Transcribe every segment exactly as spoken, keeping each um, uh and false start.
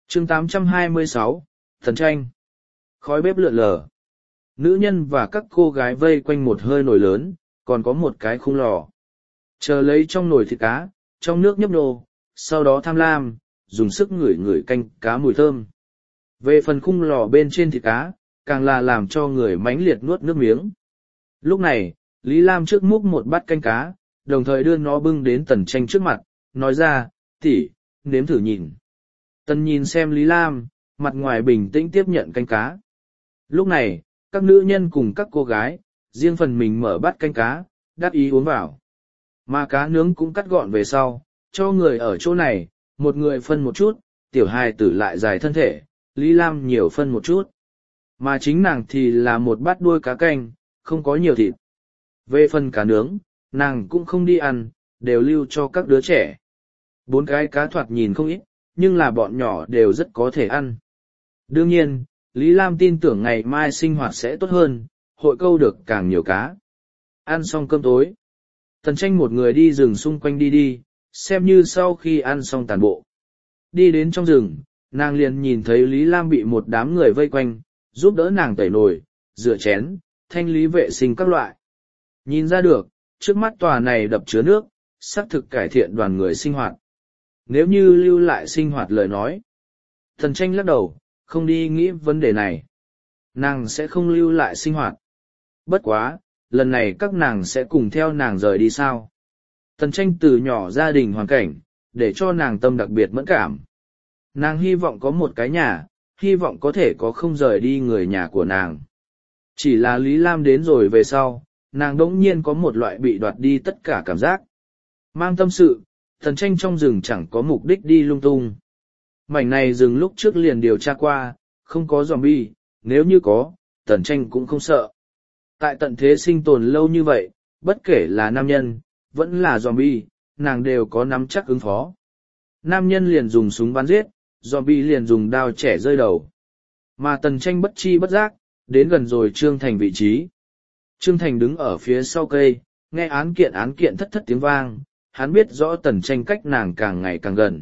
chương tám trăm hai mươi sáu, Thần tranh. Khói bếp lượn lờ. Nữ nhân và các cô gái vây quanh một hơi nồi lớn, còn có một cái khung lò. Chờ lấy trong nồi thịt cá, trong nước nhấp nô, sau đó tham lam, dùng sức ngửi ngửi canh cá mùi thơm. Về phần khung lò bên trên thịt cá, càng là làm cho người mãnh liệt nuốt nước miếng. Lúc này, Lý Lam trước múc một bát canh cá, đồng thời đưa nó bưng đến Tần Tranh trước mặt, nói ra, tỷ, nếm thử nhìn. Tần nhìn xem Lý Lam, mặt ngoài bình tĩnh tiếp nhận canh cá. Lúc này, các nữ nhân cùng các cô gái, riêng phần mình mở bát canh cá, đắc ý uống vào. Mà cá nướng cũng cắt gọn về sau, cho người ở chỗ này, một người phân một chút, tiểu hài tử lại dài thân thể, Lý Lam nhiều phân một chút. Mà chính nàng thì là một bát đuôi cá canh, không có nhiều thịt. Về phần cá nướng, nàng cũng không đi ăn, đều lưu cho các đứa trẻ. Bốn cái cá thoạt nhìn không ít, nhưng là bọn nhỏ đều rất có thể ăn. Đương nhiên, Lý Lam tin tưởng ngày mai sinh hoạt sẽ tốt hơn, hội câu được càng nhiều cá. Ăn xong cơm tối, Tần Tranh một người đi rừng xung quanh đi đi, xem như sau khi ăn xong tàn bộ. Đi đến trong rừng, nàng liền nhìn thấy Lý Lam bị một đám người vây quanh, giúp đỡ nàng tẩy nồi, rửa chén, thanh lý vệ sinh các loại. Nhìn ra được, trước mắt tòa này đập chứa nước, xác thực cải thiện đoàn người sinh hoạt. Nếu như lưu lại sinh hoạt lời nói, Tần Tranh lắc đầu, không đi nghĩ vấn đề này. Nàng sẽ không lưu lại sinh hoạt. Bất quá, lần này các nàng sẽ cùng theo nàng rời đi sao? Tần Tranh từ nhỏ gia đình hoàn cảnh, để cho nàng tâm đặc biệt mẫn cảm. Nàng hy vọng có một cái nhà, hy vọng có thể có không rời đi người nhà của nàng. Chỉ là Lý Lam đến rồi về sau, nàng đỗng nhiên có một loại bị đoạt đi tất cả cảm giác. Mang tâm sự, Tần Tranh trong rừng chẳng có mục đích đi lung tung. Mảnh này rừng lúc trước liền điều tra qua, không có zombie, nếu như có, Tần Tranh cũng không sợ. Tại tận thế sinh tồn lâu như vậy, bất kể là nam nhân, vẫn là zombie, nàng đều có nắm chắc ứng phó. Nam nhân liền dùng súng bắn giết, zombie liền dùng đao chẻ rơi đầu. Mà Tần Tranh bất chi bất giác, đến gần rồi Trương Thành vị trí. Trương Thành đứng ở phía sau cây, nghe án kiện án kiện thất thất tiếng vang, hắn biết rõ Tần Tranh cách nàng càng ngày càng gần.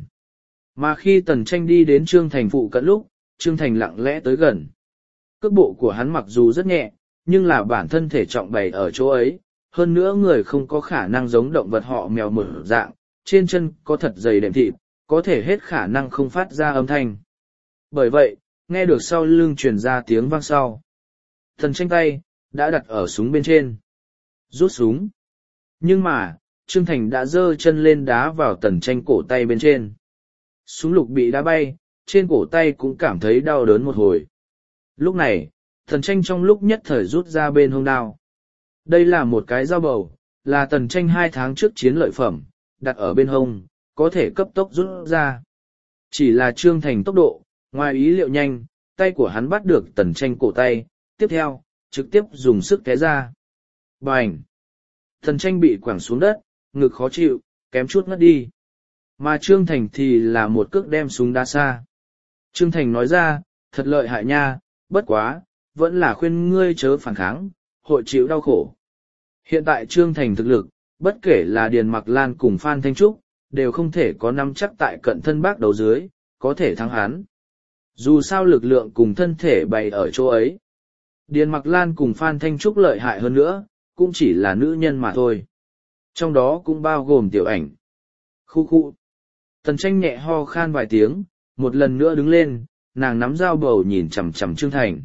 Mà khi Tần Tranh đi đến Trương Thành phụ cận lúc, Trương Thành lặng lẽ tới gần. Cước bộ của hắn mặc dù rất nhẹ, nhưng là bản thân thể trọng bày ở chỗ ấy, hơn nữa người không có khả năng giống động vật họ mèo mở dạng, trên chân có thật dày đệm thịt, có thể hết khả năng không phát ra âm thanh. Bởi vậy, nghe được sau lưng truyền ra tiếng vang sau. Tần Tranh tay, đã đặt ở súng bên trên. Rút súng. Nhưng mà, Trương Thành đã giơ chân lên đá vào Tần Tranh cổ tay bên trên. Súng lục bị đá bay, trên cổ tay cũng cảm thấy đau đớn một hồi. Lúc này, Tần Tranh trong lúc nhất thời rút ra bên hông đao. Đây là một cái dao bầu, là Tần Tranh hai tháng trước chiến lợi phẩm, đặt ở bên hông, có thể cấp tốc rút ra. Chỉ là Trương Thành tốc độ, ngoài ý liệu nhanh, tay của hắn bắt được Tần Tranh cổ tay, tiếp theo, trực tiếp dùng sức té ra. Bành! Tần Tranh bị quẳng xuống đất, ngực khó chịu, kém chút ngất đi. Mà Trương Thành thì là một cước đem súng đá xa. Trương Thành nói ra, thật lợi hại nha, bất quá, vẫn là khuyên ngươi chớ phản kháng, hội chịu đau khổ. Hiện tại Trương Thành thực lực, bất kể là Điền Mặc Lan cùng Phan Thanh Trúc, đều không thể có nắm chắc tại cận thân bác đấu dưới, có thể thắng hắn. Dù sao lực lượng cùng thân thể bày ở chỗ ấy. Điền Mặc Lan cùng Phan Thanh Trúc lợi hại hơn nữa, cũng chỉ là nữ nhân mà thôi. Trong đó cũng bao gồm Tiểu Ảnh. Khu khu. Tần Tranh nhẹ ho khan vài tiếng, một lần nữa đứng lên, nàng nắm dao bầu nhìn chằm chằm Trương Thành.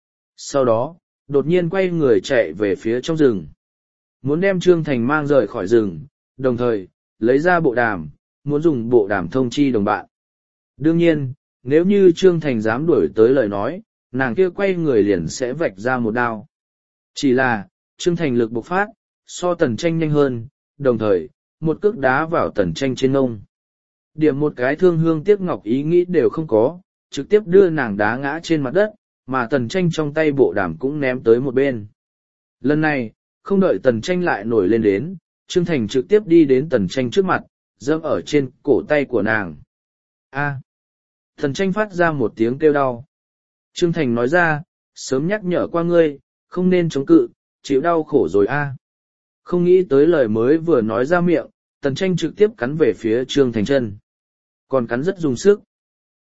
Sau đó, đột nhiên quay người chạy về phía trong rừng. Muốn đem Trương Thành mang rời khỏi rừng, đồng thời, lấy ra bộ đàm, muốn dùng bộ đàm thông chi đồng bạn. Đương nhiên, nếu như Trương Thành dám đuổi tới lời nói, nàng kia quay người liền sẽ vạch ra một đao. Chỉ là, Trương Thành lực bộc phát, so Tần Tranh nhanh hơn, đồng thời, một cước đá vào Tần Tranh trên ngông. Điểm một cái thương hương tiếc ngọc ý nghĩ đều không có, trực tiếp đưa nàng đá ngã trên mặt đất, mà Tần Tranh trong tay bộ đàm cũng ném tới một bên. Lần này, không đợi Tần Tranh lại nổi lên đến, Trương Thành trực tiếp đi đến Tần Tranh trước mặt, giẫm ở trên cổ tay của nàng. A. Tần Tranh phát ra một tiếng kêu đau. Trương Thành nói ra, sớm nhắc nhở qua ngươi, không nên chống cự, chịu đau khổ rồi a. Không nghĩ tới lời mới vừa nói ra miệng, Tần Tranh trực tiếp cắn về phía Trương Thành chân. Còn cắn rất dùng sức.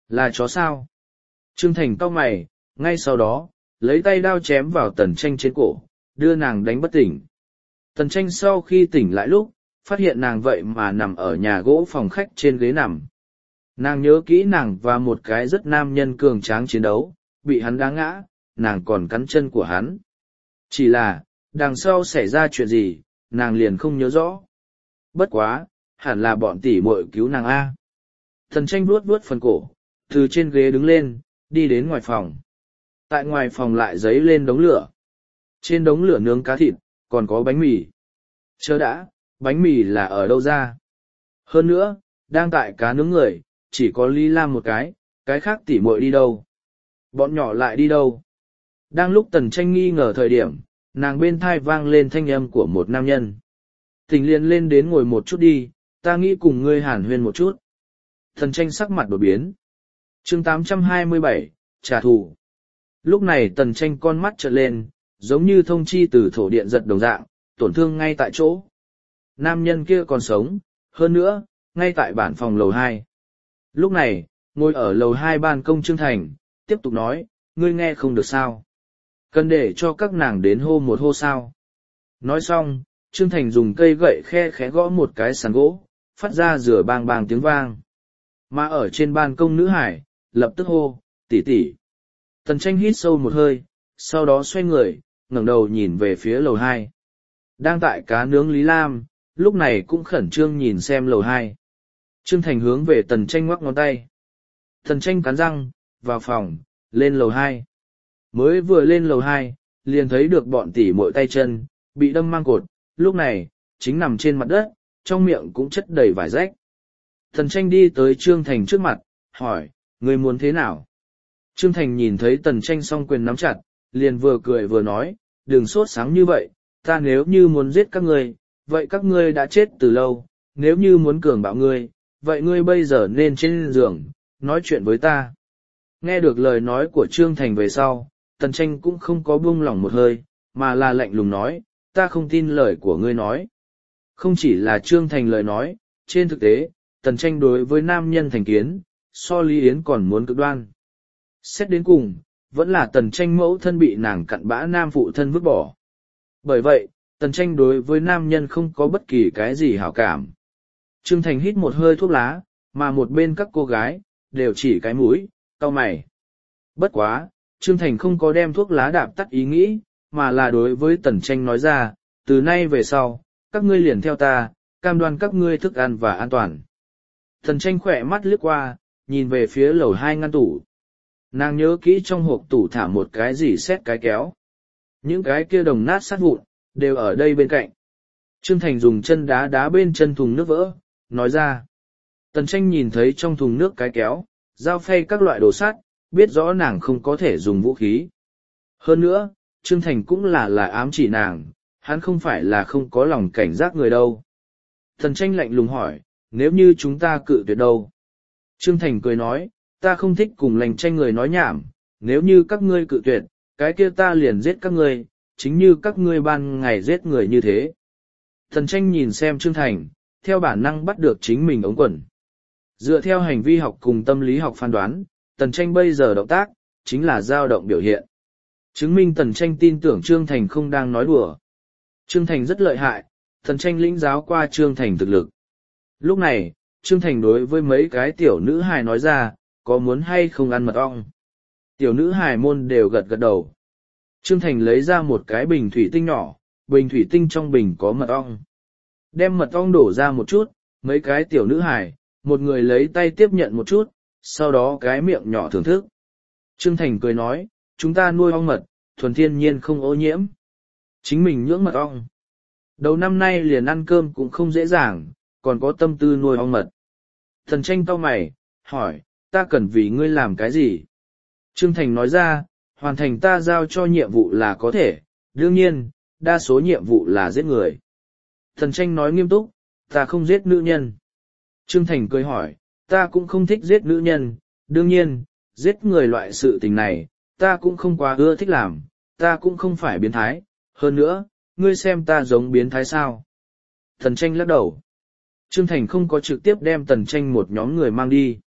Là chó sao? Trương Thành cau mày, ngay sau đó, lấy tay đao chém vào Tần Tranh trên cổ, đưa nàng đánh bất tỉnh. Tần Tranh sau khi tỉnh lại lúc, phát hiện nàng vậy mà nằm ở nhà gỗ phòng khách trên ghế nằm. Nàng nhớ kỹ nàng và một cái rất nam nhân cường tráng chiến đấu, bị hắn đá ngã, nàng còn cắn chân của hắn. Chỉ là, đằng sau xảy ra chuyện gì, nàng liền không nhớ rõ. Bất quá, hẳn là bọn tỉ muội cứu nàng A. Tần Tranh vuốt vuốt phần cổ, từ trên ghế đứng lên, đi đến ngoài phòng. Tại ngoài phòng lại giấy lên đống lửa. Trên đống lửa nướng cá thịt, còn có bánh mì. Chớ đã, bánh mì là ở đâu ra? Hơn nữa, đang tại cá nướng người, chỉ có Lý Lam một cái, cái khác tỉ muội đi đâu? Bọn nhỏ lại đi đâu? Đang lúc Tần Tranh nghi ngờ thời điểm, nàng bên thai vang lên thanh âm của một nam nhân. Tỉnh liền lên đến ngồi một chút đi, ta nghĩ cùng ngươi hàn huyên một chút. Tần Tranh sắc mặt đột biến. Chương tám trăm hai mươi bảy, trả thù. Lúc này Tần Tranh con mắt trợn lên, giống như thông chi từ thổ điện giật đồng dạng, tổn thương ngay tại chỗ. Nam nhân kia còn sống, hơn nữa, ngay tại bản phòng lầu hai. Lúc này, ngồi ở lầu hai ban công Trương Thành, tiếp tục nói, ngươi nghe không được sao? Cần để cho các nàng đến hô một hô sao? Nói xong, Trương Thành dùng cây gậy khe khẽ gõ một cái sàn gỗ, phát ra rửa bang bang tiếng vang. Mà ở trên ban công nữ hải, lập tức hô, tỷ tỷ. Tần Tranh hít sâu một hơi, sau đó xoay người, ngẩng đầu nhìn về phía lầu hai. Đang tại cá nướng Lý Lam, lúc này cũng khẩn trương nhìn xem lầu hai. Trương Thành hướng về Tần Tranh ngoắc ngón tay. Tần Tranh cắn răng, vào phòng, lên lầu hai. Mới vừa lên lầu hai, liền thấy được bọn tỉ muội tay chân, bị đâm mang cột, lúc này, chính nằm trên mặt đất, trong miệng cũng chất đầy vải rách. Tần Tranh đi tới Trương Thành trước mặt, hỏi, ngươi muốn thế nào? Trương Thành nhìn thấy Tần Tranh song quyền nắm chặt, liền vừa cười vừa nói, đừng sốt sáng như vậy, ta nếu như muốn giết các ngươi, vậy các ngươi đã chết từ lâu, nếu như muốn cường bạo ngươi, vậy ngươi bây giờ nên trên giường, nói chuyện với ta. Nghe được lời nói của Trương Thành về sau, Tần Tranh cũng không có buông lỏng một hơi, mà là lạnh lùng nói, ta không tin lời của ngươi nói. Không chỉ là Trương Thành lời nói, trên thực tế, Tần Tranh đối với nam nhân thành kiến, so Lý Yến còn muốn cực đoan. Xét đến cùng, vẫn là Tần Tranh mẫu thân bị nàng cặn bã nam phụ thân vứt bỏ. Bởi vậy, Tần Tranh đối với nam nhân không có bất kỳ cái gì hảo cảm. Trương Thành hít một hơi thuốc lá, mà một bên các cô gái, đều chỉ cái mũi, cau mày. Bất quá, Trương Thành không có đem thuốc lá đạp tắt ý nghĩ, mà là đối với Tần Tranh nói ra, từ nay về sau, các ngươi liền theo ta, cam đoan các ngươi thức ăn và an toàn. Tần Tranh khỏe mắt lướt qua, nhìn về phía lầu hai ngăn tủ. Nàng nhớ kỹ trong hộp tủ thả một cái gì xét cái kéo. Những cái kia đồng nát sát vụn, đều ở đây bên cạnh. Trương Thành dùng chân đá đá bên chân thùng nước vỡ, nói ra. Tần Tranh nhìn thấy trong thùng nước cái kéo, dao phay các loại đồ sắt, biết rõ nàng không có thể dùng vũ khí. Hơn nữa, Trương Thành cũng là là ám chỉ nàng, hắn không phải là không có lòng cảnh giác người đâu. Tần Tranh lạnh lùng hỏi, nếu như chúng ta cự tuyệt đâu? Trương Thành cười nói, ta không thích cùng lành tranh người nói nhảm, nếu như các ngươi cự tuyệt, cái kia ta liền giết các ngươi, chính như các ngươi ban ngày giết người như thế. Tần Tranh nhìn xem Trương Thành, theo bản năng bắt được chính mình ống quần. Dựa theo hành vi học cùng tâm lý học phán đoán, Tần Tranh bây giờ động tác, chính là dao động biểu hiện. Chứng minh Tần Tranh tin tưởng Trương Thành không đang nói đùa. Trương Thành rất lợi hại, Tần Tranh lĩnh giáo qua Trương Thành thực lực. Lúc này, Trương Thành đối với mấy cái tiểu nữ hài nói ra, có muốn hay không ăn mật ong? Tiểu nữ hài môn đều gật gật đầu. Trương Thành lấy ra một cái bình thủy tinh nhỏ, bình thủy tinh trong bình có mật ong. Đem mật ong đổ ra một chút, mấy cái tiểu nữ hài, một người lấy tay tiếp nhận một chút, sau đó cái miệng nhỏ thưởng thức. Trương Thành cười nói, chúng ta nuôi ong mật, thuần thiên nhiên không ô nhiễm. Chính mình nhưỡng mật ong. Đầu năm nay liền ăn cơm cũng không dễ dàng, còn có tâm tư nuôi ong mật. Tần Tranh cau mày, hỏi, ta cần vì ngươi làm cái gì? Trương Thành nói ra, hoàn thành ta giao cho nhiệm vụ là có thể, đương nhiên, đa số nhiệm vụ là giết người. Tần Tranh nói nghiêm túc, ta không giết nữ nhân. Trương Thành cười hỏi, ta cũng không thích giết nữ nhân, đương nhiên, giết người loại sự tình này, ta cũng không quá ưa thích làm, ta cũng không phải biến thái, hơn nữa, ngươi xem ta giống biến thái sao? Tần Tranh lắc đầu. Trương Thành không có trực tiếp đem Tần Tranh một nhóm người mang đi.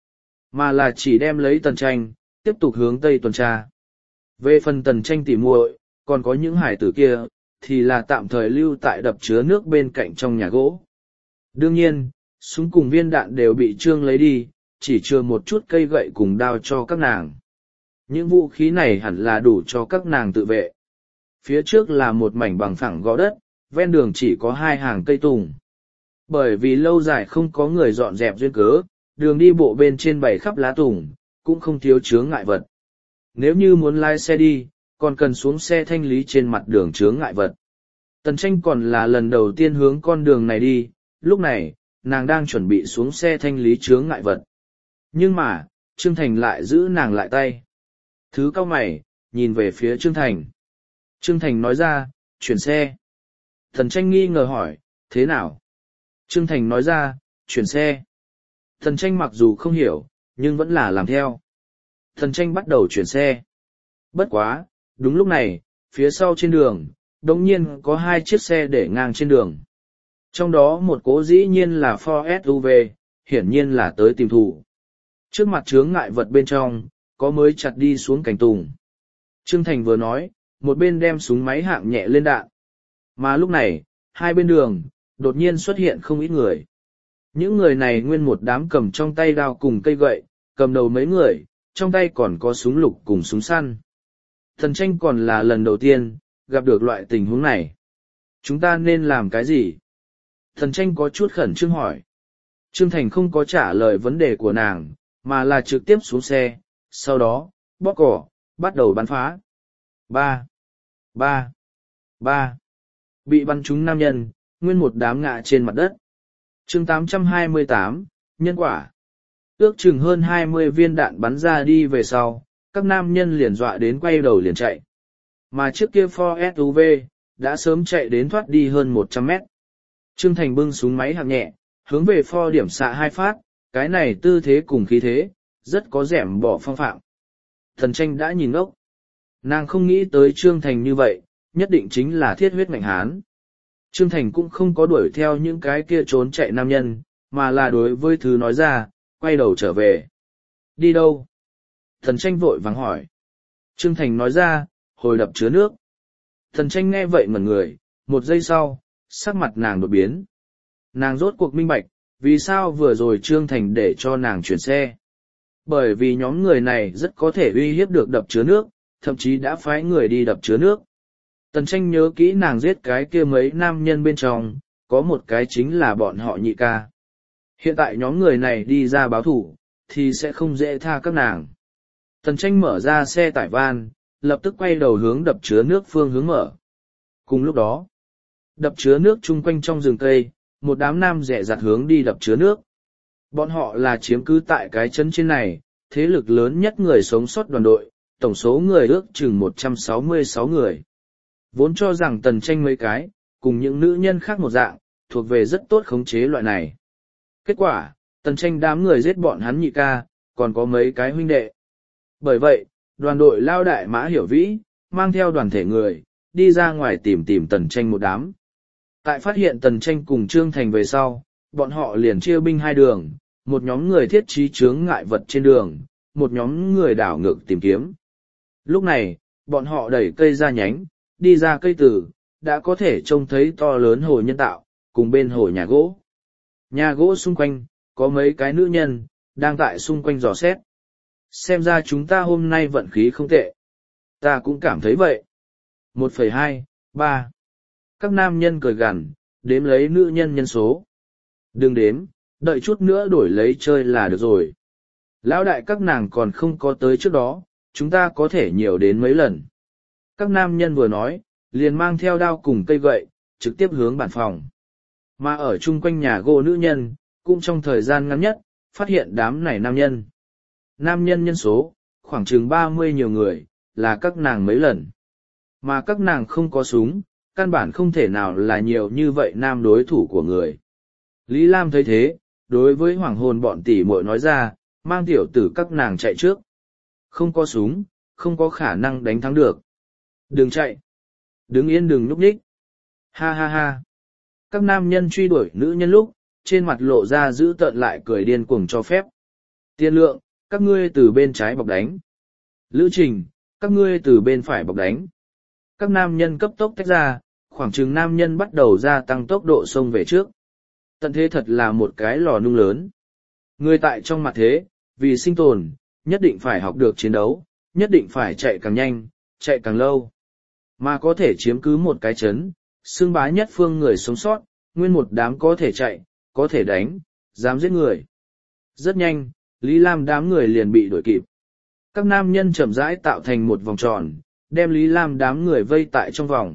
mà là chỉ đem lấy Tần Tranh, tiếp tục hướng tây tuần tra. Về phần Tần Tranh tỉ muội, còn có những hải tử kia, thì là tạm thời lưu tại đập chứa nước bên cạnh trong nhà gỗ. Đương nhiên, súng cùng viên đạn đều bị Trương lấy đi, chỉ chừa một chút cây gậy cùng đao cho các nàng. Những vũ khí này hẳn là đủ cho các nàng tự vệ. Phía trước là một mảnh bằng phẳng gò đất, ven đường chỉ có hai hàng cây tùng. Bởi vì lâu dài không có người dọn dẹp duyên cớ, đường đi bộ bên trên bày khắp lá tùng, cũng không thiếu chướng ngại vật. Nếu như muốn lái xe đi, còn cần xuống xe thanh lý trên mặt đường chướng ngại vật. Tần Tranh còn là lần đầu tiên hướng con đường này đi, lúc này, nàng đang chuẩn bị xuống xe thanh lý chướng ngại vật. Nhưng mà, Trương Thành lại giữ nàng lại tay. Thứ cao mày, nhìn về phía Trương Thành. Trương Thành nói ra, chuyển xe. Tần Tranh nghi ngờ hỏi, thế nào? Trương Thành nói ra, chuyển xe. Tần Tranh mặc dù không hiểu, nhưng vẫn là làm theo. Tần Tranh bắt đầu chuyển xe. Bất quá, đúng lúc này, phía sau trên đường, đột nhiên có hai chiếc xe để ngang trên đường. Trong đó một cố dĩ nhiên là Ford ét u vê, hiển nhiên là tới tìm thủ. Trước mặt chướng ngại vật bên trong, có mới chặt đi xuống cành tùng. Trương Thành vừa nói, một bên đem súng máy hạng nhẹ lên đạn. Mà lúc này, hai bên đường, đột nhiên xuất hiện không ít người. Những người này nguyên một đám cầm trong tay đao cùng cây gậy, cầm đầu mấy người, trong tay còn có súng lục cùng súng săn. Tần Tranh còn là lần đầu tiên, gặp được loại tình huống này. Chúng ta nên làm cái gì? Tần Tranh có chút khẩn trương hỏi. Trương Thành không có trả lời vấn đề của nàng, mà là trực tiếp xuống xe, sau đó, bóp cỏ, bắt đầu bắn phá. Ba, ba, ba. Bị bắn trúng nam nhân, nguyên một đám ngã trên mặt đất. Chương tám trăm hai mươi tám, nhân quả. Ước chừng hơn hai mươi viên đạn bắn ra đi về sau, các nam nhân liền dọa đến quay đầu liền chạy. Mà chiếc kia Ford ét u vê, đã sớm chạy đến thoát đi hơn một trăm mét. Trương Thành bưng súng máy hạng nhẹ, hướng về Ford điểm xạ hai phát, cái này tư thế cùng khí thế, rất có dẻm bỏ phong phạm. Tần Tranh đã nhìn ngốc. Nàng không nghĩ tới Trương Thành như vậy, nhất định chính là thiết huyết mạnh hán. Trương Thành cũng không có đuổi theo những cái kia trốn chạy nam nhân, mà là đối với thứ nói ra, quay đầu trở về. Đi đâu? Tần Tranh vội vàng hỏi. Trương Thành nói ra, hồi đập chứa nước. Tần Tranh nghe vậy ngẩn người, một giây sau, sắc mặt nàng đột biến. Nàng rốt cuộc minh bạch, vì sao vừa rồi Trương Thành để cho nàng chuyển xe. Bởi vì nhóm người này rất có thể uy hiếp được đập chứa nước, thậm chí đã phái người đi đập chứa nước. Tần Tranh nhớ kỹ nàng giết cái kia mấy nam nhân bên trong, có một cái chính là bọn họ nhị ca. Hiện tại nhóm người này đi ra báo thủ, thì sẽ không dễ tha các nàng. Tần Tranh mở ra xe tải van, lập tức quay đầu hướng đập chứa nước phương hướng mở. Cùng lúc đó, đập chứa nước chung quanh trong rừng cây, một đám nam rẻ rặt hướng đi đập chứa nước. Bọn họ là chiếm cứ tại cái trấn trên này, thế lực lớn nhất người sống sót đoàn đội, tổng số người ước chừng một trăm sáu mươi sáu người. Vốn cho rằng Tần Tranh mấy cái, cùng những nữ nhân khác một dạng, thuộc về rất tốt khống chế loại này. Kết quả, Tần Tranh đám người giết bọn hắn nhị ca, còn có mấy cái huynh đệ. Bởi vậy, đoàn đội lao đại Mã Hiểu Vĩ, mang theo đoàn thể người, đi ra ngoài tìm tìm Tần Tranh một đám. Tại phát hiện Tần Tranh cùng Trương Thành về sau, bọn họ liền chia binh hai đường, một nhóm người thiết trí chướng ngại vật trên đường, một nhóm người đảo ngược tìm kiếm. Lúc này, bọn họ đẩy cây ra nhánh, đi ra cây tử, đã có thể trông thấy to lớn hồ nhân tạo, cùng bên hồ nhà gỗ. Nhà gỗ xung quanh, có mấy cái nữ nhân, đang tại xung quanh dò xét. Xem ra chúng ta hôm nay vận khí không tệ. Ta cũng cảm thấy vậy. một phẩy hai, ba. Các nam nhân cười gằn, đếm lấy nữ nhân nhân số. Đừng đếm, đợi chút nữa đổi lấy chơi là được rồi. Lão đại các nàng còn không có tới trước đó, chúng ta có thể nhiều đến mấy lần. Các nam nhân vừa nói, liền mang theo đao cùng cây gậy, trực tiếp hướng bản phòng. Mà ở chung quanh nhà gỗ nữ nhân, cũng trong thời gian ngắn nhất, phát hiện đám này nam nhân. Nam nhân nhân số, khoảng chừng ba mươi nhiều người, là các nàng mấy lần. Mà các nàng không có súng, căn bản không thể nào là nhiều như vậy nam đối thủ của người. Lý Lam thấy thế, đối với hoàng hồn bọn tỷ muội nói ra, mang tiểu tử các nàng chạy trước. Không có súng, không có khả năng đánh thắng được. Đừng chạy. Đứng yên đừng nhúc nhích. Ha ha ha. Các nam nhân truy đuổi nữ nhân lúc, trên mặt lộ ra giữ tợn lại cười điên cuồng cho phép. Tiên lượng, các ngươi từ bên trái bọc đánh. Lữ Trình, các ngươi từ bên phải bọc đánh. Các nam nhân cấp tốc tách ra, khoảng chừng nam nhân bắt đầu gia tăng tốc độ xông về trước. Tận thế thật là một cái lò nung lớn. Người tại trong mặt thế, vì sinh tồn, nhất định phải học được chiến đấu, nhất định phải chạy càng nhanh, chạy càng lâu. Mà có thể chiếm cứ một cái chấn, xưng bá nhất phương người sống sót, nguyên một đám có thể chạy, có thể đánh, dám giết người. Rất nhanh, Lý Lam đám người liền bị đuổi kịp. Các nam nhân chậm rãi tạo thành một vòng tròn, đem Lý Lam đám người vây tại trong vòng.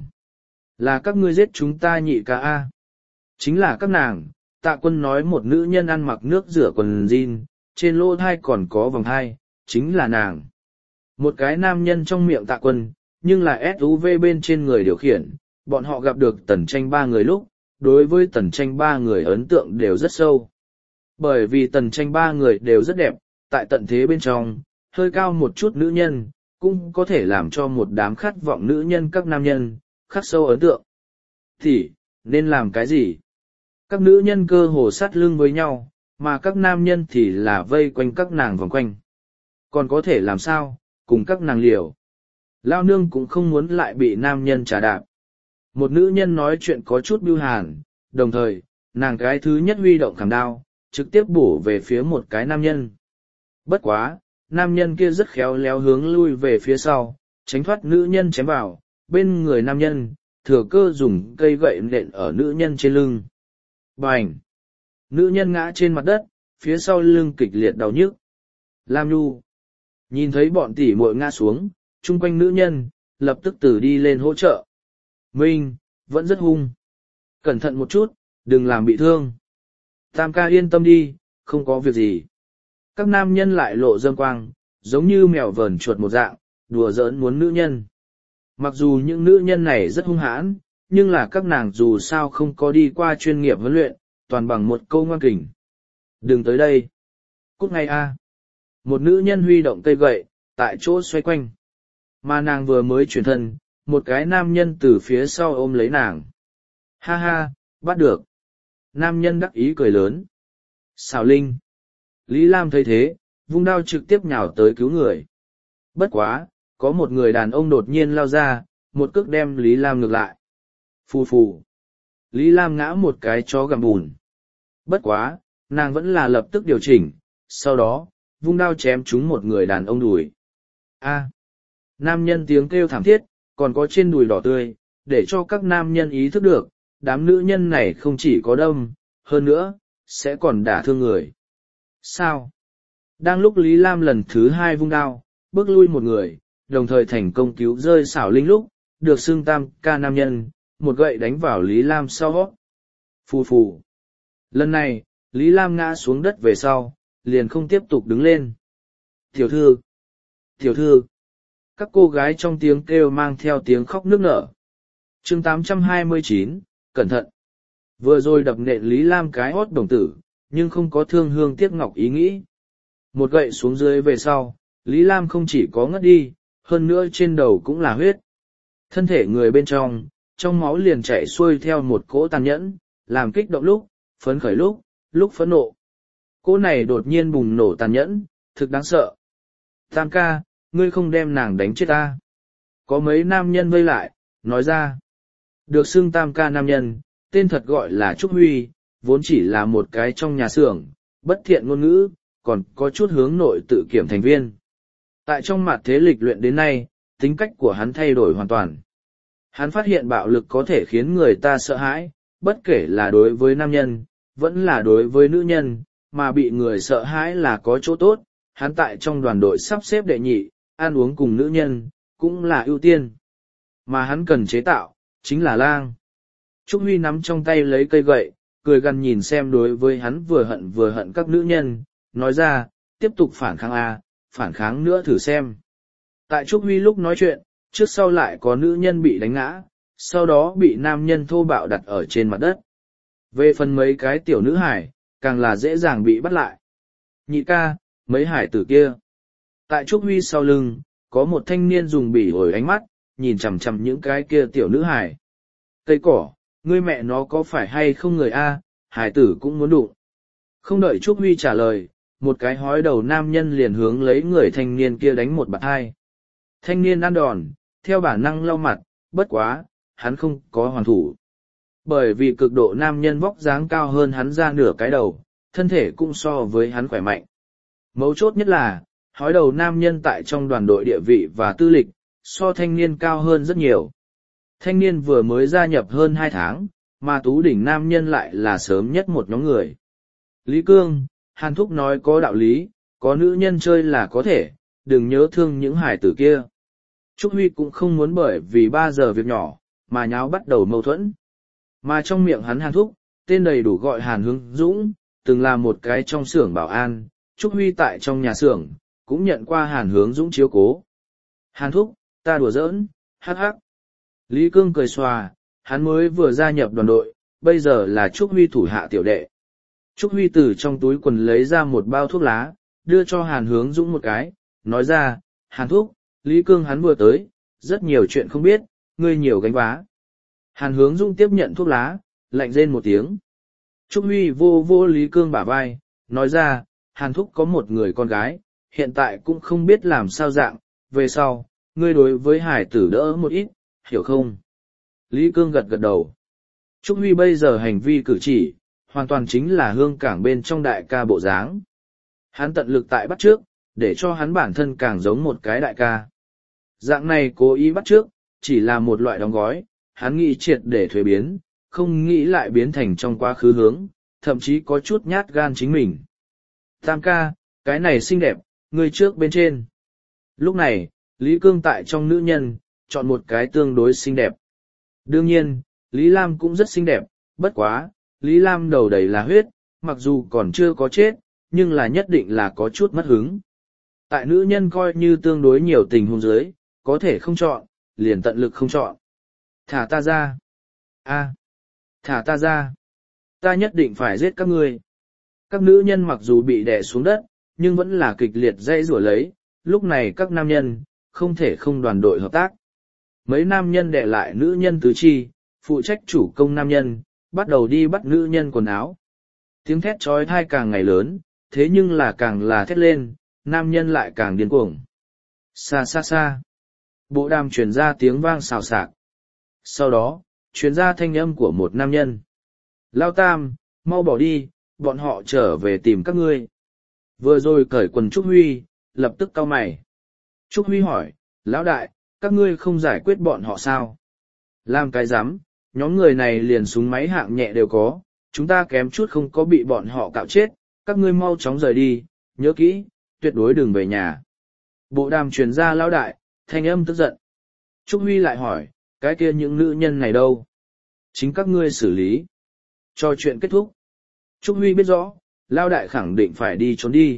Là các ngươi giết chúng ta nhị ca A. Chính là các nàng, Tạ Quân nói một nữ nhân ăn mặc nước rửa quần jean, trên lỗ thai còn có vòng thai, chính là nàng. Một cái nam nhân trong miệng Tạ Quân, nhưng là ét u vê bên trên người điều khiển, bọn họ gặp được Tần Tranh ba người lúc, đối với Tần Tranh ba người ấn tượng đều rất sâu. Bởi vì Tần Tranh ba người đều rất đẹp, tại tận thế bên trong, hơi cao một chút nữ nhân, cũng có thể làm cho một đám khát vọng nữ nhân các nam nhân, khắc sâu ấn tượng. Thì, nên làm cái gì? Các nữ nhân cơ hồ sát lưng với nhau, mà các nam nhân thì là vây quanh các nàng vòng quanh. Còn có thể làm sao, cùng các nàng liều. Lao nương cũng không muốn lại bị nam nhân trả đạp. Một nữ nhân nói chuyện có chút bưu hàn, đồng thời, nàng cái thứ nhất huy động khảm đao, trực tiếp bổ về phía một cái nam nhân. Bất quá, nam nhân kia rất khéo léo hướng lui về phía sau, tránh thoát nữ nhân chém vào, bên người nam nhân, thừa cơ dùng cây gậy nện ở nữ nhân trên lưng. Bành! Nữ nhân ngã trên mặt đất, phía sau lưng kịch liệt đau nhức. Lam Nhu! Nhìn thấy bọn tỉ muội ngã xuống, chung quanh nữ nhân, lập tức từ đi lên hỗ trợ. Minh, vẫn rất hung. Cẩn thận một chút, đừng làm bị thương. Tam ca yên tâm đi, không có việc gì. Các nam nhân lại lộ dâm quang, giống như mèo vờn chuột một dạng, đùa giỡn muốn nữ nhân. Mặc dù những nữ nhân này rất hung hãn, nhưng là các nàng dù sao không có đi qua chuyên nghiệp huấn luyện, toàn bằng một câu ngoan kình. Đừng tới đây. Cút ngay a. Một nữ nhân huy động cây gậy, tại chỗ xoay quanh. Mà nàng vừa mới chuyển thân, một cái nam nhân từ phía sau ôm lấy nàng. Ha ha, bắt được. Nam nhân đắc ý cười lớn. Xào Linh. Lý Lam thấy thế, vung đao trực tiếp nhào tới cứu người. Bất quá, có một người đàn ông đột nhiên lao ra, một cước đem Lý Lam ngược lại. Phù phù. Lý Lam ngã một cái chó gặm bùn. Bất quá, nàng vẫn là lập tức điều chỉnh, sau đó, vung đao chém trúng một người đàn ông đùi. A. Nam nhân tiếng kêu thảm thiết, còn có trên đùi đỏ tươi, để cho các nam nhân ý thức được, đám nữ nhân này không chỉ có đâm, hơn nữa, sẽ còn đả thương người. Sao? Đang lúc Lý Lam lần thứ hai vung đao, bước lui một người, đồng thời thành công cứu rơi xảo linh lúc, được xưng tam ca nam nhân, một gậy đánh vào Lý Lam sau hót. Phù phù. Lần này, Lý Lam ngã xuống đất về sau, liền không tiếp tục đứng lên. Tiểu thư! Tiểu thư! Các cô gái trong tiếng kêu mang theo tiếng khóc nức nở. chương tám trăm hai mươi chín, cẩn thận! Vừa rồi đập nện Lý Lam cái hót đồng tử, nhưng không có thương hương tiếc ngọc ý nghĩ. Một gậy xuống dưới về sau, Lý Lam không chỉ có ngất đi, hơn nữa trên đầu cũng là huyết. Thân thể người bên trong, trong máu liền chảy xuôi theo một cỗ tàn nhẫn, làm kích động lúc, phấn khởi lúc, lúc phẫn nộ. Cỗ này đột nhiên bùng nổ tàn nhẫn, thực đáng sợ. Tam ca, ngươi không đem nàng đánh chết ta. Có mấy nam nhân vây lại, nói ra. Được xưng tam ca nam nhân, tên thật gọi là Trúc Huy, vốn chỉ là một cái trong nhà xưởng, bất thiện ngôn ngữ, còn có chút hướng nội tự kiểm thành viên. Tại trong mặt thế lịch luyện đến nay, tính cách của hắn thay đổi hoàn toàn. Hắn phát hiện bạo lực có thể khiến người ta sợ hãi, bất kể là đối với nam nhân, vẫn là đối với nữ nhân, mà bị người sợ hãi là có chỗ tốt. Hắn tại trong đoàn đội sắp xếp đệ nhị, ăn uống cùng nữ nhân, cũng là ưu tiên. Mà hắn cần chế tạo, chính là lang. Trúc Huy nắm trong tay lấy cây gậy, cười gằn nhìn xem đối với hắn vừa hận vừa hận các nữ nhân, nói ra, tiếp tục phản kháng A, phản kháng nữa thử xem. Tại Trúc Huy lúc nói chuyện, trước sau lại có nữ nhân bị đánh ngã, sau đó bị nam nhân thô bạo đặt ở trên mặt đất. Về phần mấy cái tiểu nữ hải, càng là dễ dàng bị bắt lại. Nhị ca, mấy hải tử kia. Tại Trúc Huy sau lưng, có một thanh niên dùng bỉ ổi ánh mắt, nhìn chằm chằm những cái kia tiểu nữ hải. Cây cỏ, ngươi mẹ nó có phải hay không người A, hải tử cũng muốn đụng. Không đợi Trúc Huy trả lời, một cái hói đầu nam nhân liền hướng lấy người thanh niên kia đánh một bạt hai. Thanh niên ăn đòn, theo bản năng lau mặt, bất quá, hắn không có hoàn thủ. Bởi vì cực độ nam nhân vóc dáng cao hơn hắn ra nửa cái đầu, thân thể cũng so với hắn khỏe mạnh. Mấu chốt nhất là, hói đầu nam nhân tại trong đoàn đội địa vị và tư lịch, so thanh niên cao hơn rất nhiều. Thanh niên vừa mới gia nhập hơn hai tháng, mà Tú Đỉnh nam nhân lại là sớm nhất một nhóm người. Lý Cương, Hàn Thúc nói có đạo lý, có nữ nhân chơi là có thể, đừng nhớ thương những hải tử kia. Trúc Huy cũng không muốn bởi vì ba giờ việc nhỏ, mà nháo bắt đầu mâu thuẫn. Mà trong miệng hắn Hàn Thúc, tên đầy đủ gọi Hàn Hướng Dũng, từng là một cái trong xưởng bảo an, Trúc Huy tại trong nhà xưởng, cũng nhận qua Hàn Hướng Dũng chiếu cố. Hàn Thúc, ta đùa giỡn, hắc hắc. Lý Cương cười xòa, hắn mới vừa gia nhập đoàn đội, bây giờ là Trúc Huy thủ hạ tiểu đệ. Trúc Huy từ trong túi quần lấy ra một bao thuốc lá, đưa cho Hàn Hướng Dũng một cái, nói ra, Hàn Thúc, Lý Cương hắn vừa tới, rất nhiều chuyện không biết, ngươi nhiều gánh vá. Hàn Hướng Dũng tiếp nhận thuốc lá, lạnh rên một tiếng. Trúc Huy vô vô Lý Cương bả vai, nói ra, Hàn Thúc có một người con gái, hiện tại cũng không biết làm sao dạng, về sau, ngươi đối với hải tử đỡ một ít, hiểu không? Lý Cương gật gật đầu. Trúc Huy bây giờ hành vi cử chỉ, hoàn toàn chính là hương cảng bên trong đại ca bộ dáng. Hắn tận lực tại bắt trước, để cho hắn bản thân càng giống một cái đại ca. Dạng này cố ý bắt trước, chỉ là một loại đóng gói, hắn nghĩ triệt để thuế biến, không nghĩ lại biến thành trong quá khứ hướng, thậm chí có chút nhát gan chính mình. Tam ca, cái này xinh đẹp, người trước bên trên. Lúc này, Lý Cương tại trong nữ nhân, chọn một cái tương đối xinh đẹp. Đương nhiên, Lý Lam cũng rất xinh đẹp, bất quá, Lý Lam đầu đầy là huyết, mặc dù còn chưa có chết, nhưng là nhất định là có chút mất hứng. Tại nữ nhân coi như tương đối nhiều tình huống dưới, có thể không chọn, liền tận lực không chọn. Thả ta ra. A. Thả ta ra. Ta nhất định phải giết các ngươi. Các nữ nhân mặc dù bị đè xuống đất, nhưng vẫn là kịch liệt dây rủa lấy, lúc này các nam nhân, không thể không đoàn đội hợp tác. Mấy nam nhân đè lại nữ nhân tứ chi, phụ trách chủ công nam nhân, bắt đầu đi bắt nữ nhân quần áo. Tiếng thét trói thai càng ngày lớn, thế nhưng là càng là thét lên, nam nhân lại càng điên cuồng. Xa xa xa. Bộ đàm truyền ra tiếng vang xào xạc. Sau đó, truyền ra thanh âm của một nam nhân. Lao Tam, mau bỏ đi, bọn họ trở về tìm các ngươi. Vừa rồi cởi quần Trúc Huy, lập tức cau mày. Trúc Huy hỏi, Lão đại, các ngươi không giải quyết bọn họ sao? Làm cái rắm, nhóm người này liền súng máy hạng nhẹ đều có, chúng ta kém chút không có bị bọn họ cạo chết, các ngươi mau chóng rời đi, nhớ kỹ, tuyệt đối đừng về nhà. Bộ đàm truyền ra Lão đại, thanh âm tức giận. Trúc Huy lại hỏi, cái kia những nữ nhân này đâu? Chính các ngươi xử lý. Cho chuyện kết thúc. Trúc Huy biết rõ, Lão đại khẳng định phải đi trốn đi.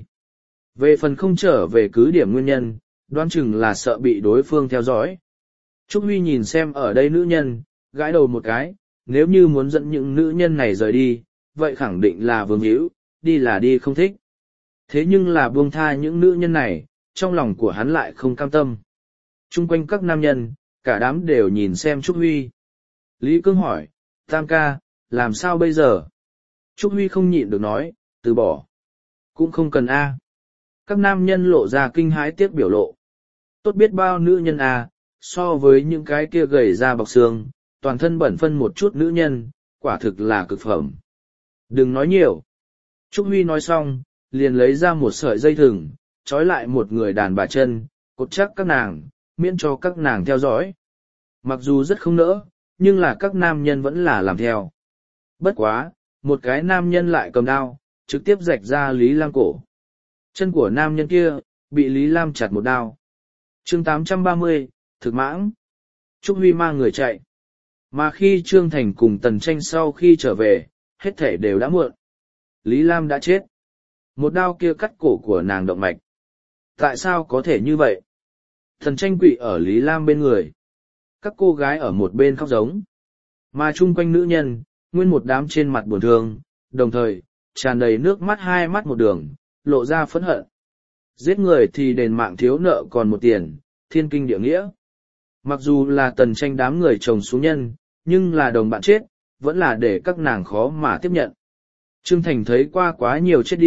Về phần không trở về cứ điểm nguyên nhân, đoán chừng là sợ bị đối phương theo dõi. Trúc Huy nhìn xem ở đây nữ nhân, gãi đầu một cái, nếu như muốn dẫn những nữ nhân này rời đi, vậy khẳng định là vương hữu, đi là đi không thích. Thế nhưng là buông tha những nữ nhân này, trong lòng của hắn lại không cam tâm. Trung quanh các nam nhân, cả đám đều nhìn xem Trúc Huy. Lý Cương hỏi, Tam ca, làm sao bây giờ? Trúc Huy không nhịn được nói, từ bỏ. Cũng không cần A. Các nam nhân lộ ra kinh hãi tiếc biểu lộ. Tốt biết bao nữ nhân A, so với những cái kia gầy ra bọc xương, toàn thân bẩn phân một chút nữ nhân, quả thực là cực phẩm. Đừng nói nhiều. Trúc Huy nói xong, liền lấy ra một sợi dây thừng, trói lại một người đàn bà chân, cột chắc các nàng, miễn cho các nàng theo dõi. Mặc dù rất không nỡ, nhưng là các nam nhân vẫn là làm theo. Bất quá, một cái nam nhân lại cầm đao, trực tiếp rạch ra Lý Lam cổ. Chân của nam nhân kia, bị Lý Lam chặt một đao. chương tám trăm ba mươi, thực mãng. Trúc Huy mang người chạy. Mà khi Trương Thành cùng Tần Tranh sau khi trở về, hết thể đều đã muộn. Lý Lam đã chết. Một đao kia cắt cổ của nàng động mạch. Tại sao có thể như vậy? Tần Tranh quỵ ở Lý Lam bên người. Các cô gái ở một bên khóc giống. Mà chung quanh nữ nhân, nguyên một đám trên mặt buồn thương, đồng thời, tràn đầy nước mắt hai mắt một đường, lộ ra phẫn hận. Giết người thì đền mạng thiếu nợ còn một tiền, thiên kinh địa nghĩa. Mặc dù là Tần Tranh đám người chồng xuống nhân, nhưng là đồng bạn chết, vẫn là để các nàng khó mà tiếp nhận. Trương Thành thấy qua quá nhiều chết đi,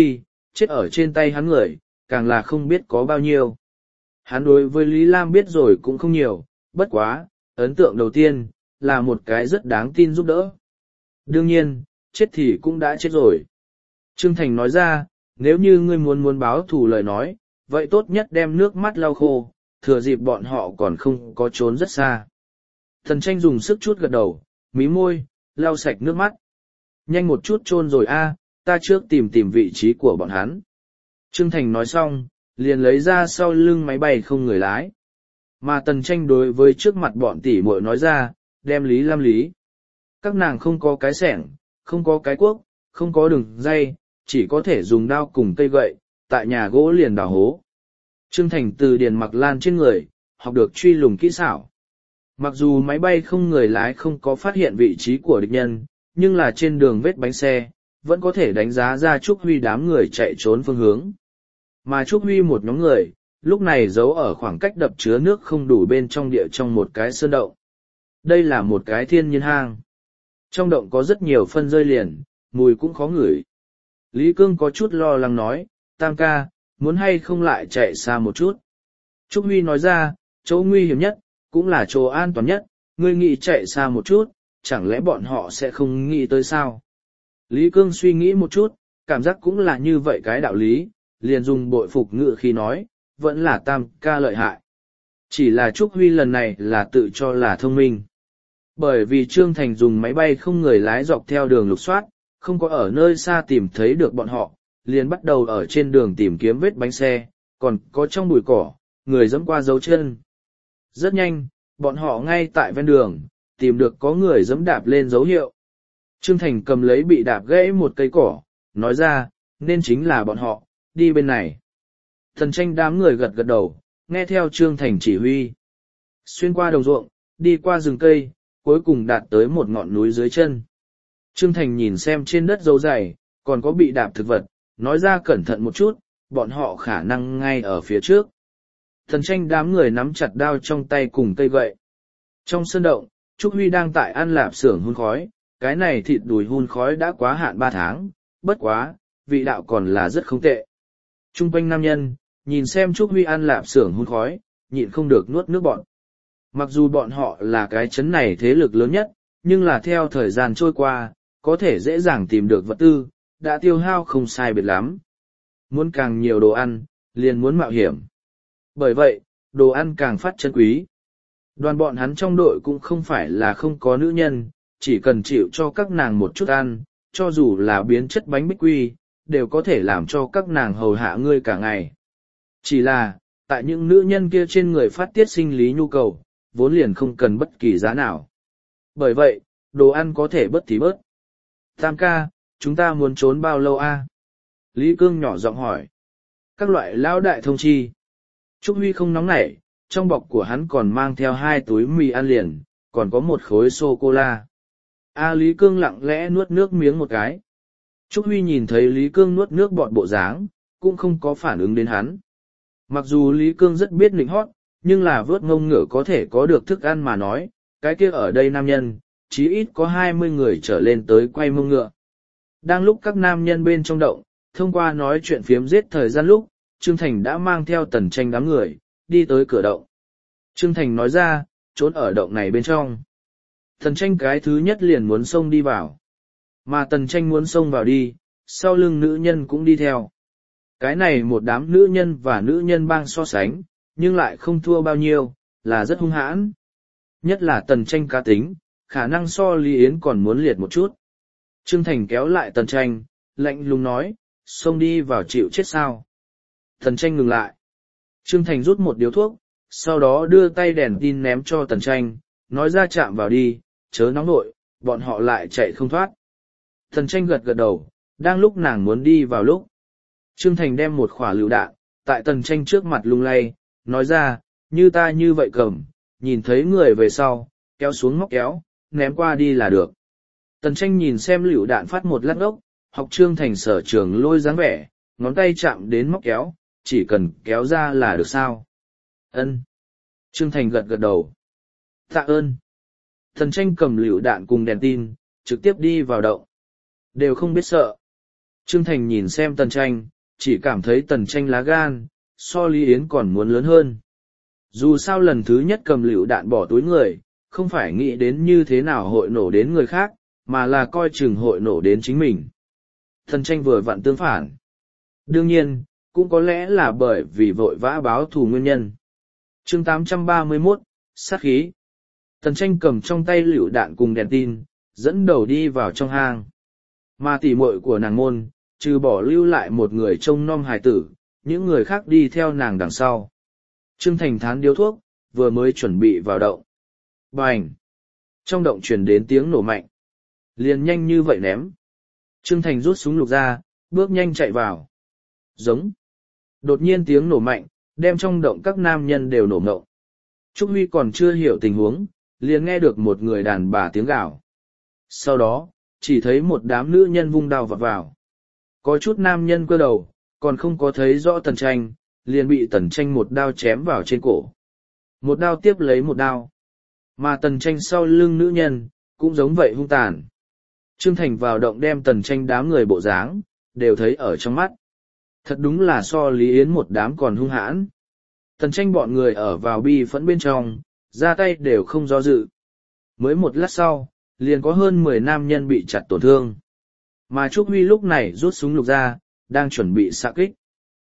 chết ở trên tay hắn người, càng là không biết có bao nhiêu. Hắn đối với Lý Lam biết rồi cũng không nhiều, bất quá, ấn tượng đầu tiên, là một cái rất đáng tin giúp đỡ. Đương nhiên, chết thì cũng đã chết rồi. Trương Thành nói ra, nếu như ngươi muốn muốn báo thù lời nói, vậy tốt nhất đem nước mắt lau khô, thừa dịp bọn họ còn không có trốn rất xa. Thần tranh dùng sức chút gật đầu, mí môi, lau sạch nước mắt. Nhanh một chút chôn rồi a, ta trước tìm tìm vị trí của bọn hắn. Trương Thành nói xong, liền lấy ra sau lưng máy bay không người lái. Mà tần tranh đối với trước mặt bọn tỷ muội nói ra, đem Lý Lam lý. Các nàng không có cái xẻng, không có cái cuốc, không có đường dây, chỉ có thể dùng đao cùng cây gậy, tại nhà gỗ liền đào hố. Trương Thành từ Điền Mặc Lan trên người, học được truy lùng kỹ xảo. Mặc dù máy bay không người lái không có phát hiện vị trí của địch nhân, nhưng là trên đường vết bánh xe, vẫn có thể đánh giá ra Trúc Huy đám người chạy trốn phương hướng. Mà Trúc Huy một nhóm người, lúc này giấu ở khoảng cách đập chứa nước không đủ bên trong địa trong một cái sơn động. Đây là một cái thiên nhiên hang. Trong động có rất nhiều phân rơi liền, mùi cũng khó ngửi. Lý Cương có chút lo lắng nói, Tam ca, muốn hay không lại chạy xa một chút. Trúc Huy nói ra, chỗ nguy hiểm nhất, cũng là chỗ an toàn nhất, ngươi nghĩ chạy xa một chút, chẳng lẽ bọn họ sẽ không nghĩ tới sao? Lý Cương suy nghĩ một chút, cảm giác cũng là như vậy cái đạo lý, liền dùng bội phục ngữ khi nói, vẫn là Tam ca lợi hại. Chỉ là Trúc Huy lần này là tự cho là thông minh. Bởi vì Trương Thành dùng máy bay không người lái dọc theo đường lục soát, không có ở nơi xa tìm thấy được bọn họ, liền bắt đầu ở trên đường tìm kiếm vết bánh xe, còn có trong bụi cỏ, người dẫm qua dấu chân. Rất nhanh, bọn họ ngay tại ven đường, tìm được có người dẫm đạp lên dấu hiệu. Trương Thành cầm lấy bị đạp gãy một cây cỏ, nói ra, nên chính là bọn họ, đi bên này. Thần tranh đám người gật gật đầu, nghe theo Trương Thành chỉ huy. Xuyên qua đồng ruộng, đi qua rừng cây, cuối cùng đạt tới một ngọn núi dưới chân. Trương Thành nhìn xem trên đất dấu dày, còn có bị đạp thực vật, nói ra cẩn thận một chút, bọn họ khả năng ngay ở phía trước. Thần tranh đám người nắm chặt đao trong tay cùng cây gậy. Trong sân động, Trúc Huy đang tại ăn lạp xưởng hun khói, cái này thịt đùi hun khói đã quá hạn ba tháng, bất quá, vị đạo còn là rất không tệ. Trung quanh nam nhân, nhìn xem Trúc Huy ăn lạp xưởng hun khói, nhịn không được nuốt nước bọn. Mặc dù bọn họ là cái chấn này thế lực lớn nhất, nhưng là theo thời gian trôi qua, có thể dễ dàng tìm được vật tư, đã tiêu hao không sai biệt lắm. Muốn càng nhiều đồ ăn, liền muốn mạo hiểm. Bởi vậy, đồ ăn càng phát chân quý. Đoàn bọn hắn trong đội cũng không phải là không có nữ nhân, chỉ cần chịu cho các nàng một chút ăn, cho dù là biến chất bánh bích quy, đều có thể làm cho các nàng hầu hạ ngươi cả ngày. Chỉ là, tại những nữ nhân kia trên người phát tiết sinh lý nhu cầu, vốn liền không cần bất kỳ giá nào. Bởi vậy, đồ ăn có thể bớt thì bớt. Tam ca, chúng ta muốn trốn bao lâu a? Lý Cương nhỏ giọng hỏi. Các loại lão đại thông chi. Trúc Huy không nóng nảy, trong bọc của hắn còn mang theo hai túi mì ăn liền, còn có một khối sô-cô-la. A Lý Cương lặng lẽ nuốt nước miếng một cái. Trúc Huy nhìn thấy Lý Cương nuốt nước bọt bộ dáng, cũng không có phản ứng đến hắn. Mặc dù Lý Cương rất biết nịnh hót, nhưng là vớt ngông ngựa có thể có được thức ăn mà nói, cái kia ở đây nam nhân, chí ít có hai mươi người trở lên tới quay mông ngựa. Đang lúc các nam nhân bên trong động, thông qua nói chuyện phiếm giết thời gian lúc, Trương Thành đã mang theo Tần Tranh đám người, đi tới cửa động. Trương Thành nói ra, trốn ở động này bên trong. Tần Tranh cái thứ nhất liền muốn xông đi vào. Mà Tần Tranh muốn xông vào đi, sau lưng nữ nhân cũng đi theo. Cái này một đám nữ nhân và nữ nhân bang so sánh, nhưng lại không thua bao nhiêu, là rất hung hãn. Nhất là Tần Tranh cá tính, khả năng so Lý Yến còn muốn liệt một chút. Trương Thành kéo lại Tần Tranh, lạnh lùng nói, xông đi vào chịu chết sao. Tần Tranh ngừng lại. Trương Thành rút một điếu thuốc, sau đó đưa tay đèn tin ném cho Tần Tranh, nói ra chạm vào đi, chớ nóng nội, bọn họ lại chạy không thoát. Tần Tranh gật gật đầu, đang lúc nàng muốn đi vào lúc. Trương Thành đem một quả lựu đạn, tại Tần Tranh trước mặt lung lay, nói ra, như ta như vậy cầm, nhìn thấy người về sau, kéo xuống móc kéo, ném qua đi là được. Tần Tranh nhìn xem lựu đạn phát một lát ốc, học Trương Thành sở trường lôi dáng vẻ, ngón tay chạm đến móc kéo, chỉ cần kéo ra là được sao. Ân. Trương Thành gật gật đầu. Tạ ơn. Tần Tranh cầm lựu đạn cùng đèn tin, trực tiếp đi vào động. Đều không biết sợ. Trương Thành nhìn xem Tần Tranh, chỉ cảm thấy tần tranh lá gan, so Lý Yến còn muốn lớn hơn. Dù sao lần thứ nhất cầm lựu đạn bỏ túi người, không phải nghĩ đến như thế nào hội nổ đến người khác, mà là coi chừng hội nổ đến chính mình. Tần tranh vừa vặn tương phản. Đương nhiên, cũng có lẽ là bởi vì vội vã báo thù nguyên nhân. Chương tám trăm ba mươi mốt, sát khí. Tần tranh cầm trong tay lựu đạn cùng đèn tin, dẫn đầu đi vào trong hang. Mà tỉ muội của nàng môn, trừ bỏ lưu lại một người trông nom hài tử, những người khác đi theo nàng đằng sau. Trương Thành thán điếu thuốc, vừa mới chuẩn bị vào động. Bành! Trong động truyền đến tiếng nổ mạnh. Liền nhanh như vậy ném. Trương Thành rút súng lục ra, bước nhanh chạy vào. Giống! Đột nhiên tiếng nổ mạnh, đem trong động các nam nhân đều nổ ngộng. Trúc Huy còn chưa hiểu tình huống, liền nghe được một người đàn bà tiếng gào. Sau đó, chỉ thấy một đám nữ nhân vung đao vọt vào. Có chút nam nhân cơ đầu, còn không có thấy rõ tần tranh, liền bị tần tranh một đao chém vào trên cổ. Một đao tiếp lấy một đao. Mà tần tranh sau lưng nữ nhân, cũng giống vậy hung tàn. Trương Thành vào động đem tần tranh đám người bộ dáng, đều thấy ở trong mắt. Thật đúng là so Lý Yến một đám còn hung hãn. Tần tranh bọn người ở vào bi phẫn bên trong, ra tay đều không do dự. Mới một lát sau, liền có hơn mười nam nhân bị chặt tổn thương. Mà Trúc Huy lúc này rút súng lục ra, đang chuẩn bị xạ kích.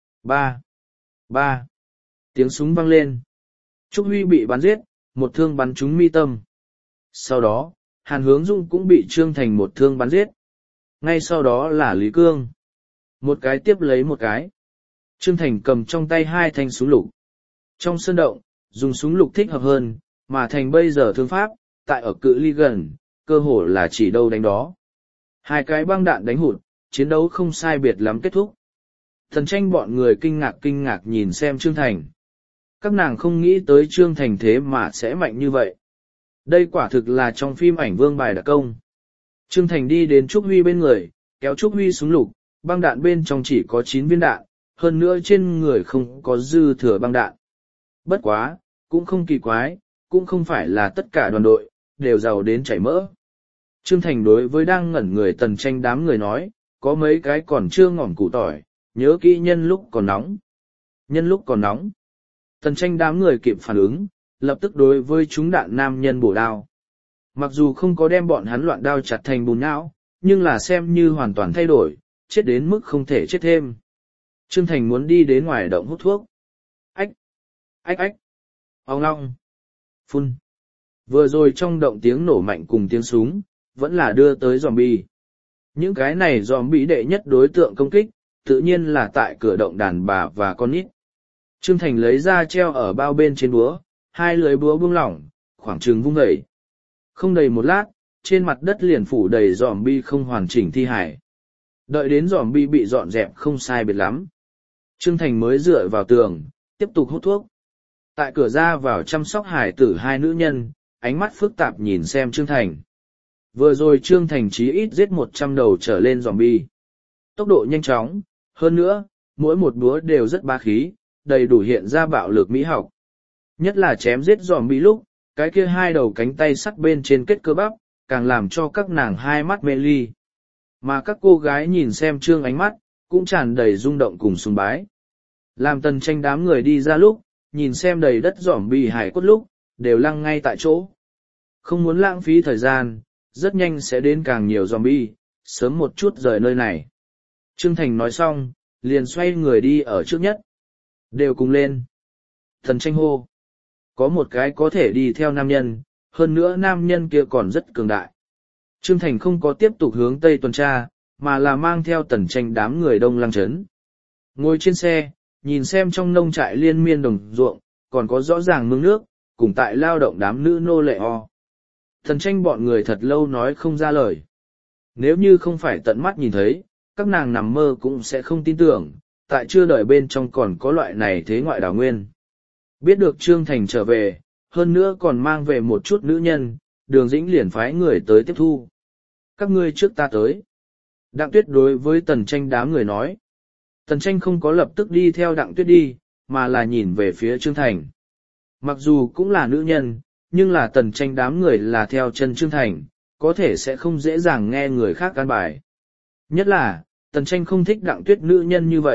Ba, ba, tiếng súng vang lên. Trúc Huy bị bắn giết, một thương bắn trúng mi tâm. Sau đó, Hàn Hướng Dung cũng bị Trương Thành một thương bắn giết. Ngay sau đó là Lý Cương. Một cái tiếp lấy một cái. Trương Thành cầm trong tay hai thanh súng lục. Trong sân động, dùng súng lục thích hợp hơn, mà Thành bây giờ thương pháp, tại ở cự ly gần, cơ hồ là chỉ đâu đánh đó. Hai cái băng đạn đánh hụt, chiến đấu không sai biệt lắm kết thúc. Thần tranh bọn người kinh ngạc kinh ngạc nhìn xem Trương Thành. Các nàng không nghĩ tới Trương Thành thế mà sẽ mạnh như vậy. Đây quả thực là trong phim ảnh vương bài đặc công. Trương Thành đi đến Trúc Huy bên người, kéo Trúc Huy súng lục, băng đạn bên trong chỉ có chín viên đạn, hơn nữa trên người không có dư thừa băng đạn. Bất quá, cũng không kỳ quái, cũng không phải là tất cả đoàn đội, đều giàu đến chảy mỡ. Trương Thành đối với đang ngẩn người tần tranh đám người nói, có mấy cái còn chưa ngỏm củ tỏi, nhớ kỹ nhân lúc còn nóng. Nhân lúc còn nóng. Tần tranh đám người kịp phản ứng, lập tức đối với chúng đạn nam nhân bổ đao. Mặc dù không có đem bọn hắn loạn đao chặt thành bùn não, nhưng là xem như hoàn toàn thay đổi, chết đến mức không thể chết thêm. Trương Thành muốn đi đến ngoài động hút thuốc. Ách! Ách ách! Ông long! Phun! Vừa rồi trong động tiếng nổ mạnh cùng tiếng súng, vẫn là đưa tới zombie. Những cái này zombie đệ nhất đối tượng công kích, tự nhiên là tại cửa động đàn bà và con nít. Trương Thành lấy ra treo ở bao bên trên búa, hai lưới búa buông lỏng, khoảng chừng vung dậy. Không đầy một lát, trên mặt đất liền phủ đầy zombie không hoàn chỉnh thi hải. Đợi đến zombie bị dọn dẹp không sai biệt lắm. Trương Thành mới dựa vào tường, tiếp tục hút thuốc. Tại cửa ra vào chăm sóc hải tử hai nữ nhân, ánh mắt phức tạp nhìn xem Trương Thành. Vừa rồi Trương Thành chí ít giết một trăm đầu trở lên zombie. Tốc độ nhanh chóng, hơn nữa, mỗi một búa đều rất bá khí, đầy đủ hiện ra bạo lực mỹ học. Nhất là chém giết zombie lúc, cái kia hai đầu cánh tay sắt bên trên kết cơ bắp, càng làm cho các nàng hai mắt mê ly. Mà các cô gái nhìn xem Trương ánh mắt, cũng tràn đầy rung động cùng sùng bái. Làm tần tranh đám người đi ra lúc, nhìn xem đầy đất zombie hải cốt lúc, đều lăng ngay tại chỗ. Không muốn lãng phí thời gian, rất nhanh sẽ đến càng nhiều zombie, sớm một chút rời nơi này. Trương Thành nói xong, liền xoay người đi ở trước nhất. Đều cùng lên. Thần tranh hô. Có một cái có thể đi theo nam nhân, hơn nữa nam nhân kia còn rất cường đại. Trương Thành không có tiếp tục hướng Tây tuần tra, mà là mang theo tần tranh đám người đông lăng chấn. Ngồi trên xe, nhìn xem trong nông trại liên miên đồng ruộng, còn có rõ ràng mương nước, cùng tại lao động đám nữ nô lệ o. Thần tranh bọn người thật lâu nói không ra lời. Nếu như không phải tận mắt nhìn thấy, các nàng nằm mơ cũng sẽ không tin tưởng, tại chưa đợi bên trong còn có loại này thế ngoại đảo nguyên. Biết được Trương Thành trở về, hơn nữa còn mang về một chút nữ nhân, Đường Dĩnh liền phái người tới tiếp thu. Các ngươi trước ta tới. Đặng Tuyết đối với Tần Tranh đám người nói. Tần Tranh không có lập tức đi theo Đặng Tuyết đi, mà là nhìn về phía Trương Thành. Mặc dù cũng là nữ nhân, nhưng là Tần Tranh đám người là theo chân Trương Thành, có thể sẽ không dễ dàng nghe người khác can bài. Nhất là, Tần Tranh không thích Đặng Tuyết nữ nhân như vậy,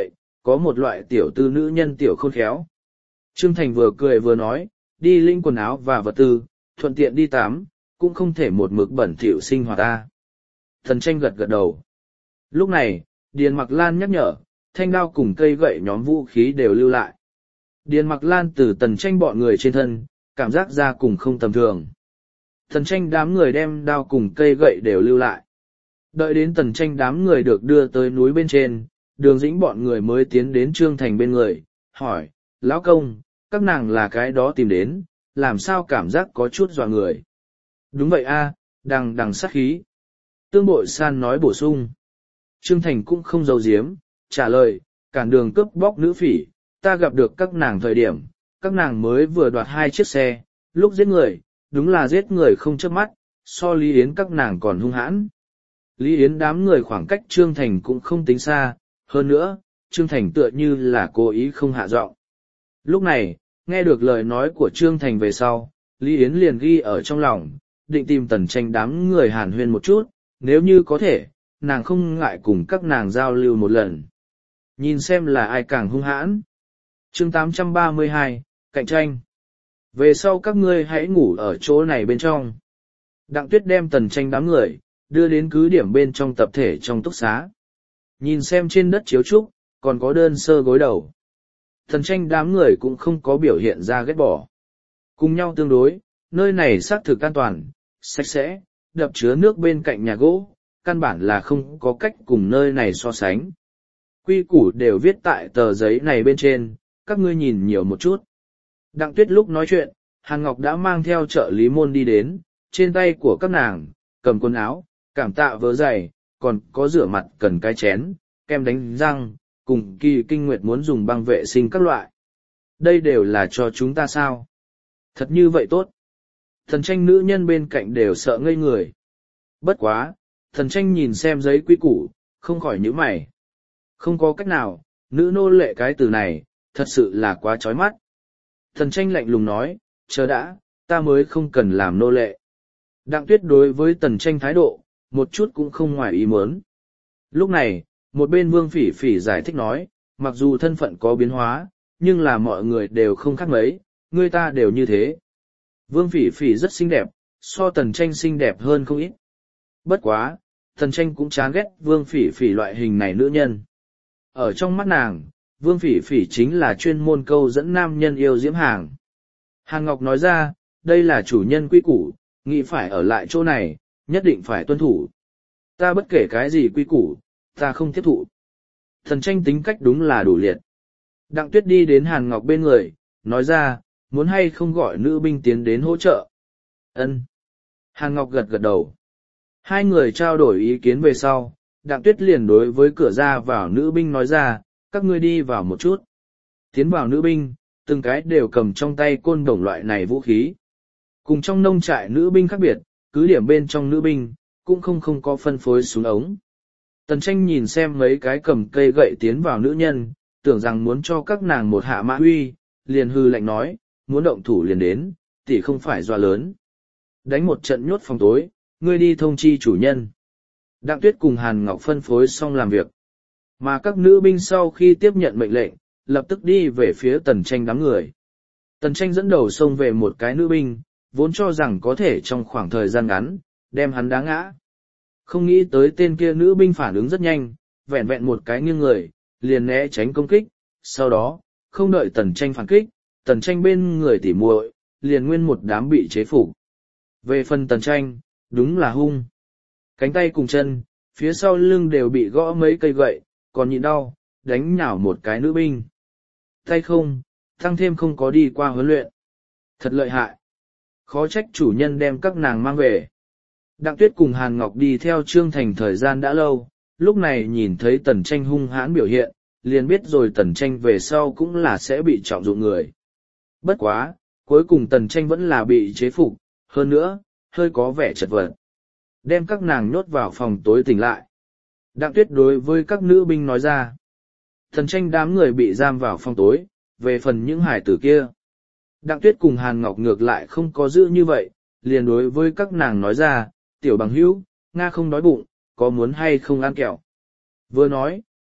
có một loại tiểu tư nữ nhân tiểu khôn khéo. Trương Thành vừa cười vừa nói, đi linh quần áo và vật tư, thuận tiện đi tắm, cũng không thể một mực bẩn thỉu sinh hoạt ta. Tần Tranh gật gật đầu. Lúc này, Điền Mặc Lan nhắc nhở, thanh đao cùng cây gậy nhóm vũ khí đều lưu lại. Điền Mặc Lan từ Tần Tranh bọn người trên thân, cảm giác ra cùng không tầm thường. Tần Tranh đám người đem đao cùng cây gậy đều lưu lại. Đợi đến Tần Tranh đám người được đưa tới núi bên trên, Đường Dĩnh bọn người mới tiến đến Trương Thành bên người, hỏi, lão công, các nàng là cái đó tìm đến, làm sao cảm giác có chút dọa người. Đúng vậy a, đằng đằng sát khí. Tương Bội San nói bổ sung. Trương Thành cũng không giấu giếm, trả lời, cản đường cướp bóc nữ phỉ, ta gặp được các nàng thời điểm, các nàng mới vừa đoạt hai chiếc xe, lúc giết người, đúng là giết người không chớp mắt, so Lý Yến các nàng còn hung hãn. Lý Yến đám người khoảng cách Trương Thành cũng không tính xa, hơn nữa, Trương Thành tựa như là cố ý không hạ giọng. Lúc này, nghe được lời nói của Trương Thành về sau, Lý Yến liền ghi ở trong lòng, định tìm Tần Tranh đám người hàn huyên một chút, nếu như có thể, nàng không ngại cùng các nàng giao lưu một lần. Nhìn xem là ai càng hung hãn. Chương tám trăm ba mươi hai, cạnh tranh. Về sau các ngươi hãy ngủ ở chỗ này bên trong. Đặng Tuyết đem Tần Tranh đám người, đưa đến cứ điểm bên trong tập thể trong túc xá. Nhìn xem trên đất chiếu trúc, còn có đơn sơ gối đầu. Tần Tranh đám người cũng không có biểu hiện ra ghét bỏ. Cùng nhau tương đối, nơi này xác thực an toàn, sạch sẽ, đập chứa nước bên cạnh nhà gỗ, căn bản là không có cách cùng nơi này so sánh. Quy củ đều viết tại tờ giấy này bên trên, các ngươi nhìn nhiều một chút. Đặng Tuyết lúc nói chuyện, Hàn Ngọc đã mang theo trợ lý môn đi đến, trên tay của các nàng, cầm quần áo, cảm tạ vớ giày, còn có rửa mặt cần cái chén, kem đánh răng, cùng Kỳ Kinh Nguyệt muốn dùng băng vệ sinh các loại. Đây đều là cho chúng ta sao? Thật như vậy tốt. Thần Tranh nữ nhân bên cạnh đều sợ ngây người. Bất quá, Thần Tranh nhìn xem giấy quy củ, không khỏi nhíu mày. Không có cách nào, nữ nô lệ cái từ này, thật sự là quá chói mắt. Thần Tranh lạnh lùng nói, chờ đã, ta mới không cần làm nô lệ. Đặng Tuyết đối với Tần Tranh thái độ, một chút cũng không ngoài ý muốn. Lúc này, một bên Vương Phỉ Phỉ giải thích nói, mặc dù thân phận có biến hóa, nhưng là mọi người đều không khác mấy, người ta đều như thế. Vương Phỉ Phỉ rất xinh đẹp, so Tần Tranh xinh đẹp hơn không ít. Bất quá, Tần Tranh cũng chán ghét Vương Phỉ Phỉ loại hình này nữ nhân. Ở trong mắt nàng, Vương Phỉ Phỉ chính là chuyên môn câu dẫn nam nhân yêu diễm hàng. Hàn Ngọc nói ra, đây là chủ nhân quy củ, nghĩ phải ở lại chỗ này, nhất định phải tuân thủ. Ta bất kể cái gì quy củ, ta không tiếp thụ. Tần Tranh tính cách đúng là đủ liệt. Đặng Tuyết đi đến Hàn Ngọc bên người, nói ra, muốn hay không gọi nữ binh tiến đến hỗ trợ. Ân. Hàn Ngọc gật gật đầu. Hai người trao đổi ý kiến về sau, Đặng Tuyết liền đối với cửa ra vào nữ binh nói ra, các ngươi đi vào một chút. Tiến vào nữ binh, từng cái đều cầm trong tay côn đồng loại này vũ khí. Cùng trong nông trại nữ binh khác biệt, cứ điểm bên trong nữ binh, cũng không không có phân phối súng ống. Tần Tranh nhìn xem mấy cái cầm cây gậy tiến vào nữ nhân, tưởng rằng muốn cho các nàng một hạ mã huy, liền hư lạnh nói, muốn động thủ liền đến, tỷ không phải dọa lớn. Đánh một trận nhốt phòng tối, ngươi đi thông chi chủ nhân. Đặng Tuyết cùng Hàn Ngọc phân phối xong làm việc. Mà các nữ binh sau khi tiếp nhận mệnh lệnh, lập tức đi về phía Tần Tranh đám người. Tần Tranh dẫn đầu xông về một cái nữ binh, vốn cho rằng có thể trong khoảng thời gian ngắn, đem hắn đá ngã. Không nghĩ tới tên kia nữ binh phản ứng rất nhanh, vẹn vẹn một cái nghiêng người, liền né tránh công kích, sau đó, không đợi Tần Tranh phản kích, Tần Tranh bên người tỉ muội, liền nguyên một đám bị chế phục. Về phần Tần Tranh, đúng là hung. Cánh tay cùng chân, phía sau lưng đều bị gõ mấy cây gậy, còn nhịn đau, đánh nhào một cái nữ binh. Tay không, tăng thêm không có đi qua huấn luyện. Thật lợi hại. Khó trách chủ nhân đem các nàng mang về. Đặng Tuyết cùng Hàn Ngọc đi theo Trương Thành thời gian đã lâu, lúc này nhìn thấy Tần Tranh hung hãn biểu hiện, liền biết rồi Tần Tranh về sau cũng là sẽ bị trọng dụng người. Bất quá, cuối cùng Tần Tranh vẫn là bị chế phục, hơn nữa, hơi có vẻ chật vật. Đem các nàng nhốt vào phòng tối tỉnh lại. Đặng Tuyết đối với các nữ binh nói ra. Tần Tranh đám người bị giam vào phòng tối, về phần những hải tử kia. Đặng Tuyết cùng Hàn Ngọc ngược lại không có giữ như vậy, liền đối với các nàng nói ra, tiểu bằng hữu, Nga không đói bụng, có muốn hay không ăn kẹo. Vừa nói,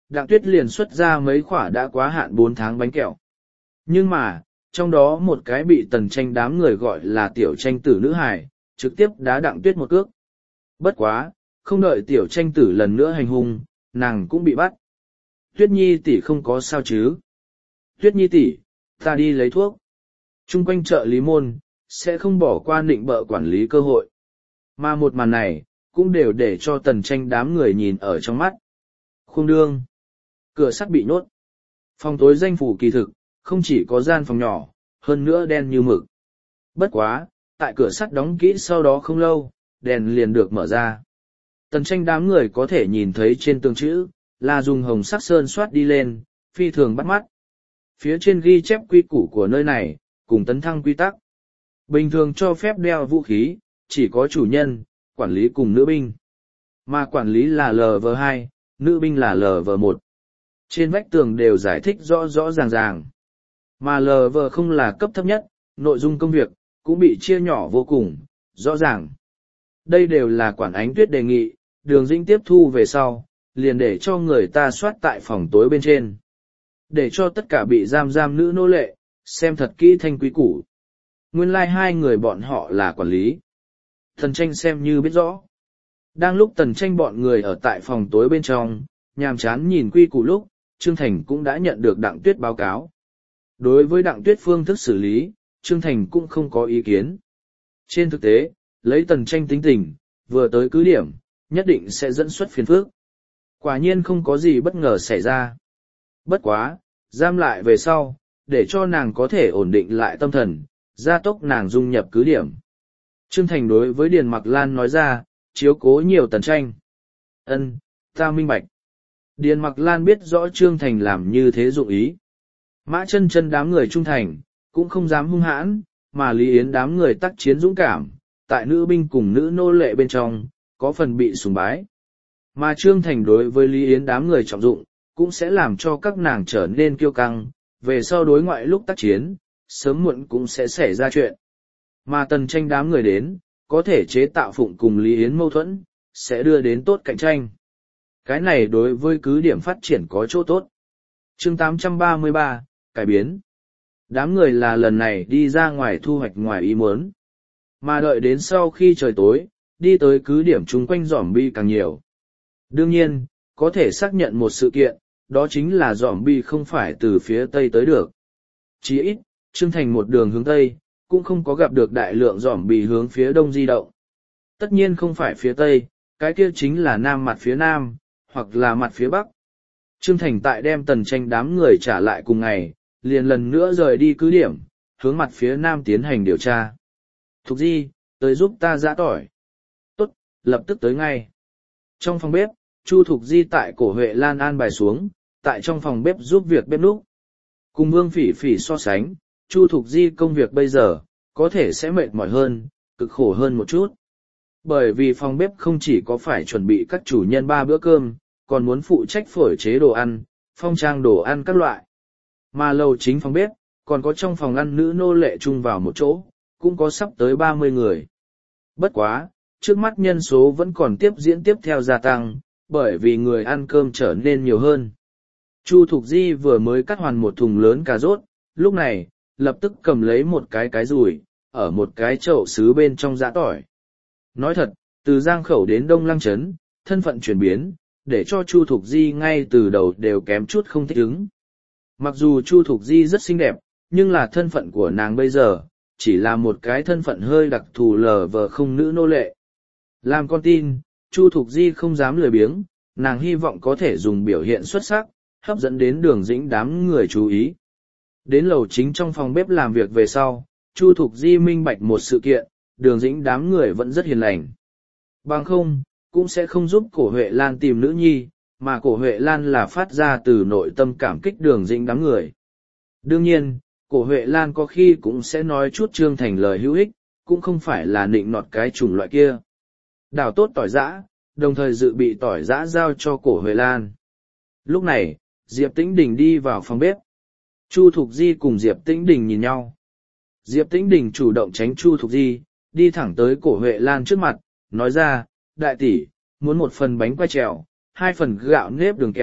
Đặng Tuyết liền xuất ra mấy khoả đã quá hạn bốn tháng bánh kẹo. Nhưng mà, trong đó một cái bị Tần Tranh đám người gọi là tiểu tranh tử nữ hài, trực tiếp đá Đặng Tuyết một cước. Bất quá, không đợi tiểu tranh tử lần nữa hành hung, nàng cũng bị bắt. Tuyết Nhi tỷ không có sao chứ? Tuyết Nhi tỷ, ta đi lấy thuốc. Trung quanh chợ Lý Môn, sẽ không bỏ qua nịnh bợ quản lý cơ hội. Mà một màn này, cũng đều để cho Tần Tranh đám người nhìn ở trong mắt. Khung đương. Cửa sắt bị nhốt. Phòng tối danh phủ kỳ thực, không chỉ có gian phòng nhỏ, hơn nữa đen như mực. Bất quá, tại cửa sắt đóng kỹ sau đó không lâu, đèn liền được mở ra. Tần Tranh đám người có thể nhìn thấy trên tường chữ, là dùng hồng sắc sơn soát đi lên, phi thường bắt mắt. Phía trên ghi chép quy củ của nơi này, cùng tấn thăng quy tắc. Bình thường cho phép đeo vũ khí, chỉ có chủ nhân, quản lý cùng nữ binh. Mà quản lý là L V hai, nữ binh là L V một. Trên vách tường đều giải thích rõ rõ ràng ràng. Mà L V không là cấp thấp nhất, nội dung công việc, cũng bị chia nhỏ vô cùng, rõ ràng. Đây đều là Quản Ánh Tuyết đề nghị, Đường Dĩnh tiếp thu về sau, liền để cho người ta soát tại phòng tối bên trên. Để cho tất cả bị giam giam nữ nô lệ, xem thật kỹ thanh quý củ. Nguyên lai like hai người bọn họ là quản lý. Tần Tranh xem như biết rõ. Đang lúc Tần Tranh bọn người ở tại phòng tối bên trong, nhàm chán nhìn quy củ lúc, Trương Thành cũng đã nhận được Đặng Tuyết báo cáo. Đối với Đặng Tuyết phương thức xử lý, Trương Thành cũng không có ý kiến. Trên thực tế, lấy Tần Tranh tính tình, vừa tới cứ điểm, nhất định sẽ dẫn xuất phiền phức. Quả nhiên không có gì bất ngờ xảy ra. Bất quá, giam lại về sau, để cho nàng có thể ổn định lại tâm thần, gia tốc nàng dung nhập cứ điểm. Trương Thành đối với Điền Mặc Lan nói ra, chiếu cố nhiều Tần Tranh. Ân, ta minh bạch. Điền Mặc Lan biết rõ Trương Thành làm như thế dụng ý. Mã Chân Chân đám người trung thành, cũng không dám hung hãn, mà Lý Yến đám người tác chiến dũng cảm, tại nữ binh cùng nữ nô lệ bên trong, có phần bị sùng bái. Mà Trương Thành đối với Lý Yến đám người trọng dụng, cũng sẽ làm cho các nàng trở nên kiêu căng, về sau đối ngoại lúc tác chiến, sớm muộn cũng sẽ xảy ra chuyện. Mà Tần Tranh đám người đến, có thể chế tạo Phụng cùng Lý Yến mâu thuẫn, sẽ đưa đến tốt cạnh tranh. Cái này đối với cứ điểm phát triển có chỗ tốt. Chương tám trăm ba mươi ba, cải biến. Đám người là lần này đi ra ngoài thu hoạch ngoài ý muốn. Mà đợi đến sau khi trời tối, đi tới cứ điểm chung quanh zombie càng nhiều. Đương nhiên, có thể xác nhận một sự kiện, đó chính là zombie không phải từ phía tây tới được. Chỉ ít, Trương Thành một đường hướng tây, cũng không có gặp được đại lượng zombie hướng phía đông di động. Tất nhiên không phải phía tây, cái kia chính là nam mặt phía nam, hoặc là mặt phía bắc. Trương Thành tại đem Tần Tranh đám người trả lại cùng ngày, liền lần nữa rời đi cứ điểm, hướng mặt phía nam tiến hành điều tra. Thục Di, tới giúp ta giã tỏi. Tốt, lập tức tới ngay. Trong phòng bếp, Chu Thục Di tại cổ Huệ Lan an bài xuống, tại trong phòng bếp giúp việc bếp núc. Cùng Vương Phỉ Phỉ so sánh, Chu Thục Di công việc bây giờ, có thể sẽ mệt mỏi hơn, cực khổ hơn một chút. Bởi vì phòng bếp không chỉ có phải chuẩn bị các chủ nhân ba bữa cơm, còn muốn phụ trách phổi chế đồ ăn, phong trang đồ ăn các loại. Mà lầu chính phòng bếp, còn có trong phòng ăn nữ nô lệ chung vào một chỗ, cũng có sắp tới ba mươi người. Bất quá, trước mắt nhân số vẫn còn tiếp diễn tiếp theo gia tăng, bởi vì người ăn cơm trở nên nhiều hơn. Chu Thục Di vừa mới cắt hoàn một thùng lớn cà rốt, lúc này, lập tức cầm lấy một cái cái rùi, ở một cái chậu sứ bên trong giã tỏi. Nói thật, từ Giang Khẩu đến Đông Lăng Trấn, thân phận chuyển biến, để cho Chu Thục Di ngay từ đầu đều kém chút không thích ứng. Mặc dù Chu Thục Di rất xinh đẹp, nhưng là thân phận của nàng bây giờ, chỉ là một cái thân phận hơi đặc thù lờ vờ không nữ nô lệ. Làm con tin, Chu Thục Di không dám lười biếng, nàng hy vọng có thể dùng biểu hiện xuất sắc, hấp dẫn đến Đường Dĩnh đám người chú ý. Đến lầu chính trong phòng bếp làm việc về sau, Chu Thục Di minh bạch một sự kiện, Đường Dĩnh đám người vẫn rất hiền lành. Bằng không, cũng sẽ không giúp Cổ Huệ Lan tìm nữ nhi, mà Cổ Huệ Lan là phát ra từ nội tâm cảm kích Đường Dĩnh đám người. Đương nhiên, Cổ Huệ Lan có khi cũng sẽ nói chút Trương Thành lời hữu ích, cũng không phải là nịnh nọt cái chủng loại kia. Đào tốt tỏi giã, đồng thời dự bị tỏi giã giao cho Cổ Huệ Lan. Lúc này, Diệp Tĩnh Đình đi vào phòng bếp. Chu Thục Di cùng Diệp Tĩnh Đình nhìn nhau. Diệp Tĩnh Đình chủ động tránh Chu Thục Di, đi thẳng tới Cổ Huệ Lan trước mặt, nói ra, đại tỷ, muốn một phần bánh quay trèo, hai phần gạo nếp đường kẹo,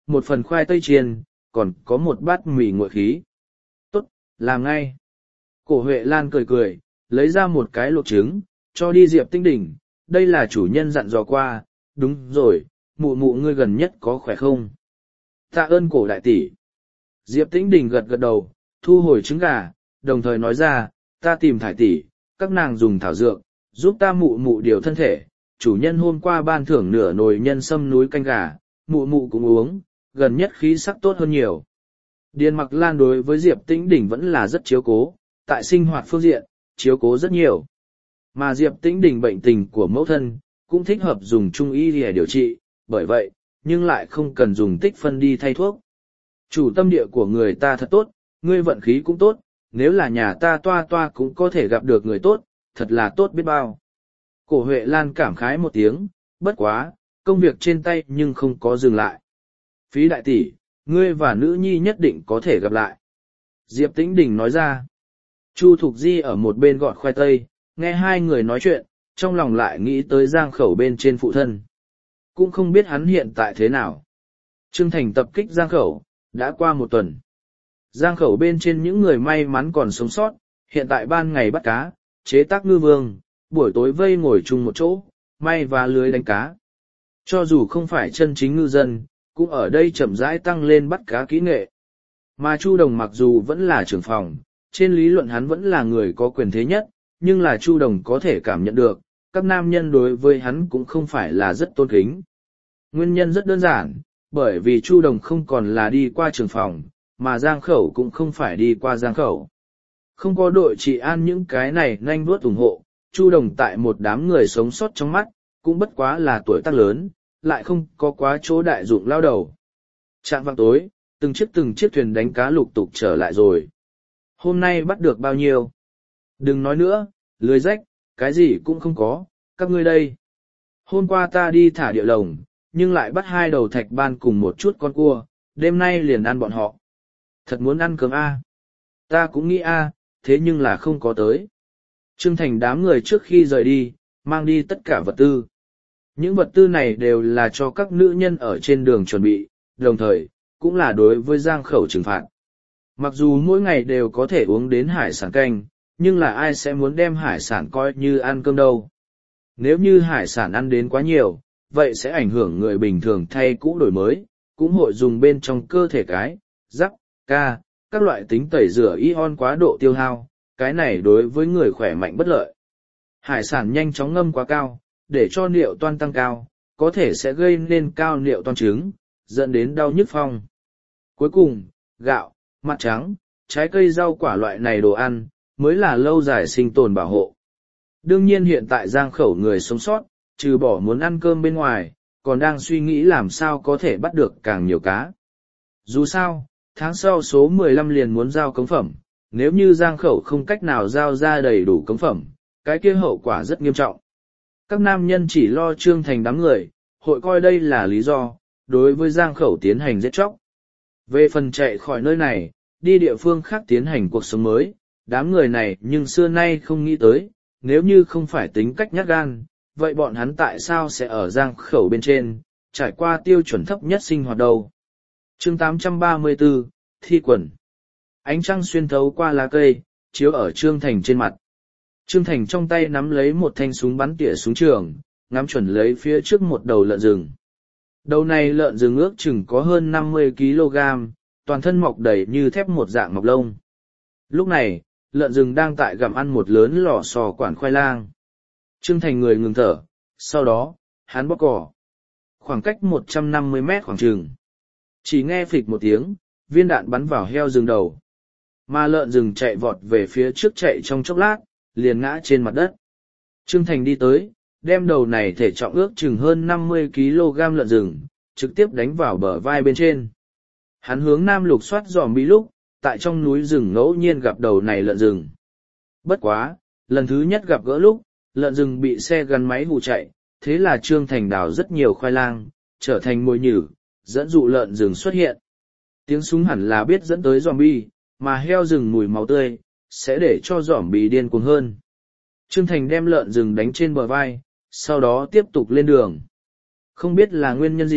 một phần khoai tây chiên, còn có một bát mì nguội khí. Tốt, làm ngay. Cổ Huệ Lan cười cười, lấy ra một cái luộc trứng, cho đi Diệp Tĩnh Đình, đây là chủ nhân dặn dò qua, đúng rồi, mụ mụ ngươi gần nhất có khỏe không? Tạ ơn cổ đại tỷ. Diệp Tĩnh Đình gật gật đầu, thu hồi trứng gà, đồng thời nói ra, ta tìm thải tỷ, các nàng dùng thảo dược, giúp ta mụ mụ điều thân thể, chủ nhân hôm qua ban thưởng nửa nồi nhân sâm núi canh gà, mụ mụ cũng uống, gần nhất khí sắc tốt hơn nhiều. Điền Mặc Lan đối với Diệp Tĩnh Đình vẫn là rất chiếu cố, tại sinh hoạt phương diện, chiếu cố rất nhiều. Mà Diệp Tĩnh Đình bệnh tình của mẫu thân, cũng thích hợp dùng trung y để điều trị, bởi vậy, nhưng lại không cần dùng tích phân đi thay thuốc. Chủ tâm địa của người ta thật tốt, ngươi vận khí cũng tốt, nếu là nhà ta toa toa cũng có thể gặp được người tốt, thật là tốt biết bao. Cổ Huệ Lan cảm khái một tiếng, bất quá, công việc trên tay nhưng không có dừng lại. Phí đại tỷ, ngươi và nữ nhi nhất định có thể gặp lại. Diệp Tĩnh Đình nói ra. Chu Thục Di ở một bên gọt khoai tây, nghe hai người nói chuyện, trong lòng lại nghĩ tới Giang Khẩu bên trên phụ thân. Cũng không biết hắn hiện tại thế nào. Trương Thành tập kích Giang Khẩu, đã qua một tuần. Giang Khẩu bên trên những người may mắn còn sống sót, hiện tại ban ngày bắt cá, chế tác ngư vương, buổi tối vây ngồi chung một chỗ, may và lưới đánh cá. Cho dù không phải chân chính ngư dân, cũng ở đây chậm rãi tăng lên bắt cá kỹ nghệ. Mà Chu Đồng mặc dù vẫn là trưởng phòng, trên lý luận hắn vẫn là người có quyền thế nhất, nhưng là Chu Đồng có thể cảm nhận được, các nam nhân đối với hắn cũng không phải là rất tôn kính. Nguyên nhân rất đơn giản, bởi vì Chu Đồng không còn là đi qua trưởng phòng, mà Giang Khẩu cũng không phải đi qua Giang Khẩu. Không có đội trị an những cái này nhanh vuốt ủng hộ, Chu Đồng tại một đám người sống sót trong mắt, cũng bất quá là tuổi tác lớn, lại không có quá chỗ đại dụng lao đầu. Trạng vạng tối, từng chiếc từng chiếc thuyền đánh cá lục tục trở lại rồi. Hôm nay bắt được bao nhiêu? Đừng nói nữa, lưới rách, cái gì cũng không có, các ngươi đây. Hôm qua ta đi thả địa lồng, nhưng lại bắt hai đầu thạch ban cùng một chút con cua, đêm nay liền ăn bọn họ. Thật muốn ăn cơm a. Ta cũng nghĩ a, thế nhưng là không có tới. Trương Thành đám người trước khi rời đi, mang đi tất cả vật tư. Những vật tư này đều là cho các nữ nhân ở trên đường chuẩn bị, đồng thời, cũng là đối với Giang Khẩu trừng phạt. Mặc dù mỗi ngày đều có thể uống đến hải sản canh, nhưng là ai sẽ muốn đem hải sản coi như ăn cơm đâu. Nếu như hải sản ăn đến quá nhiều, vậy sẽ ảnh hưởng người bình thường thay cũ đổi mới, cũng hội dùng bên trong cơ thể cái, giắc, ca, các loại tính tẩy rửa ion quá độ tiêu hao, cái này đối với người khỏe mạnh bất lợi. Hải sản nhanh chóng ngâm quá cao, để cho niệu toan tăng cao, có thể sẽ gây nên cao niệu toan trứng, dẫn đến đau nhức phong. Cuối cùng, gạo, mặt trắng, trái cây rau quả loại này đồ ăn, mới là lâu dài sinh tồn bảo hộ. Đương nhiên hiện tại Giang Khẩu người sống sót, trừ bỏ muốn ăn cơm bên ngoài, còn đang suy nghĩ làm sao có thể bắt được càng nhiều cá. Dù sao, tháng sau số mười lăm liền muốn giao cống phẩm, nếu như Giang Khẩu không cách nào giao ra đầy đủ cống phẩm, cái kia hậu quả rất nghiêm trọng. Các nam nhân chỉ lo Trương Thành đám người, hội coi đây là lý do, đối với Giang Khẩu tiến hành giết chóc. Về phần chạy khỏi nơi này, đi địa phương khác tiến hành cuộc sống mới, đám người này nhưng xưa nay không nghĩ tới, nếu như không phải tính cách nhát gan, vậy bọn hắn tại sao sẽ ở Giang Khẩu bên trên, trải qua tiêu chuẩn thấp nhất sinh hoạt đâu. Chương tám trăm ba mươi tư, Thi quần. Ánh trăng xuyên thấu qua lá cây, chiếu ở Trương Thành trên mặt. Trương Thành trong tay nắm lấy một thanh súng bắn tỉa súng trường, ngắm chuẩn lấy phía trước một đầu lợn rừng. Đầu này lợn rừng ước chừng có hơn năm mươi ki lô gam, toàn thân mọc đầy như thép một dạng mọc lông. Lúc này, lợn rừng đang tại gặm ăn một lớn lò xò quản khoai lang. Trương Thành người ngừng thở, sau đó, hắn bóp cỏ. Khoảng cách một trăm năm mươi mét khoảng chừng. Chỉ nghe phịch một tiếng, viên đạn bắn vào heo rừng đầu. Mà lợn rừng chạy vọt về phía trước chạy trong chốc lát, liền ngã trên mặt đất. Trương Thành đi tới, đem đầu này thể trọng ước chừng hơn năm mươi ki lô gam lợn rừng, trực tiếp đánh vào bờ vai bên trên. Hắn hướng nam lục soát dòm bi lúc, tại trong núi rừng ngẫu nhiên gặp đầu này lợn rừng. Bất quá, lần thứ nhất gặp gỡ lúc, lợn rừng bị xe gắn máy hù chạy, thế là Trương Thành đào rất nhiều khoai lang, trở thành mồi nhử, dẫn dụ lợn rừng xuất hiện. Tiếng súng hẳn là biết dẫn tới zombie, mà heo rừng mùi máu tươi, sẽ để cho zombie điên cuồng hơn. Trương Thành đem lợn rừng đánh trên bờ vai, sau đó tiếp tục lên đường. Không biết là nguyên nhân gì,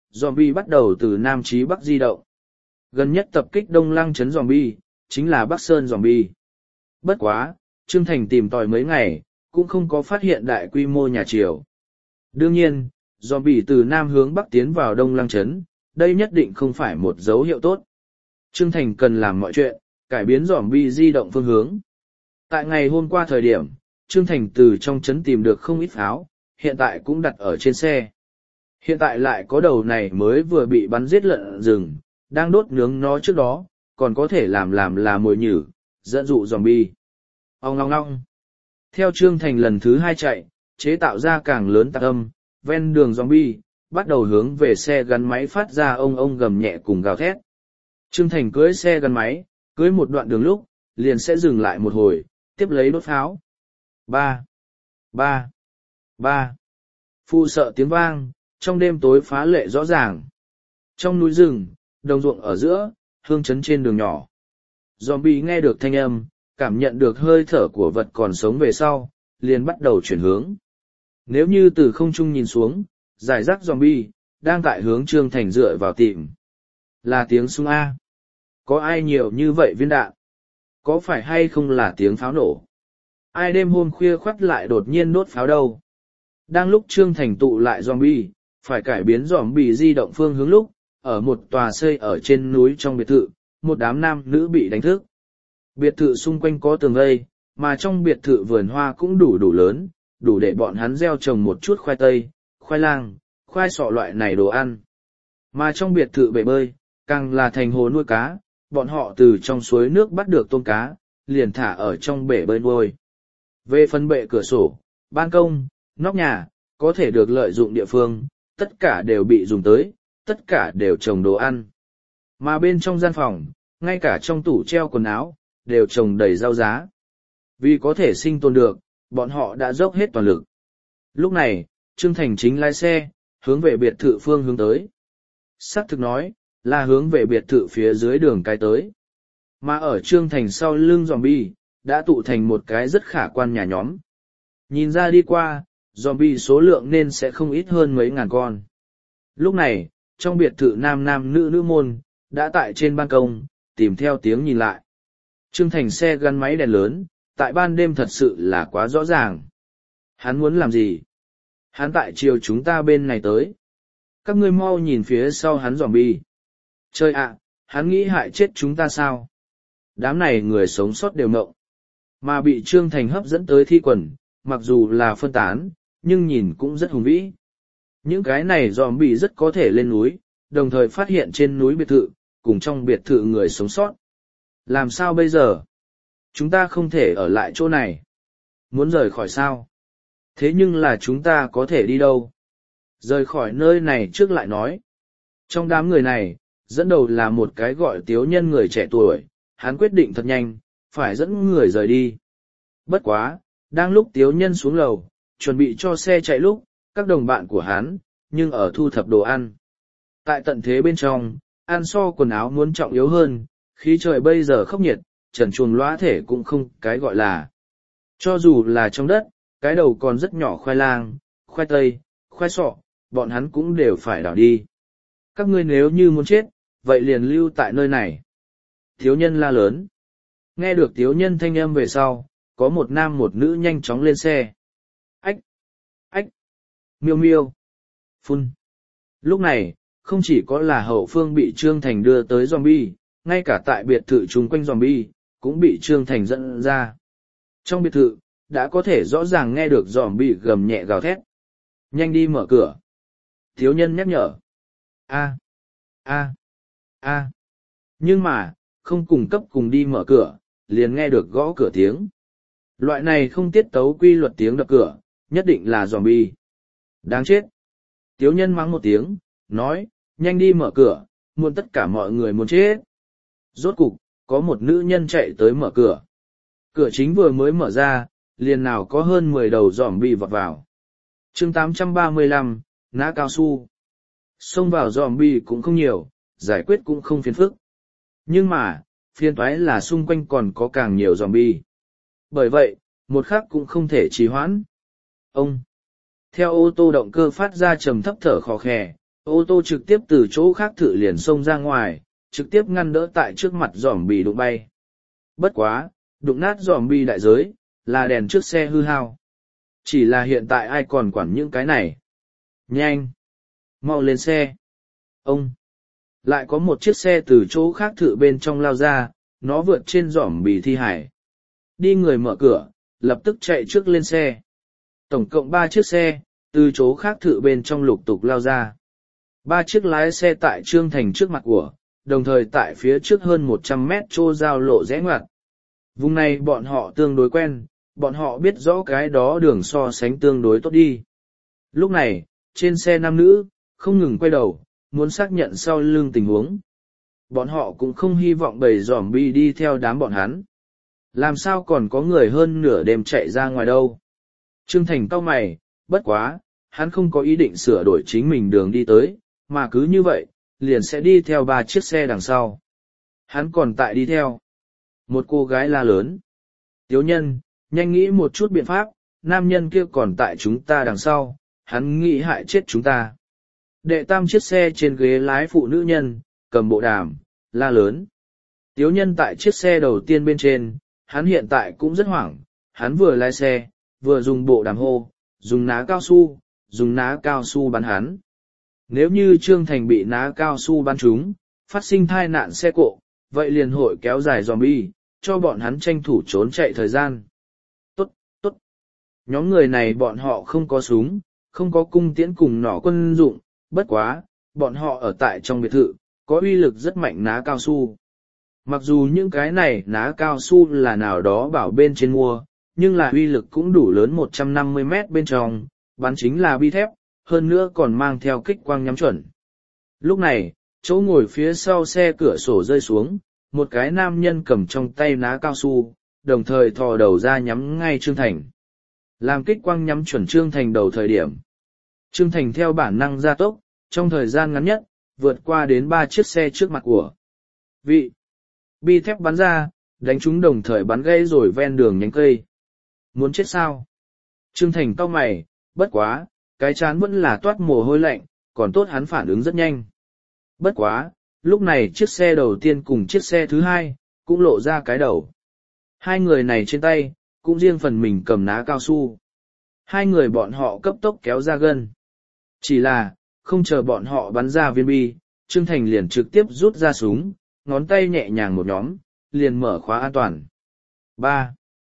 zombie bắt đầu từ Nam chí Bắc di động. Gần nhất tập kích Đông Lăng trấn zombie, chính là Bắc Sơn zombie. Bất quá, Trương Thành tìm tòi mấy ngày, cũng không có phát hiện đại quy mô nhà triều. Đương nhiên, zombie từ Nam hướng Bắc tiến vào Đông Lăng trấn, đây nhất định không phải một dấu hiệu tốt. Trương Thành cần làm mọi chuyện, cải biến zombie di động phương hướng. Tại ngày hôm qua thời điểm, Trương Thành từ trong trấn tìm được không ít pháo, hiện tại cũng đặt ở trên xe. Hiện tại lại có đầu này mới vừa bị bắn giết lợn rừng, đang đốt nướng nó trước đó, còn có thể làm làm là mồi nhử, dẫn dụ zombie. Ông ngong ngong. Theo Trương Thành lần thứ hai chạy, chế tạo ra càng lớn tạc âm, ven đường zombie, bắt đầu hướng về xe gắn máy phát ra ông ông gầm nhẹ cùng gào thét. Trương Thành cưới xe gắn máy, cưới một đoạn đường lúc, liền sẽ dừng lại một hồi, tiếp lấy đốt pháo. Ba, ba, ba. Phu sợ tiếng vang, trong đêm tối phá lệ rõ ràng. Trong núi rừng, đồng ruộng ở giữa, hương chấn trên đường nhỏ. Zombie nghe được thanh âm, cảm nhận được hơi thở của vật còn sống về sau, liền bắt đầu chuyển hướng. Nếu như từ không trung nhìn xuống, giải rác zombie, đang tại hướng Trương Thành dựa vào tìm. Là tiếng súng A. Có ai nhiều như vậy viên đạn? Có phải hay không là tiếng pháo nổ? Ai đêm hôm khuya khoắt lại đột nhiên đốt pháo đâu? Đang lúc Trương Thành tụ lại zombie, phải cải biến zombie di động phương hướng lúc, ở một tòa xây ở trên núi trong biệt thự, một đám nam nữ bị đánh thức. Biệt thự xung quanh có tường vây, mà trong biệt thự vườn hoa cũng đủ đủ lớn, đủ để bọn hắn gieo trồng một chút khoai tây, khoai lang, khoai sọ loại này đồ ăn. Mà trong biệt thự bể bơi, càng là thành hồ nuôi cá, bọn họ từ trong suối nước bắt được tôm cá, liền thả ở trong bể bơi nuôi. Về phần bệ cửa sổ, ban công, nóc nhà, có thể được lợi dụng địa phương, tất cả đều bị dùng tới, tất cả đều trồng đồ ăn. Mà bên trong gian phòng, ngay cả trong tủ treo quần áo, đều trồng đầy rau giá. Vì có thể sinh tồn được, bọn họ đã dốc hết toàn lực. Lúc này, Trương Thành chính lái xe, hướng về biệt thự phương hướng tới. Xác thực nói, là hướng về biệt thự phía dưới đường cái tới. Mà ở Trương Thành sau lưng zombie, đã tụ thành một cái rất khả quan nhà nhóm. Nhìn ra đi qua, zombie số lượng nên sẽ không ít hơn mấy ngàn con. Lúc này, trong biệt thự nam nam nữ nữ môn, đã tại trên ban công, tìm theo tiếng nhìn lại. Trương Thành xe gắn máy đèn lớn, tại ban đêm thật sự là quá rõ ràng. Hắn muốn làm gì? Hắn tại chiều chúng ta bên này tới. Các ngươi mau nhìn phía sau hắn zombie. Trời ạ, hắn nghĩ hại chết chúng ta sao? Đám này người sống sót đều ngộng. Mà bị Trương Thành hấp dẫn tới thi quần, mặc dù là phân tán, nhưng nhìn cũng rất hùng vĩ. Những cái này zombie rất có thể lên núi, đồng thời phát hiện trên núi biệt thự, cùng trong biệt thự người sống sót. Làm sao bây giờ? Chúng ta không thể ở lại chỗ này. Muốn rời khỏi sao? Thế nhưng là chúng ta có thể đi đâu? Rời khỏi nơi này trước lại nói. Trong đám người này, dẫn đầu là một cái gọi Tiếu Nhân người trẻ tuổi, hắn quyết định thật nhanh, phải dẫn người rời đi. Bất quá, đang lúc Tiếu Nhân xuống lầu, chuẩn bị cho xe chạy lúc, các đồng bạn của hắn, nhưng ở thu thập đồ ăn. Tại tận thế bên trong, ăn so quần áo muốn trọng yếu hơn, khí trời bây giờ khốc nhiệt, trần chuồng lóa thể cũng không cái gọi là. Cho dù là trong đất, cái đầu còn rất nhỏ khoai lang, khoai tây, khoai sọ, bọn hắn cũng đều phải đảo đi. Các ngươi nếu như muốn chết, vậy liền lưu tại nơi này. Thiếu nhân la lớn. Nghe được thiếu nhân thanh âm về sau, có một nam một nữ nhanh chóng lên xe. Ách! Ách! Miêu miêu! Phun! Lúc này, không chỉ có là hậu phương bị Trương Thành đưa tới zombie, ngay cả tại biệt thự chung quanh zombie, cũng bị Trương Thành dẫn ra. Trong biệt thự, đã có thể rõ ràng nghe được zombie gầm nhẹ gào thét. Nhanh đi mở cửa. Thiếu nhân nhắc nhở. A. A. A. Nhưng mà, không cùng cấp cùng đi mở cửa, liền nghe được gõ cửa tiếng. Loại này không tiết tấu quy luật tiếng đập cửa, nhất định là zombie. Đáng chết. Tiếu nhân mắng một tiếng, nói, nhanh đi mở cửa, muốn tất cả mọi người muốn chết. Rốt cục, có một nữ nhân chạy tới mở cửa. Cửa chính vừa mới mở ra, liền nào có hơn mười đầu zombie vọt vào. chương tám trăm ba mươi lăm, nã cao su. Xông vào zombie cũng không nhiều, giải quyết cũng không phiền phức. Nhưng mà, phiền toái là xung quanh còn có càng nhiều zombie. Bởi vậy, một khắc cũng không thể trì hoãn. Ông! Theo ô tô động cơ phát ra trầm thấp thở khò khè, Ô tô trực tiếp từ chỗ khác thử liền xông ra ngoài, trực tiếp ngăn đỡ tại trước mặt giòm bì đụng bay. Bất quá, đụng nát giòm bì đại giới, là đèn trước xe hư hao. Chỉ là hiện tại ai còn quản những cái này. Nhanh! Mau lên xe! Ông! Lại có một chiếc xe từ chỗ khác thử bên trong lao ra, nó vượt trên giỏm bì thi hải. Đi người mở cửa, lập tức chạy trước lên xe. Tổng cộng ba chiếc xe, từ chỗ khác thử bên trong lục tục lao ra. Ba chiếc lái xe tại Trương Thành trước mặt của, đồng thời tại phía trước hơn một trăm mét chỗ giao lộ rẽ ngoặt. Vùng này bọn họ tương đối quen, bọn họ biết rõ cái đó đường so sánh tương đối tốt đi. Lúc này, trên xe nam nữ, không ngừng quay đầu, muốn xác nhận sau lưng tình huống. Bọn họ cũng không hy vọng bầy zombie đi theo đám bọn hắn. Làm sao còn có người hơn nửa đêm chạy ra ngoài đâu. Trương Thành cau mày, bất quá, hắn không có ý định sửa đổi chính mình đường đi tới, mà cứ như vậy, liền sẽ đi theo ba chiếc xe đằng sau. Hắn còn tại đi theo. Một cô gái la lớn. Tiếu nhân, nhanh nghĩ một chút biện pháp, nam nhân kia còn tại chúng ta đằng sau, hắn nghĩ hại chết chúng ta. Đệ tam chiếc xe trên ghế lái phụ nữ nhân, cầm bộ đàm, la lớn. Tiếu nhân tại chiếc xe đầu tiên bên trên, hắn hiện tại cũng rất hoảng, hắn vừa lái xe, vừa dùng bộ đàm hô, dùng ná cao su, dùng ná cao su bắn hắn. Nếu như Trương Thành bị ná cao su bắn trúng, phát sinh tai nạn xe cộ, vậy liền hội kéo dài zombie, cho bọn hắn tranh thủ trốn chạy thời gian. Tốt, tốt. Nhóm người này bọn họ không có súng, không có cung tiễn cùng nỏ quân dụng, bất quá, bọn họ ở tại trong biệt thự, có uy lực rất mạnh ná cao su. Mặc dù những cái này ná cao su là nào đó bảo bên trên mua, nhưng là uy lực cũng đủ lớn một trăm năm mươi mét bên trong, bắn chính là bi thép, hơn nữa còn mang theo kích quang nhắm chuẩn. Lúc này, chỗ ngồi phía sau xe cửa sổ rơi xuống, một cái nam nhân cầm trong tay ná cao su, đồng thời thò đầu ra nhắm ngay Trương Thành. Làm kích quang nhắm chuẩn Trương Thành đầu thời điểm. Trương Thành theo bản năng gia tốc, trong thời gian ngắn nhất, vượt qua đến ba chiếc xe trước mặt của vị. Bi thép bắn ra, đánh chúng đồng thời bắn gãy rồi ven đường nhánh cây. Muốn chết sao? Trương Thành cau mày, bất quá, cái chán vẫn là toát mồ hôi lạnh, còn tốt hắn phản ứng rất nhanh. Bất quá, lúc này chiếc xe đầu tiên cùng chiếc xe thứ hai, cũng lộ ra cái đầu. Hai người này trên tay, cũng riêng phần mình cầm ná cao su. Hai người bọn họ cấp tốc kéo ra gân. Chỉ là, không chờ bọn họ bắn ra viên bi, Trương Thành liền trực tiếp rút ra súng, ngón tay nhẹ nhàng một nhóm, liền mở khóa an toàn. ba,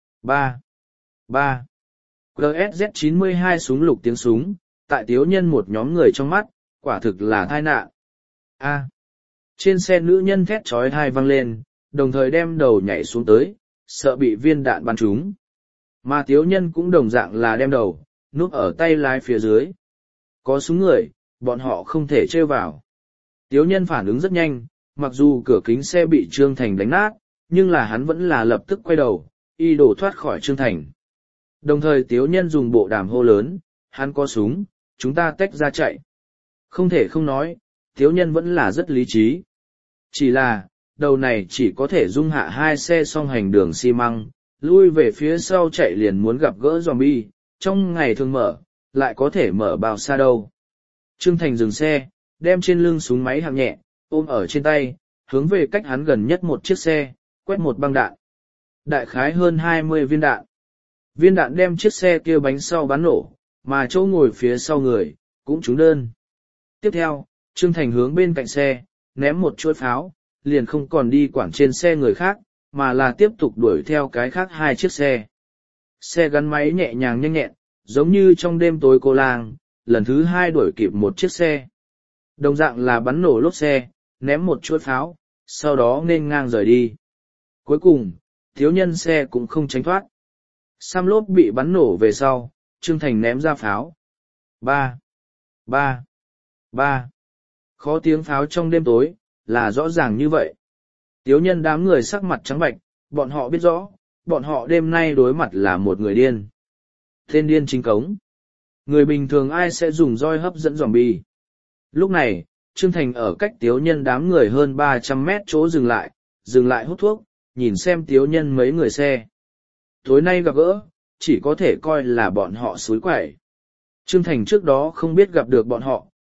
ba, ba. giê ét dét chín mươi hai súng lục tiếng súng, tại tiếu nhân một nhóm người trong mắt, quả thực là tai nạn. A. Trên xe nữ nhân thét trói thai vang lên, đồng thời đem đầu nhảy xuống tới, sợ bị viên đạn bắn trúng. Mà tiếu nhân cũng đồng dạng là đem đầu, núp ở tay lái phía dưới. Có súng người, bọn họ không thể trêu vào. Tiếu nhân phản ứng rất nhanh, mặc dù cửa kính xe bị Trương Thành đánh nát, nhưng là hắn vẫn là lập tức quay đầu, y đổ thoát khỏi Trương Thành. Đồng thời tiếu nhân dùng bộ đàm hô lớn, hắn có súng, chúng ta tách ra chạy. Không thể không nói, tiếu nhân vẫn là rất lý trí. Chỉ là, đầu này chỉ có thể dung hạ hai xe song hành đường xi măng, lui về phía sau chạy liền muốn gặp gỡ zombie, trong ngày thường mở, lại có thể mở bao xa đâu. Trương Thành dừng xe, đem trên lưng súng máy hạng nhẹ, ôm ở trên tay, hướng về cách hắn gần nhất một chiếc xe, quét một băng đạn. Đại khái hơn hai mươi viên đạn. Viên đạn đem chiếc xe kia bánh sau bắn nổ, mà chỗ ngồi phía sau người, cũng trúng đơn. Tiếp theo, Trương Thành hướng bên cạnh xe, ném một chuỗi pháo, liền không còn đi quản trên xe người khác, mà là tiếp tục đuổi theo cái khác hai chiếc xe. Xe gắn máy nhẹ nhàng nhanh nhẹn, giống như trong đêm tối cô lang, lần thứ hai đuổi kịp một chiếc xe. Đồng dạng là bắn nổ lốp xe, ném một chuỗi pháo, sau đó nên ngang rời đi. Cuối cùng, thiếu nhân xe cũng không tránh thoát. Xăm lốp bị bắn nổ về sau, Trương Thành ném ra pháo. Ba, ba, ba. Khó tiếng pháo trong đêm tối, là rõ ràng như vậy. Tiếu nhân đám người sắc mặt trắng bạch, bọn họ biết rõ, bọn họ đêm nay đối mặt là một người điên. Tên điên chính cống. Người bình thường ai sẽ dùng roi hấp dẫn zombie. Lúc này, Trương Thành ở cách tiếu nhân đám người hơn ba trăm mét chỗ dừng lại, dừng lại hút thuốc, nhìn xem tiếu nhân mấy người xe. Tối nay gặp gỡ, chỉ có thể coi là bọn họ xúi quẩy. Trương Thành trước đó không biết gặp được bọn họ,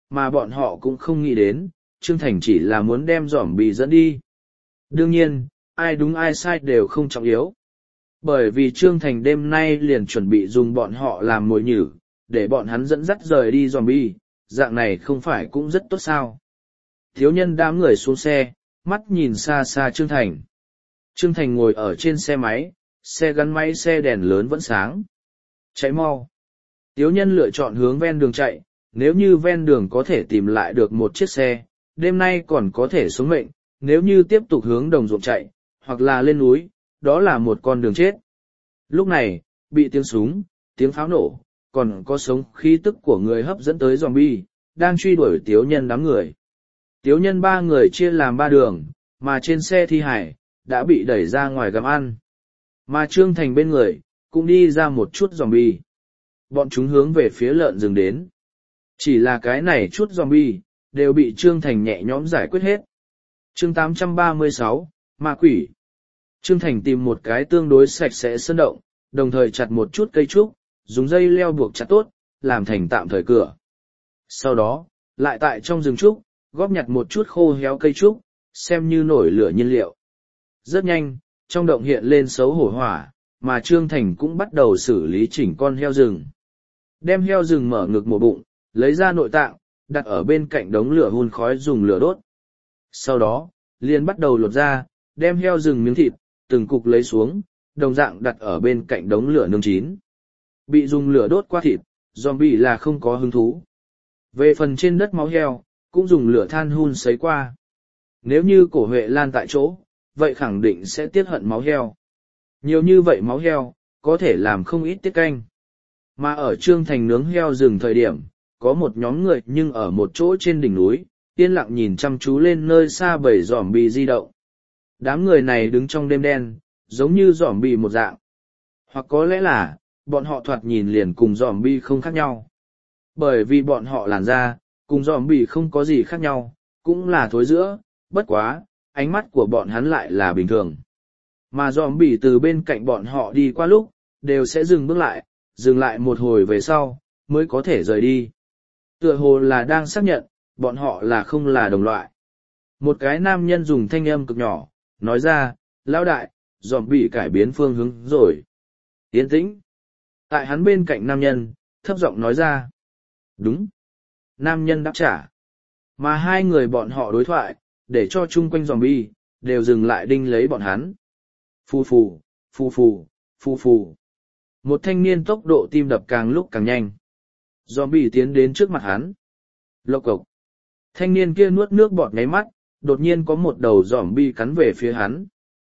mà bọn họ cũng không nghĩ đến, Trương Thành chỉ là muốn đem giỏm bị dẫn đi. Đương nhiên, ai đúng ai sai đều không trọng yếu. Bởi vì Trương Thành đêm nay liền chuẩn bị dùng bọn họ làm mồi nhử, để bọn hắn dẫn dắt rời đi zombie, dạng này không phải cũng rất tốt sao. Thiếu nhân đám người xuống xe, mắt nhìn xa xa Trương Thành. Trương Thành ngồi ở trên xe máy, xe gắn máy xe đèn lớn vẫn sáng. Chạy mau. Tiếu nhân lựa chọn hướng ven đường chạy, nếu như ven đường có thể tìm lại được một chiếc xe, đêm nay còn có thể sống mệnh, nếu như tiếp tục hướng đồng ruộng chạy, hoặc là lên núi, đó là một con đường chết. Lúc này, bị tiếng súng, tiếng pháo nổ, còn có sống khí tức của người hấp dẫn tới zombie, đang truy đuổi tiếu nhân đám người. Tiếu nhân ba người chia làm ba đường, mà trên xe thi hải, đã bị đẩy ra ngoài gặm ăn. Mà Trương Thành bên người, cũng đi ra một chút zombie. Bọn chúng hướng về phía lợn rừng đến. Chỉ là cái này chút zombie, đều bị Trương Thành nhẹ nhõm giải quyết hết. Chương tám trăm ba mươi sáu, Ma Quỷ. Trương Thành tìm một cái tương đối sạch sẽ sơn động, đồng thời chặt một chút cây trúc, dùng dây leo buộc chặt tốt, làm thành tạm thời cửa. Sau đó, lại tại trong rừng trúc, góp nhặt một chút khô héo cây trúc, xem như nổi lửa nhiên liệu. Rất nhanh, trong động hiện lên xấu hổ hỏa, mà Trương Thành cũng bắt đầu xử lý chỉnh con heo rừng. Đem heo rừng mở ngực một bụng, lấy ra nội tạng, đặt ở bên cạnh đống lửa hun khói dùng lửa đốt. Sau đó, liền bắt đầu lột ra, đem heo rừng miếng thịt, từng cục lấy xuống, đồng dạng đặt ở bên cạnh đống lửa nướng chín. Bị dùng lửa đốt qua thịt, zombie là không có hứng thú. Về phần trên đất máu heo, cũng dùng lửa than hun sấy qua. Nếu như cổ Huệ Lan tại chỗ, vậy khẳng định sẽ tiết hận máu heo. Nhiều như vậy máu heo, có thể làm không ít tiết canh. Mà ở Trương Thành nướng heo rừng thời điểm, có một nhóm người nhưng ở một chỗ trên đỉnh núi, yên lặng nhìn chăm chú lên nơi xa bầy zombie di động. Đám người này đứng trong đêm đen, giống như zombie một dạng. Hoặc có lẽ là, bọn họ thoạt nhìn liền cùng zombie không khác nhau. Bởi vì bọn họ làn da, cùng zombie không có gì khác nhau, cũng là thối giữa, bất quá, ánh mắt của bọn hắn lại là bình thường. Mà zombie từ bên cạnh bọn họ đi qua lúc, đều sẽ dừng bước lại, dừng lại một hồi về sau, mới có thể rời đi. Tựa hồ là đang xác nhận, bọn họ là không là đồng loại. Một cái nam nhân dùng thanh âm cực nhỏ, nói ra, lão đại, zombie cải biến phương hướng rồi. Yên tĩnh. Tại hắn bên cạnh nam nhân, thấp giọng nói ra. Đúng. Nam nhân đáp trả. Mà hai người bọn họ đối thoại, để cho chung quanh zombie, đều dừng lại đinh lấy bọn hắn. Phù phù, phù phù, phù phù. Một thanh niên tốc độ tim đập càng lúc càng nhanh. Zombie tiến đến trước mặt hắn. Lộc cộc. Thanh niên kia nuốt nước bọt ngáy mắt, đột nhiên có một đầu zombie cắn về phía hắn.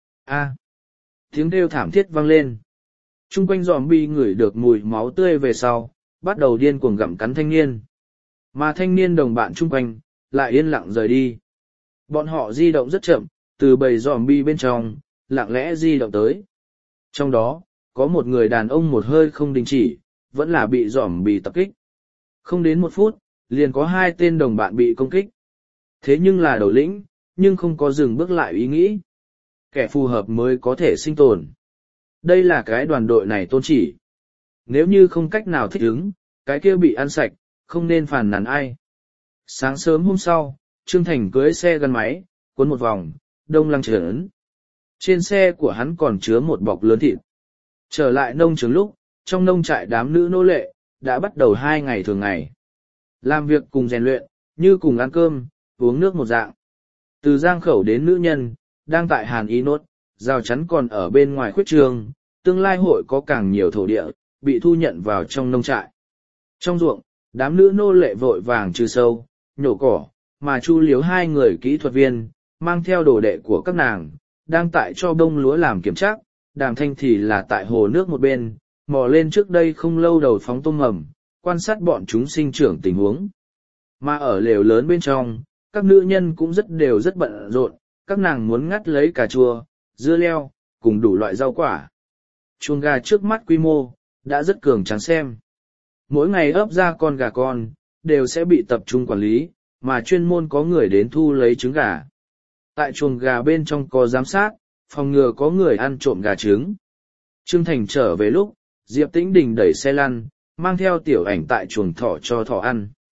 A. Tiếng kêu thảm thiết vang lên. Chung quanh zombie ngửi được mùi máu tươi về sau, bắt đầu điên cuồng gặm cắn thanh niên. Mà thanh niên đồng bạn chung quanh, lại yên lặng rời đi. Bọn họ di động rất chậm, từ bầy zombie bên trong, lặng lẽ di động tới. Trong đó, có một người đàn ông một hơi không đình chỉ, vẫn là bị zombie tập kích. Không đến một phút, liền có hai tên đồng bạn bị công kích. Thế nhưng là đầu lĩnh, nhưng không có dừng bước lại ý nghĩ. Kẻ phù hợp mới có thể sinh tồn. Đây là cái đoàn đội này tôn chỉ. Nếu như không cách nào thích ứng, cái kia bị ăn sạch, không nên phàn nàn ai. Sáng sớm hôm sau, Trương Thành cưới xe gắn máy, cuốn một vòng, đông lăng trấn. Trên xe của hắn còn chứa một bọc lớn thịt. Trở lại nông trường lúc, trong nông trại đám nữ nô lệ, đã bắt đầu hai ngày thường ngày. Làm việc cùng rèn luyện, như cùng ăn cơm, uống nước một dạng. Từ Giang Khẩu đến nữ nhân, đang tại Hàn Y Nốt, rào chắn còn ở bên ngoài khuyết trường, tương lai hội có càng nhiều thổ địa, bị thu nhận vào trong nông trại. Trong ruộng, đám nữ nô lệ vội vàng trừ sâu, nhổ cỏ, mà Chu Liếu hai người kỹ thuật viên, mang theo đồ đệ của các nàng, đang tại cho bông lúa làm kiểm tra, Đàm Thanh thì là tại hồ nước một bên, mò lên trước đây không lâu đầu phóng tôm mầm, quan sát bọn chúng sinh trưởng tình huống. Mà ở lều lớn bên trong, các nữ nhân cũng rất đều rất bận rộn, các nàng muốn ngắt lấy cà chua, dưa leo, cùng đủ loại rau quả. Chuồng gà trước mắt quy mô, đã rất cường tráng xem. Mỗi ngày ấp ra con gà con, đều sẽ bị tập trung quản lý, mà chuyên môn có người đến thu lấy trứng gà. Tại chuồng gà bên trong có giám sát, phòng ngừa có người ăn trộm gà trứng. Trương Thành trở về lúc, Diệp Tĩnh Đình đẩy xe lăn, mang theo tiểu ảnh tại chuồng thỏ cho thỏ ăn.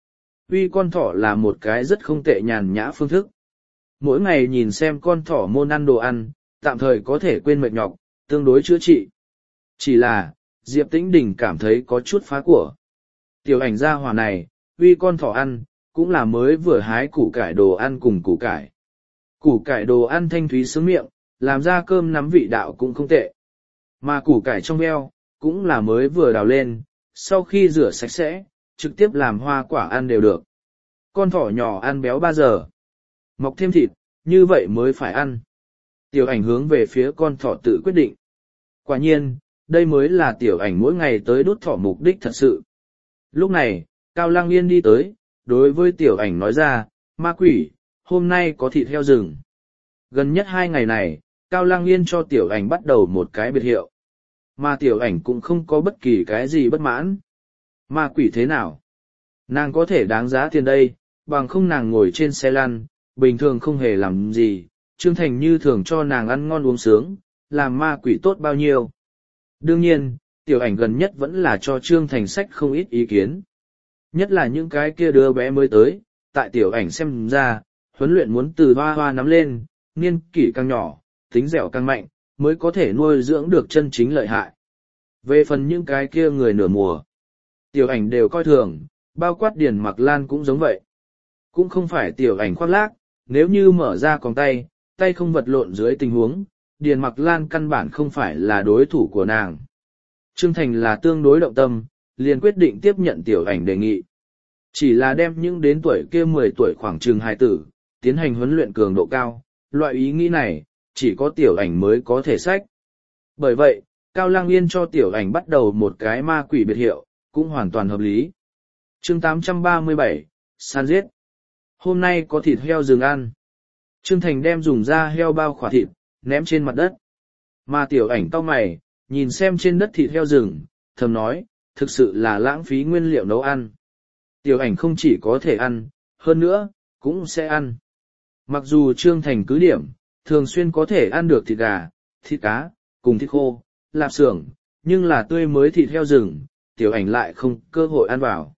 Uy con thỏ là một cái rất không tệ nhàn nhã phương thức. Mỗi ngày nhìn xem con thỏ môn ăn đồ ăn, tạm thời có thể quên mệt nhọc, tương đối chữa trị. Chỉ là, Diệp Tĩnh Đình cảm thấy có chút phá của. Tiểu ảnh gia hỏa này, uy con thỏ ăn, cũng là mới vừa hái củ cải đồ ăn cùng củ cải. Củ cải đồ ăn thanh thúy sướng miệng, làm ra cơm nắm vị đạo cũng không tệ. Mà củ cải trong veo, cũng là mới vừa đào lên, sau khi rửa sạch sẽ, trực tiếp làm hoa quả ăn đều được. Con thỏ nhỏ ăn béo ba giờ. Mọc thêm thịt, như vậy mới phải ăn. Tiểu ảnh hướng về phía con thỏ tự quyết định. Quả nhiên, đây mới là tiểu ảnh mỗi ngày tới đốt thỏ mục đích thật sự. Lúc này, Cao Lăng Yên đi tới, đối với tiểu ảnh nói ra, ma quỷ, hôm nay có thịt heo rừng. Gần nhất hai ngày này, Cao Lăng Yên cho tiểu ảnh bắt đầu một cái biệt hiệu. Mà tiểu ảnh cũng không có bất kỳ cái gì bất mãn. Ma quỷ thế nào? Nàng có thể đáng giá tiền đây, bằng không nàng ngồi trên xe lăn, bình thường không hề làm gì, Trương Thành như thường cho nàng ăn ngon uống sướng, làm ma quỷ tốt bao nhiêu. Đương nhiên, tiểu ảnh gần nhất vẫn là cho Trương Thành sách không ít ý kiến. Nhất là những cái kia đứa bé mới tới, tại tiểu ảnh xem ra, huấn luyện muốn từ hoa hoa nắm lên, niên kỷ càng nhỏ, tính dẻo càng mạnh, mới có thể nuôi dưỡng được chân chính lợi hại. Về phần những cái kia người nửa mùa, tiểu ảnh đều coi thường, bao quát Điền Mặc Lan cũng giống vậy. Cũng không phải tiểu ảnh khoác lác, nếu như mở ra còng tay, tay không vật lộn dưới tình huống, Điền Mặc Lan căn bản không phải là đối thủ của nàng. Trương Thành là tương đối động tâm, liền quyết định tiếp nhận tiểu ảnh đề nghị. Chỉ là đem những đến tuổi kia mười tuổi khoảng chừng hai tử, tiến hành huấn luyện cường độ cao, loại ý nghĩ này, chỉ có tiểu ảnh mới có thể sách. Bởi vậy, Cao Lăng Yên cho tiểu ảnh bắt đầu một cái ma quỷ biệt hiệu, cũng hoàn toàn hợp lý. Chương tám trăm ba mươi bảy, San giết. Hôm nay có thịt heo rừng ăn. Trương Thành đem dùng da heo bao khỏa thịt, ném trên mặt đất. Mà tiểu ảnh cau mày, nhìn xem trên đất thịt heo rừng, thầm nói, thực sự là lãng phí nguyên liệu nấu ăn. Tiểu ảnh không chỉ có thể ăn, hơn nữa, cũng sẽ ăn. Mặc dù Trương Thành cứ điểm, thường xuyên có thể ăn được thịt gà, thịt cá, cùng thịt khô, lạp xưởng, nhưng là tươi mới thịt heo rừng, tiểu ảnh lại không cơ hội ăn vào.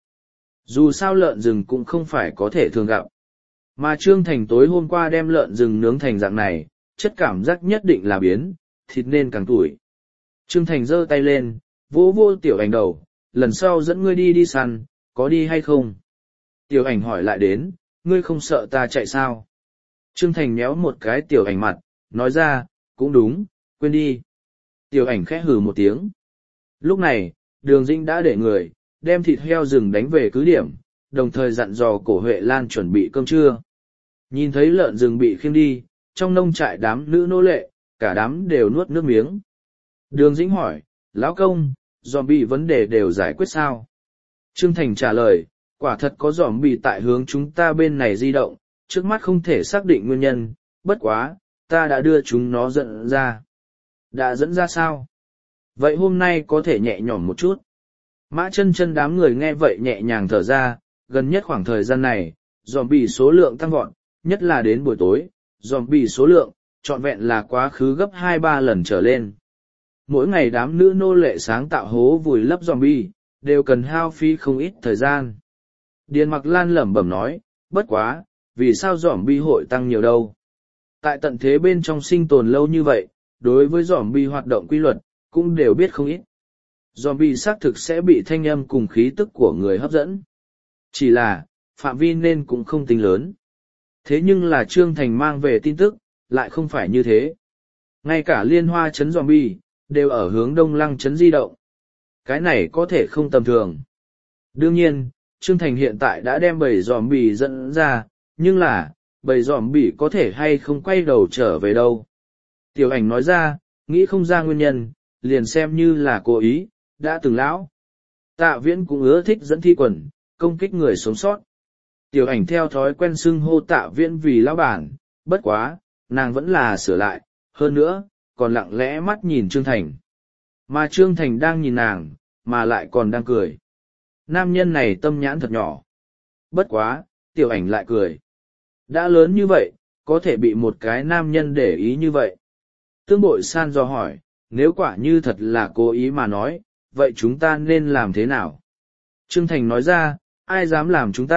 Dù sao lợn rừng cũng không phải có thể thường gặp. Mà Trương Thành tối hôm qua đem lợn rừng nướng thành dạng này, chất cảm giác nhất định là biến, thịt nên càng tuổi. Trương Thành giơ tay lên, vỗ vô tiểu ảnh đầu, lần sau dẫn ngươi đi đi săn, có đi hay không? Tiểu ảnh hỏi lại đến, ngươi không sợ ta chạy sao? Trương Thành méo một cái tiểu ảnh mặt, nói ra, cũng đúng, quên đi. Tiểu ảnh khẽ hừ một tiếng. Lúc này, Đường Dĩnh đã để người, đem thịt heo rừng đánh về cứ điểm, đồng thời dặn dò cổ Huệ Lan chuẩn bị cơm trưa. Nhìn thấy lợn rừng bị khiêng đi, trong nông trại đám nữ nô lệ, cả đám đều nuốt nước miếng. Đường Dĩnh hỏi, lão công, zombie vấn đề đều giải quyết sao? Trương Thành trả lời, quả thật có zombie tại hướng chúng ta bên này di động, trước mắt không thể xác định nguyên nhân, bất quá, ta đã đưa chúng nó dẫn ra. Đã dẫn ra sao? Vậy hôm nay có thể nhẹ nhõm một chút. Mã chân chân đám người nghe vậy nhẹ nhàng thở ra, gần nhất khoảng thời gian này, zombie số lượng tăng vọt, nhất là đến buổi tối, zombie số lượng, trọn vẹn là quá khứ gấp hai ba lần trở lên. Mỗi ngày đám nữ nô lệ sáng tạo hố vùi lấp zombie, đều cần hao phí không ít thời gian. Điền Mặc Lan lẩm bẩm nói, bất quá, vì sao zombie hội tăng nhiều đâu? Tại tận thế bên trong sinh tồn lâu như vậy, đối với zombie hoạt động quy luật, cũng đều biết không ít. Zombie xác thực sẽ bị thanh âm cùng khí tức của người hấp dẫn. Chỉ là, phạm vi nên cũng không tính lớn. Thế nhưng là Trương Thành mang về tin tức, lại không phải như thế. Ngay cả liên hoa chấn zombie, đều ở hướng đông lăng chấn di động. Cái này có thể không tầm thường. Đương nhiên, Trương Thành hiện tại đã đem bầy zombie dẫn ra, nhưng là, bầy zombie có thể hay không quay đầu trở về đâu. Tiểu ảnh nói ra, nghĩ không ra nguyên nhân, liền xem như là cố ý, đã từng lão. Tạ Viễn cũng ưa thích dẫn thi quần, công kích người sống sót. Tiểu ảnh theo thói quen xưng hô Tạ Viễn vì lão bản, bất quá, nàng vẫn là sửa lại, hơn nữa, còn lặng lẽ mắt nhìn Trương Thành. Mà Trương Thành đang nhìn nàng, mà lại còn đang cười. Nam nhân này tâm nhãn thật nhỏ. Bất quá, tiểu ảnh lại cười. Đã lớn như vậy, có thể bị một cái nam nhân để ý như vậy. Tương Bội San dò hỏi, nếu quả như thật là cố ý mà nói, vậy chúng ta nên làm thế nào? Trương Thành nói ra, ai dám làm chúng ta,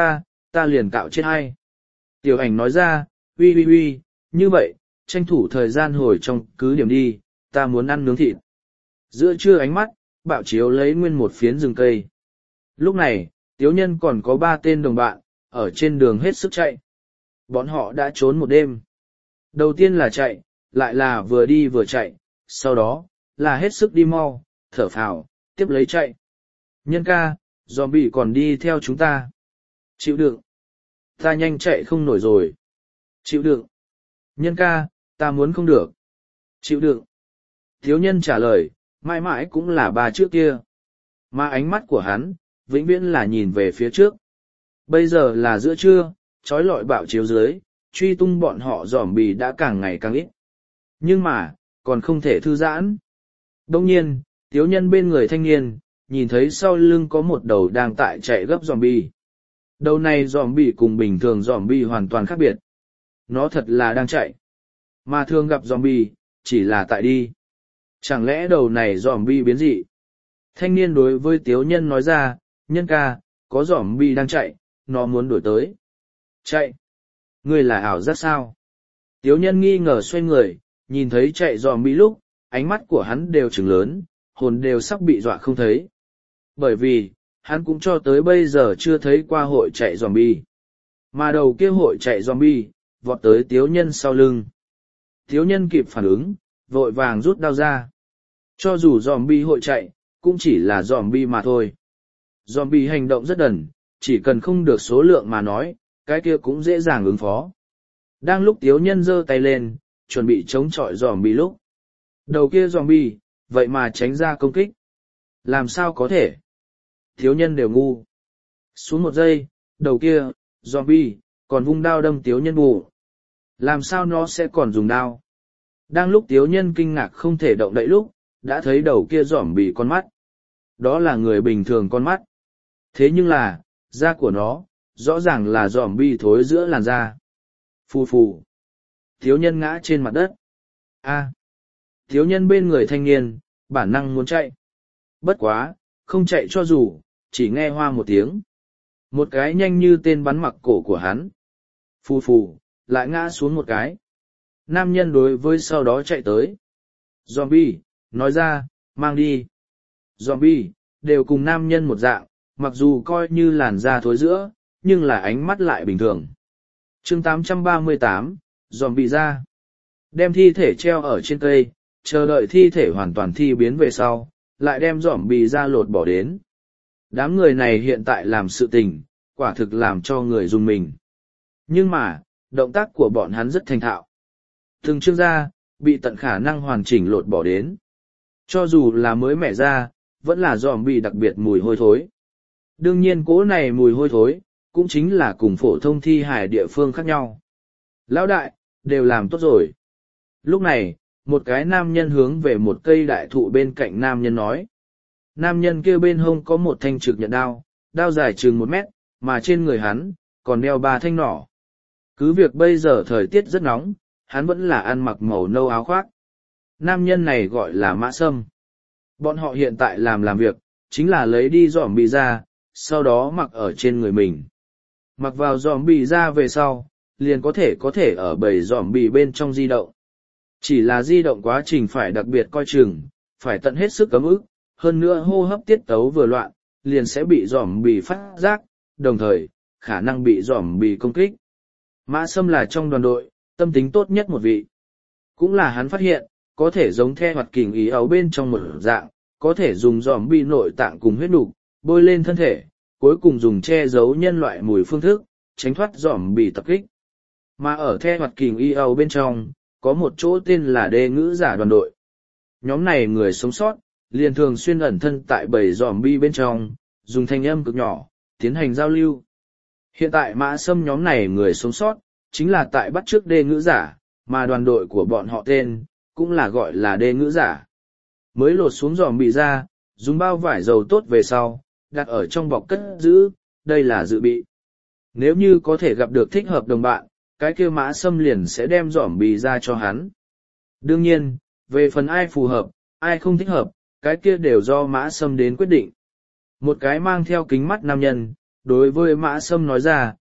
ta liền cạo chết hay. Tiểu ảnh nói ra, uy uy uy, như vậy, tranh thủ thời gian hồi trong cứ điểm đi, ta muốn ăn nướng thịt. Giữa trưa ánh mắt, bạo chiếu lấy nguyên một phiến rừng cây. Lúc này, Tiếu Nhân còn có ba tên đồng bạn, ở trên đường hết sức chạy. Bọn họ đã trốn một đêm. Đầu tiên là chạy, lại là vừa đi vừa chạy, sau đó, là hết sức đi mau, thở phào, tiếp lấy chạy. Nhân ca, zombie còn đi theo chúng ta. Chịu đựng. Ta nhanh chạy không nổi rồi. Chịu đựng. Nhân ca, ta muốn không được. Chịu đựng. Thiếu nhân trả lời, mãi mãi cũng là bà trước kia. Mà ánh mắt của hắn, vĩnh viễn là nhìn về phía trước. Bây giờ là giữa trưa, trói lọi bạo chiếu dưới, truy tung bọn họ zombie đã càng ngày càng ít. Nhưng mà, còn không thể thư giãn. Đông nhiên, thiếu nhân bên người thanh niên, nhìn thấy sau lưng có một đầu đang tại chạy gấp zombie. Đầu này zombie cùng bình thường zombie hoàn toàn khác biệt. Nó thật là đang chạy. Mà thường gặp zombie, chỉ là tại đi. Chẳng lẽ đầu này zombie biến dị? Thanh niên đối với tiếu nhân nói ra, nhân ca, có zombie đang chạy, nó muốn đuổi tới. Chạy? Ngươi là ảo giác sao? Tiếu nhân nghi ngờ xoay người, nhìn thấy chạy zombie lúc, ánh mắt của hắn đều trừng lớn, hồn đều sắp bị dọa không thấy. Bởi vì, hắn cũng cho tới bây giờ chưa thấy qua hội chạy zombie. Mà đầu kia hội chạy zombie, vọt tới tiếu nhân sau lưng. Tiếu nhân kịp phản ứng, vội vàng rút đao ra. Cho dù zombie hội chạy, cũng chỉ là zombie mà thôi. Zombie hành động rất đần, chỉ cần không được số lượng mà nói, cái kia cũng dễ dàng ứng phó. Đang lúc tiếu nhân giơ tay lên, chuẩn bị chống chọi zombie lúc. Đầu kia zombie, vậy mà tránh ra công kích. Làm sao có thể? Tiếu nhân đều ngu. Xuống một giây, đầu kia, zombie, còn vung đao đâm tiếu nhân bù. Làm sao nó sẽ còn dùng đao? Đang lúc tiếu nhân kinh ngạc không thể động đậy lúc, đã thấy đầu kia zombie con mắt. Đó là người bình thường con mắt. Thế nhưng là, da của nó, rõ ràng là zombie thối giữa làn da. Phù phù. Tiếu nhân ngã trên mặt đất. A. Tiếu nhân bên người thanh niên, bản năng muốn chạy. Bất quá, không chạy cho dù, chỉ nghe hoa một tiếng. Một cái nhanh như tên bắn mặc cổ của hắn. Phù phù, lại ngã xuống một cái. Nam nhân đối với sau đó chạy tới. Zombie, nói ra, mang đi. Zombie, đều cùng nam nhân một dạng, mặc dù coi như làn da thối giữa, nhưng là ánh mắt lại bình thường. chương tám trăm ba mươi tám, zombie ra. Đem thi thể treo ở trên cây, chờ đợi thi thể hoàn toàn thi biến về sau, lại đem zombie ra lột bỏ đến. Đám người này hiện tại làm sự tình, quả thực làm cho người dùng mình. Nhưng mà, động tác của bọn hắn rất thành thạo. Từng chương da, bị tận khả năng hoàn chỉnh lột bỏ đến. Cho dù là mới mẻ ra, vẫn là zombie đặc biệt mùi hôi thối. Đương nhiên cỗ này mùi hôi thối, cũng chính là cùng phổ thông thi hài địa phương khác nhau. Lão đại, đều làm tốt rồi. Lúc này, một cái nam nhân hướng về một cây đại thụ bên cạnh nam nhân nói. Nam nhân kia bên hông có một thanh trực nhận đao, đao dài chừng một mét, mà trên người hắn, còn đeo ba thanh nỏ. Cứ việc bây giờ thời tiết rất nóng, hắn vẫn là ăn mặc màu nâu áo khoác. Nam nhân này gọi là Mã Sâm. Bọn họ hiện tại làm làm việc, chính là lấy đi zombie ra, sau đó mặc ở trên người mình. Mặc vào zombie ra về sau, liền có thể có thể ở bầy zombie bên trong di động. Chỉ là di động quá trình phải đặc biệt coi chừng, phải tận hết sức cấm ức, hơn nữa hô hấp tiết tấu vừa loạn, liền sẽ bị zombie phát giác, đồng thời, khả năng bị zombie công kích. Mã Sâm là trong đoàn đội, tâm tính tốt nhất một vị. Cũng là hắn phát hiện, có thể giống theo hoạt kình ý ấu bên trong một dạng, có thể dùng zombie nội tạng cùng huyết nục bôi lên thân thể, cuối cùng dùng che giấu nhân loại mùi phương thức, tránh thoát zombie tập kích. Mà ở theo hoạt kình ý ấu bên trong, có một chỗ tên là đê ngữ giả đoàn đội. Nhóm này người sống sót, liền thường xuyên ẩn thân tại bầy zombie bên trong, dùng thanh âm cực nhỏ, tiến hành giao lưu. Hiện tại Mã Sâm nhóm này người sống sót, chính là tại bắt trước đê ngữ giả, mà đoàn đội của bọn họ tên, cũng là gọi là đê ngữ giả. Mới lột xuống zombie ra, dùng bao vải dầu tốt về sau, đặt ở trong bọc cất giữ, đây là dự bị. Nếu như có thể gặp được thích hợp đồng bạn, cái kia Mã Sâm liền sẽ đem zombie ra cho hắn. Đương nhiên, về phần ai phù hợp, ai không thích hợp, cái kia đều do Mã Sâm đến quyết định. Một cái mang theo kính mắt nam nhân, đối với Mã Sâm nói ra,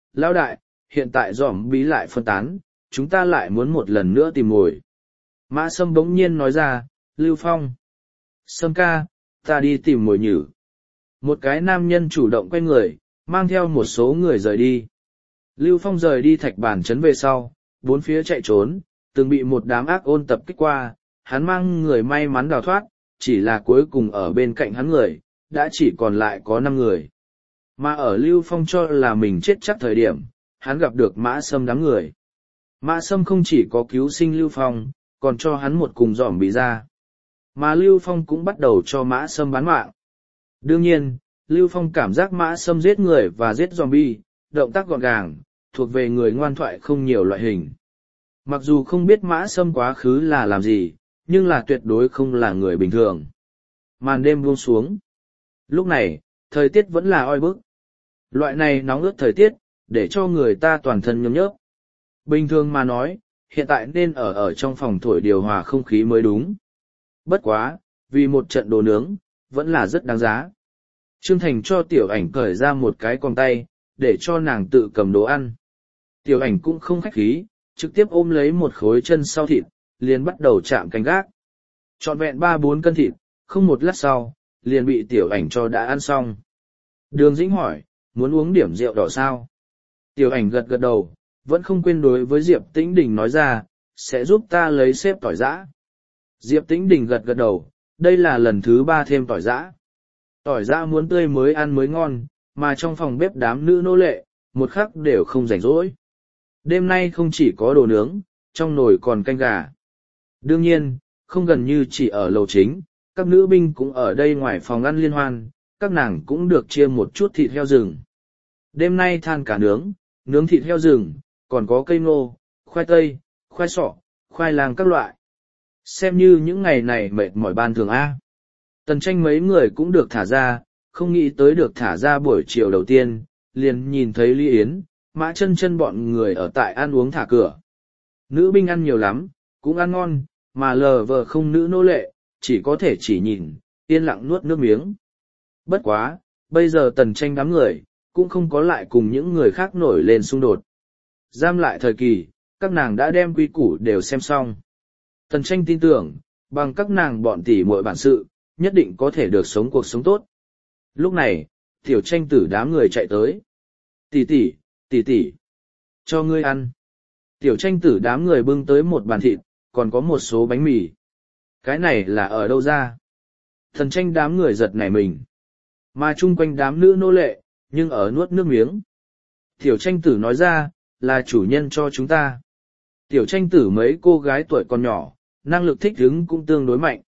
Lão đại, hiện tại giỏm bí lại phân tán, chúng ta lại muốn một lần nữa tìm mồi. Mã Sâm bỗng nhiên nói ra, Lưu Phong. Sâm ca, ta đi tìm mồi nhử. Một cái nam nhân chủ động quay người, mang theo một số người rời đi. Lưu Phong rời đi thạch bản trấn về sau, bốn phía chạy trốn, từng bị một đám ác ôn tập kích qua, hắn mang người may mắn đào thoát, chỉ là cuối cùng ở bên cạnh hắn người, đã chỉ còn lại có năm người. Mà ở Lưu Phong cho là mình chết chắc thời điểm, hắn gặp được Mã Sâm đám người. Mã Sâm không chỉ có cứu sinh Lưu Phong, còn cho hắn một cùng giỏm bị ra. Mà Lưu Phong cũng bắt đầu cho Mã Sâm bán mạng. Đương nhiên, Lưu Phong cảm giác Mã Sâm giết người và giết zombie, động tác gọn gàng, thuộc về người ngoan thoại không nhiều loại hình. Mặc dù không biết Mã Sâm quá khứ là làm gì, nhưng là tuyệt đối không là người bình thường. Màn đêm buông xuống. Lúc này, thời tiết vẫn là oi bức. Loại này nóng ướt thời tiết, để cho người ta toàn thân nhấm nhớp. Bình thường mà nói, hiện tại nên ở ở trong phòng thổi điều hòa không khí mới đúng. Bất quá, vì một trận đồ nướng, vẫn là rất đáng giá. Trương Thành cho tiểu ảnh cởi ra một cái còng tay, để cho nàng tự cầm đồ ăn. Tiểu ảnh cũng không khách khí, trực tiếp ôm lấy một khối chân sau thịt, liền bắt đầu chạm canh gác. Trọn vẹn ba bốn cân thịt, không một lát sau, liền bị tiểu ảnh cho đã ăn xong. Đường Dĩnh hỏi, muốn uống điểm rượu đỏ sao? Tiểu ảnh gật gật đầu, vẫn không quên đối với Diệp Tĩnh Đình nói ra, sẽ giúp ta lấy xếp tỏi giã. Diệp Tĩnh Đình gật gật đầu, đây là lần thứ ba thêm tỏi giã. Tỏi giã muốn tươi mới ăn mới ngon, mà trong phòng bếp đám nữ nô lệ, một khắc đều không rảnh rỗi. Đêm nay không chỉ có đồ nướng, trong nồi còn canh gà. Đương nhiên, không gần như chỉ ở lầu chính, các nữ binh cũng ở đây ngoài phòng ăn liên hoan, các nàng cũng được chia một chút thịt heo rừng. Đêm nay than cả nướng, nướng thịt heo rừng, còn có cây ngô, khoai tây, khoai sọ, khoai lang các loại. Xem như những ngày này mệt mỏi ban thường A. Tần Tranh mấy người cũng được thả ra, không nghĩ tới được thả ra buổi chiều đầu tiên, liền nhìn thấy Lý Yến, Mã Chân Chân bọn người ở tại ăn uống thả cửa. Nữ binh ăn nhiều lắm, cũng ăn ngon, mà lờ vờ không nữ nô lệ, chỉ có thể chỉ nhìn, yên lặng nuốt nước miếng. Bất quá, bây giờ Tần Tranh đám người, cũng không có lại cùng những người khác nổi lên xung đột. Giam lại thời kỳ, các nàng đã đem quy củ đều xem xong. Tần Tranh tin tưởng, bằng các nàng bọn tỷ muội bản sự, nhất định có thể được sống cuộc sống tốt. Lúc này, Tiểu Tranh tử đám người chạy tới. Tỷ tỷ, tỷ tỷ, cho ngươi ăn. Tiểu Tranh tử đám người bưng tới một bàn thịt, còn có một số bánh mì. Cái này là ở đâu ra? Tần Tranh đám người giật nảy mình. Mà chung quanh đám nữ nô lệ, nhưng ở nuốt nước miếng. Tiểu Tranh tử nói ra, là chủ nhân cho chúng ta. Tiểu Tranh tử mấy cô gái tuổi còn nhỏ, năng lực thích ứng cũng tương đối mạnh.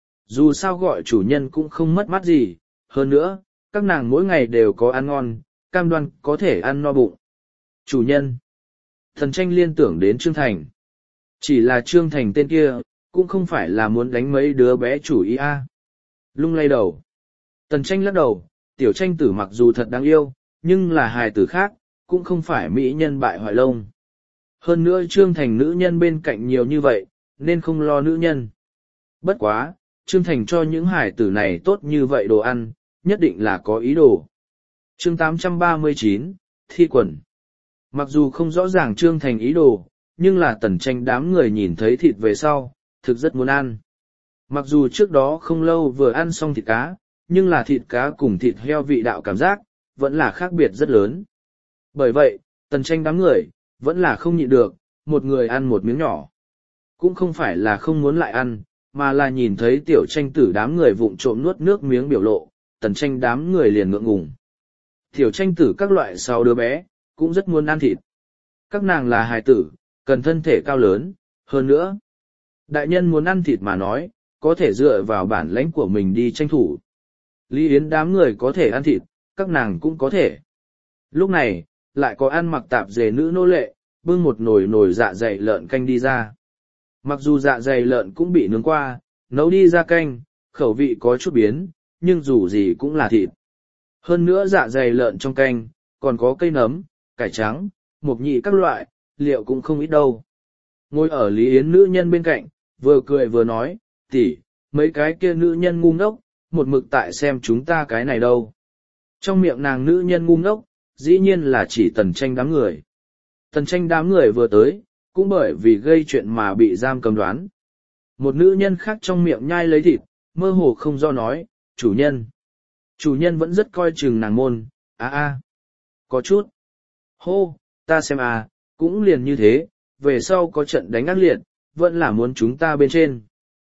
Dù sao gọi chủ nhân cũng không mất mát gì, hơn nữa, các nàng mỗi ngày đều có ăn ngon, cam đoan có thể ăn no bụng. Chủ nhân. Thần Tranh liên tưởng đến Trương Thành. Chỉ là Trương Thành tên kia, cũng không phải là muốn đánh mấy đứa bé chủ ý a. Lung lay đầu. Tần Tranh lắc đầu, Tiểu Tranh tử mặc dù thật đáng yêu, nhưng là hài tử khác, cũng không phải mỹ nhân bại hoại lông. Hơn nữa Trương Thành nữ nhân bên cạnh nhiều như vậy, nên không lo nữ nhân. Bất quá, Trương Thành cho những hài tử này tốt như vậy đồ ăn, nhất định là có ý đồ. Chương tám trăm ba mươi chín, Thi quần. Mặc dù không rõ ràng Trương Thành ý đồ, nhưng là Tần Tranh đám người nhìn thấy thịt về sau, thực rất muốn ăn. Mặc dù trước đó không lâu vừa ăn xong thịt cá, nhưng là thịt cá cùng thịt heo vị đạo cảm giác, vẫn là khác biệt rất lớn. Bởi vậy, Tần Tranh đám người, vẫn là không nhịn được, một người ăn một miếng nhỏ. Cũng không phải là không muốn lại ăn, mà là nhìn thấy Tiểu Tranh tử đám người vụng trộm nuốt nước miếng biểu lộ, Tần Tranh đám người liền ngượng ngùng. Tiểu Tranh tử các loại sáu đứa bé, cũng rất muốn ăn thịt. Các nàng là hài tử, cần thân thể cao lớn, hơn nữa. Đại nhân muốn ăn thịt mà nói, có thể dựa vào bản lãnh của mình đi tranh thủ. Lý Yến đám người có thể ăn thịt, các nàng cũng có thể. Lúc này, lại có ăn mặc tạp dề nữ nô lệ, bưng một nồi nồi dạ dày lợn canh đi ra. Mặc dù dạ dày lợn cũng bị nướng qua, nấu đi ra canh, khẩu vị có chút biến, nhưng dù gì cũng là thịt. Hơn nữa dạ dày lợn trong canh, còn có cây nấm, cải trắng, mộc nhị các loại, liệu cũng không ít đâu. Ngồi ở Lý Yến nữ nhân bên cạnh, vừa cười vừa nói, tỷ, mấy cái kia nữ nhân ngu ngốc, một mực tại xem chúng ta cái này đâu. Trong miệng nàng nữ nhân ngu ngốc, dĩ nhiên là chỉ Tần Tranh đám người. Tần Tranh đám người vừa tới, cũng bởi vì gây chuyện mà bị giam cầm đoán. Một nữ nhân khác trong miệng nhai lấy thịt, mơ hồ không do nói, chủ nhân. Chủ nhân vẫn rất coi chừng nàng môn, a a, có chút. Hô, ta xem à, cũng liền như thế, về sau có trận đánh ác liệt, vẫn là muốn chúng ta bên trên.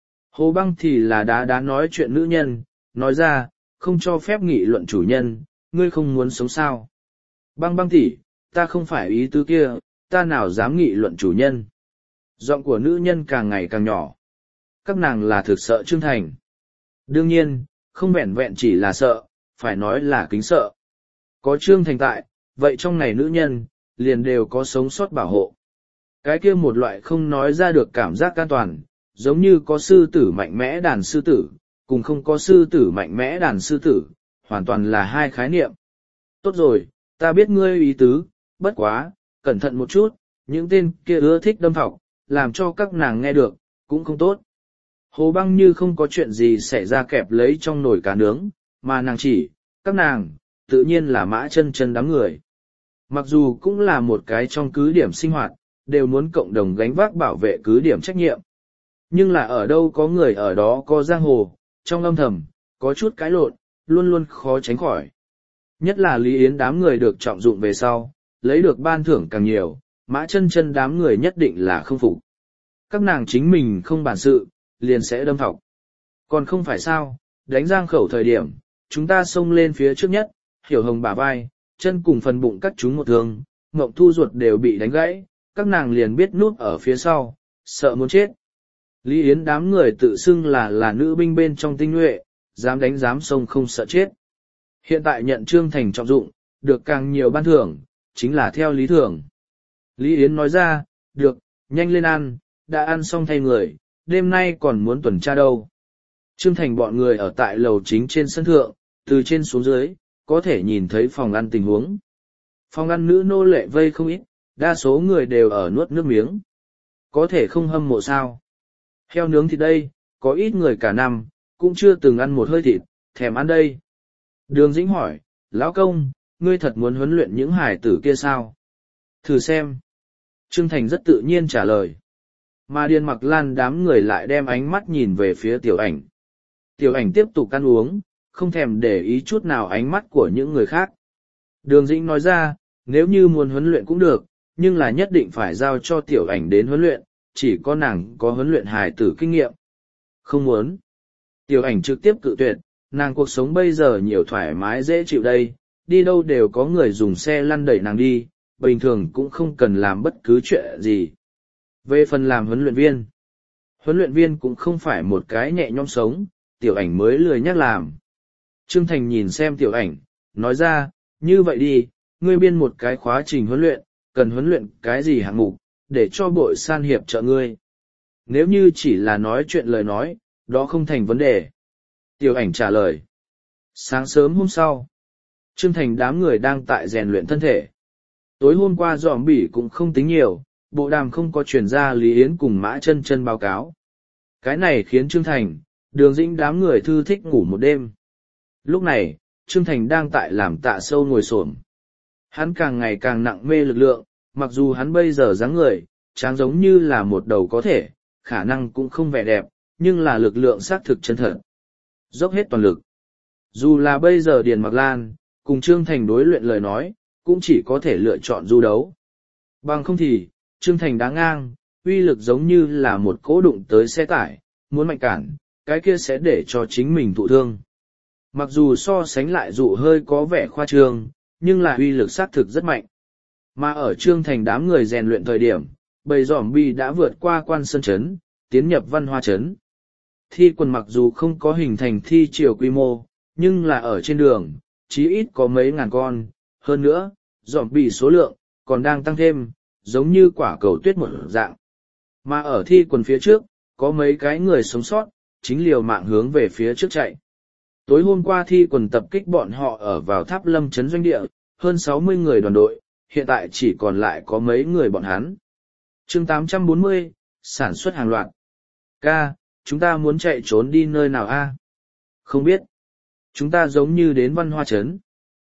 Hồ Băng thì là đá đá nói chuyện nữ nhân, nói ra, không cho phép nghị luận chủ nhân, ngươi không muốn sống sao. Băng Băng tỷ, ta không phải ý tứ kia, ta nào dám nghị luận chủ nhân. Giọng của nữ nhân càng ngày càng nhỏ. Các nàng là thực sợ Trương Thành. Đương nhiên, không vẹn vẹn chỉ là sợ, phải nói là kính sợ. Có Trương Thành tại, vậy trong này nữ nhân, liền đều có sống sót bảo hộ. Cái kia một loại không nói ra được cảm giác an toàn, giống như có sư tử mạnh mẽ đàn sư tử, cùng không có sư tử mạnh mẽ đàn sư tử, hoàn toàn là hai khái niệm. Tốt rồi, ta biết ngươi ý tứ, bất quá, cẩn thận một chút, những tên kia ưa thích đâm thọc, làm cho các nàng nghe được, cũng không tốt. Hồ Băng như không có chuyện gì xảy ra kẹp lấy trong nồi cá nướng, mà nàng chỉ, các nàng, tự nhiên là Mã Chân Chân đám người. Mặc dù cũng là một cái trong cứ điểm sinh hoạt, đều muốn cộng đồng gánh vác bảo vệ cứ điểm trách nhiệm. Nhưng là ở đâu có người ở đó có giang hồ, trong âm thầm, có chút cái lộn, luôn luôn khó tránh khỏi. Nhất là Lý Yến đám người được trọng dụng về sau, lấy được ban thưởng càng nhiều, Mã Chân Chân đám người nhất định là không phục. Các nàng chính mình không bản sự, liền sẽ đâm thọc. Còn không phải sao, đánh giang khẩu thời điểm, chúng ta xông lên phía trước nhất, Hiểu Hồng bả vai, chân cùng phần bụng cắt chúng một thương, Ngộng Thu ruột đều bị đánh gãy, các nàng liền biết núp ở phía sau, sợ muốn chết. Lý Yến đám người tự xưng là là nữ binh bên trong tinh nhuệ, dám đánh dám xông không sợ chết. Hiện tại nhận Trương Thành trọng dụng, được càng nhiều ban thưởng, chính là theo lý thưởng. Lý Yến nói ra, được, nhanh lên ăn, đã ăn xong thay người, đêm nay còn muốn tuần tra đâu. Trương Thành bọn người ở tại lầu chính trên sân thượng, từ trên xuống dưới, có thể nhìn thấy phòng ăn tình huống. Phòng ăn nữ nô lệ vây không ít, đa số người đều ở nuốt nước miếng. Có thể không hâm mộ sao. Heo nướng thịt đây, có ít người cả năm, cũng chưa từng ăn một hơi thịt, thèm ăn đây. Đường Dĩnh hỏi, lão công, ngươi thật muốn huấn luyện những hải tử kia sao? Thử xem. Trương Thành rất tự nhiên trả lời. Mà Điền Mặc Lan đám người lại đem ánh mắt nhìn về phía tiểu ảnh. Tiểu ảnh tiếp tục ăn uống, không thèm để ý chút nào ánh mắt của những người khác. Đường Dĩnh nói ra, nếu như muốn huấn luyện cũng được, nhưng là nhất định phải giao cho tiểu ảnh đến huấn luyện, chỉ có nàng có huấn luyện hài tử kinh nghiệm. Không muốn. Tiểu ảnh trực tiếp cự tuyệt, nàng cuộc sống bây giờ nhiều thoải mái dễ chịu đây, đi đâu đều có người dùng xe lăn đẩy nàng đi, bình thường cũng không cần làm bất cứ chuyện gì. Về phần làm huấn luyện viên, huấn luyện viên cũng không phải một cái nhẹ nhõm sống, tiểu ảnh mới lười nhắc làm. Trương Thành nhìn xem tiểu ảnh, nói ra, như vậy đi, ngươi biên một cái khóa trình huấn luyện, cần huấn luyện cái gì hạng mục, để cho bội san hiệp trợ ngươi. Nếu như chỉ là nói chuyện lời nói, đó không thành vấn đề. Tiểu ảnh trả lời. Sáng sớm hôm sau, Trương Thành đám người đang tại rèn luyện thân thể. Tối hôm qua dòm bỉ cũng không tính nhiều, bộ đàm không có truyền ra Lý Yến cùng Mã Chân Chân báo cáo. Cái này khiến Trương Thành, Đường Dĩnh đám người thư thích ngủ một đêm. Lúc này, Trương Thành đang tại làm tạ sâu ngồi xổm. Hắn càng ngày càng nặng mê lực lượng, mặc dù hắn bây giờ dáng người, tráng giống như là một đầu có thể, khả năng cũng không vẻ đẹp, nhưng là lực lượng xác thực chân thật. Dốc hết toàn lực. Dù là bây giờ Điền Mặc Lan, cùng Trương Thành đối luyện lời nói, cũng chỉ có thể lựa chọn du đấu. Bằng không thì, Trương Thành đá ngang, uy lực giống như là một cỗ đụng tới xe tải, muốn mạnh cản, cái kia sẽ để cho chính mình thụ thương. Mặc dù so sánh lại dụ hơi có vẻ khoa trương, nhưng là uy lực xác thực rất mạnh. Mà ở Trương Thành đám người rèn luyện thời điểm, bầy zombie đã vượt qua quan sơn trấn, tiến nhập văn hoa trấn. Thi quần mặc dù không có hình thành thi triều quy mô, nhưng là ở trên đường, chí ít có mấy ngàn con, hơn nữa, zombie số lượng, còn đang tăng thêm, giống như quả cầu tuyết một dạng. Mà ở thi quần phía trước, có mấy cái người sống sót, chính liều mạng hướng về phía trước chạy. Tối hôm qua thi quần tập kích bọn họ ở vào Tháp Lâm trấn doanh địa, hơn sáu mươi người đoàn đội, hiện tại chỉ còn lại có mấy người bọn hắn. Chương tám trăm bốn mươi, sản xuất hàng loạt. Ca, chúng ta muốn chạy trốn đi nơi nào a? Không biết. Chúng ta giống như đến văn hoa trấn.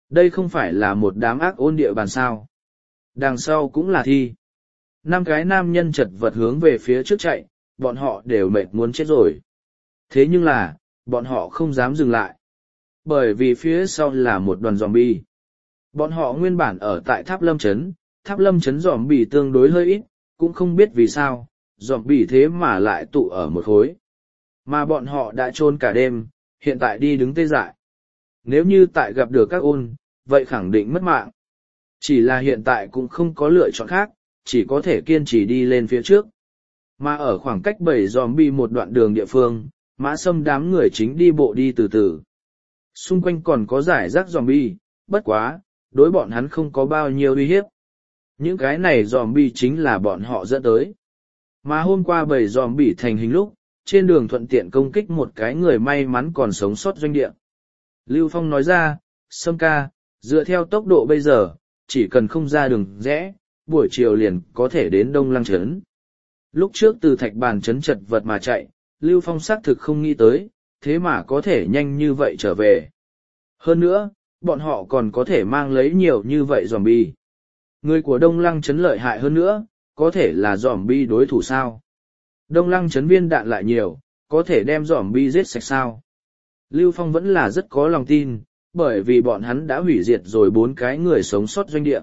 Đây không phải là một đám ác ôn địa bàn sao. Đằng sau cũng là thi. Năm cái nam nhân chật vật hướng về phía trước chạy, bọn họ đều mệt muốn chết rồi. Thế nhưng là, bọn họ không dám dừng lại. Bởi vì phía sau là một đoàn zombie. Bọn họ nguyên bản ở tại Tháp Lâm Trấn, Tháp Lâm Trấn zombie tương đối hơi ít, cũng không biết vì sao, zombie thế mà lại tụ ở một khối. Mà bọn họ đã trôn cả đêm, hiện tại đi đứng tê dại. Nếu như tại gặp được các ôn, vậy khẳng định mất mạng. Chỉ là hiện tại cũng không có lựa chọn khác, chỉ có thể kiên trì đi lên phía trước. Mà ở khoảng cách bảy zombie một đoạn đường địa phương, Mã Sâm đám người chính đi bộ đi từ từ. Xung quanh còn có giải rác zombie, bất quá, đối bọn hắn không có bao nhiêu uy hiếp. Những cái này zombie chính là bọn họ dẫn tới. Mà hôm qua bảy zombie thành hình lúc, trên đường thuận tiện công kích một cái người may mắn còn sống sót doanh địa. Lưu Phong nói ra, Sâm ca, dựa theo tốc độ bây giờ, chỉ cần không ra đường rẽ, buổi chiều liền có thể đến Đông Lăng Trấn. Lúc trước từ thạch bàn trấn chật vật mà chạy, Lưu Phong xác thực không nghĩ tới, thế mà có thể nhanh như vậy trở về. Hơn nữa, bọn họ còn có thể mang lấy nhiều như vậy zombie. Người của Đông Lăng Trấn lợi hại hơn nữa, có thể là zombie đối thủ sao? Đông Lăng Trấn viên đạn lại nhiều, có thể đem zombie giết sạch sao? Lưu Phong vẫn là rất có lòng tin, bởi vì bọn hắn đã hủy diệt rồi bốn cái người sống sót doanh địa.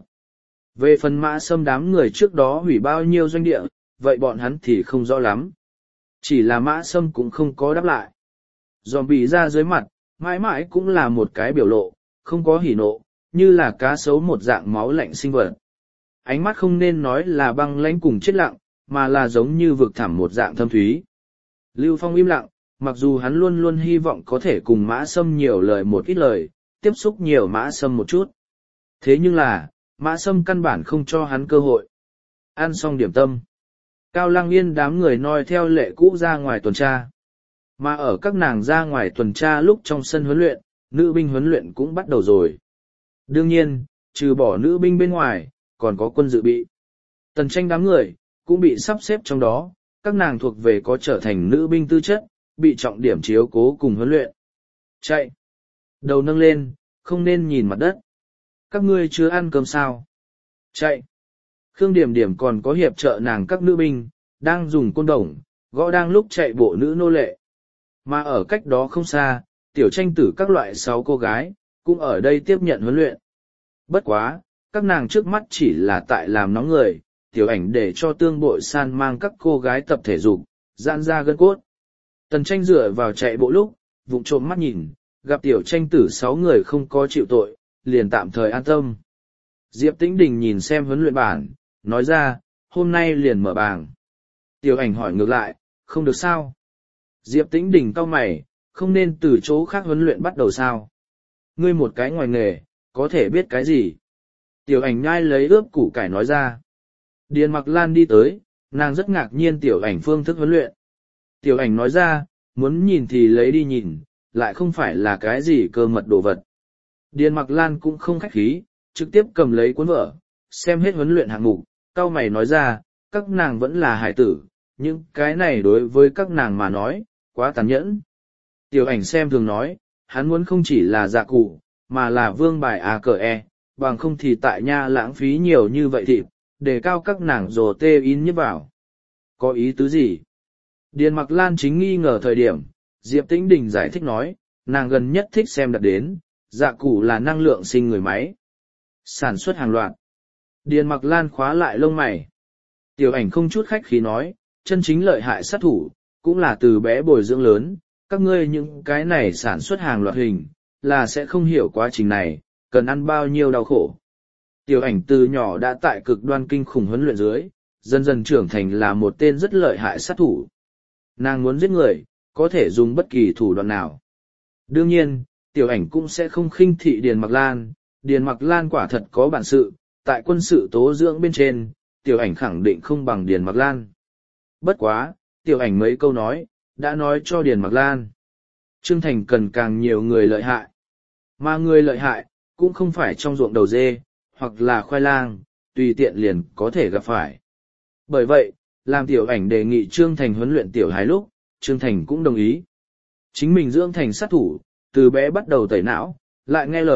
Về phần Mã Sâm đám người trước đó hủy bao nhiêu doanh địa, vậy bọn hắn thì không rõ lắm. Chỉ là Mã Sâm cũng không có đáp lại. Zombie ra dưới mặt, mãi mãi cũng là một cái biểu lộ, không có hỉ nộ, như là cá sấu một dạng máu lạnh sinh vật. Ánh mắt không nên nói là băng lãnh cùng chết lặng, mà là giống như vực thẳm một dạng thâm thúy. Lưu Phong im lặng, mặc dù hắn luôn luôn hy vọng có thể cùng Mã Sâm nhiều lời một ít lời, tiếp xúc nhiều Mã Sâm một chút. Thế nhưng là, Mã Sâm căn bản không cho hắn cơ hội. Ăn xong điểm tâm. Cao Lăng Yên đám người noi theo lệ cũ ra ngoài tuần tra. Mà ở các nàng ra ngoài tuần tra lúc trong sân huấn luyện, nữ binh huấn luyện cũng bắt đầu rồi. Đương nhiên, trừ bỏ nữ binh bên ngoài, còn có quân dự bị. Tần Tranh đám người, cũng bị sắp xếp trong đó, các nàng thuộc về có trở thành nữ binh tư chất, bị trọng điểm chiếu cố cùng huấn luyện. Chạy! Đầu nâng lên, không nên nhìn mặt đất. Các ngươi chưa ăn cơm sao? Chạy! Khương Điểm Điểm còn có hiệp trợ nàng các nữ binh, đang dùng côn đồng, gõ đang lúc chạy bộ nữ nô lệ. Mà ở cách đó không xa, tiểu tranh tử các loại sáu cô gái, cũng ở đây tiếp nhận huấn luyện. Bất quá, các nàng trước mắt chỉ là tại làm nóng người, tiểu ảnh để cho tương bội san mang các cô gái tập thể dục, giãn ra gân cốt. Tần Tranh dựa vào chạy bộ lúc, vụng trộm mắt nhìn, gặp tiểu tranh tử sáu người không có chịu tội, liền tạm thời an tâm. Diệp Tĩnh Đình nhìn xem huấn luyện bản, nói ra, hôm nay liền mở bảng. Tiểu ảnh hỏi ngược lại, không được sao? Diệp Tĩnh Đình cau mày, không nên từ chỗ khác huấn luyện bắt đầu sao? Ngươi một cái ngoài nghề, có thể biết cái gì? Tiểu ảnh nhai lấy ướp củ cải nói ra. Điền Mặc Lan đi tới, nàng rất ngạc nhiên tiểu ảnh phương thức huấn luyện. Tiểu ảnh nói ra, muốn nhìn thì lấy đi nhìn, lại không phải là cái gì cơ mật đồ vật. Điền Mặc Lan cũng không khách khí, trực tiếp cầm lấy cuốn vở, xem hết huấn luyện hạng mục, cau mày nói ra, các nàng vẫn là hải tử, nhưng cái này đối với các nàng mà nói, quá tàn nhẫn. Tiểu ảnh xem thường nói, hắn muốn không chỉ là dạ cụ, mà là vương bài A cờ E, bằng không thì tại nha lãng phí nhiều như vậy thịt, để cao các nàng rồ tê in như vào. Có ý tứ gì? Điền Mặc Lan chính nghi ngờ thời điểm, Diệp Tĩnh Đình giải thích nói, nàng gần nhất thích xem đặt đến, dạ cụ là năng lượng sinh người máy. Sản xuất hàng loạt. Điền Mặc Lan khóa lại lông mày. Tiểu ảnh không chút khách khí nói, chân chính lợi hại sát thủ, cũng là từ bé bồi dưỡng lớn, các ngươi những cái này sản xuất hàng loạt hình, là sẽ không hiểu quá trình này, cần ăn bao nhiêu đau khổ. Tiểu ảnh từ nhỏ đã tại cực đoan kinh khủng huấn luyện dưới, dần dần trưởng thành là một tên rất lợi hại sát thủ. Nàng muốn giết người, có thể dùng bất kỳ thủ đoạn nào. Đương nhiên, tiểu ảnh cũng sẽ không khinh thị Điền Mặc Lan, Điền Mặc Lan quả thật có bản sự, tại quân sự tố dưỡng bên trên, tiểu ảnh khẳng định không bằng Điền Mặc Lan. Bất quá, tiểu ảnh mấy câu nói, đã nói cho Điền Mặc Lan. Trương Thành cần càng nhiều người lợi hại. Mà người lợi hại, cũng không phải trong ruộng đầu dê, hoặc là khoai lang, tùy tiện liền có thể gặp phải. Bởi vậy, làm tiểu ảnh đề nghị Trương Thành huấn luyện tiểu hài lúc, Trương Thành cũng đồng ý. Chính mình dưỡng thành sát thủ, từ bé bắt đầu tẩy não, lại nghe lời,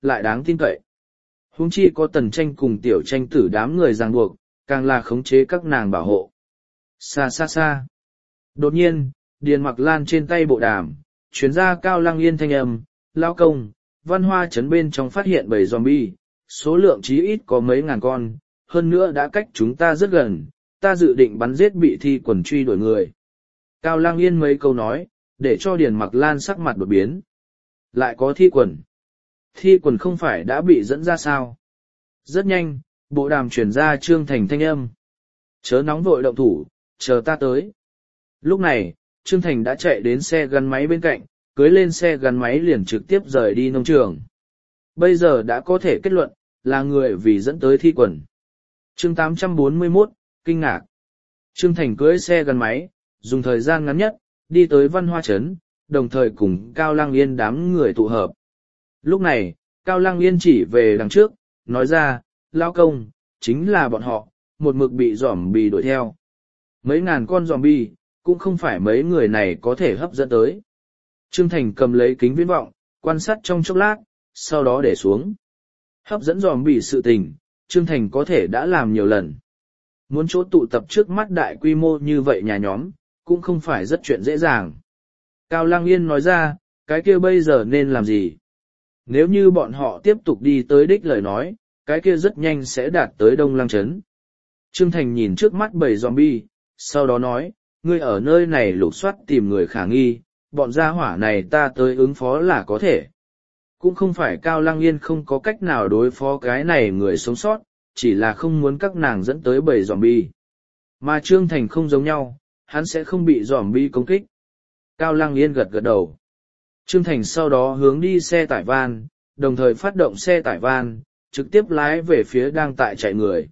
lại đáng tin cậy. Huống chi có Tần Tranh cùng Tiểu Tranh tử đám người ràng buộc, càng là khống chế các nàng bảo hộ. Xa xa xa. Đột nhiên, Điền Mặc Lan trên tay bộ đàm, chuyến ra Cao Lăng Yên thanh âm, lao công, Văn Hoa trấn bên trong phát hiện bầy zombie, số lượng chí ít có mấy ngàn con, hơn nữa đã cách chúng ta rất gần, ta dự định bắn giết bị thi quần truy đuổi người. Cao Lăng Yên mấy câu nói, để cho Điền Mặc Lan sắc mặt đột biến. Lại có thi quần. Thi quần không phải đã bị dẫn ra sao? Rất nhanh, bộ đàm chuyển ra Trương Thành thanh âm. Chớ nóng vội động thủ, chờ ta tới. Lúc này, Trương Thành đã chạy đến xe gắn máy bên cạnh, cưới lên xe gắn máy liền trực tiếp rời đi nông trường. Bây giờ đã có thể kết luận, là người vì dẫn tới thi quần. Chương tám trăm bốn mươi mốt, kinh ngạc. Trương Thành cưới xe gắn máy, dùng thời gian ngắn nhất, đi tới Văn Hoa trấn, đồng thời cùng Cao Lăng Yên đám người tụ hợp. Lúc này, Cao Lăng Yên chỉ về đằng trước, nói ra, lao công, chính là bọn họ, một mực bị zombie đuổi theo. Mấy ngàn con zombie, cũng không phải mấy người này có thể hấp dẫn tới. Trương Thành cầm lấy kính viễn vọng, quan sát trong chốc lát, sau đó để xuống. Hấp dẫn zombie sự tình, Trương Thành có thể đã làm nhiều lần. Muốn chỗ tụ tập trước mắt đại quy mô như vậy nhà nhóm, cũng không phải rất chuyện dễ dàng. Cao Lăng Yên nói ra, cái kia bây giờ nên làm gì? Nếu như bọn họ tiếp tục đi tới đích lời nói, cái kia rất nhanh sẽ đạt tới Đông Lăng trấn. Trương Thành nhìn trước mắt bầy zombie, sau đó nói, ngươi ở nơi này lục soát tìm người khả nghi, bọn gia hỏa này ta tới ứng phó là có thể. Cũng không phải Cao Lăng Yên không có cách nào đối phó cái này người sống sót, chỉ là không muốn các nàng dẫn tới bầy zombie. Mà Trương Thành không giống nhau, hắn sẽ không bị zombie công kích. Cao Lăng Yên gật gật đầu. Trương Thành sau đó hướng đi xe tải van, đồng thời phát động xe tải van, trực tiếp lái về phía đang tại chạy người.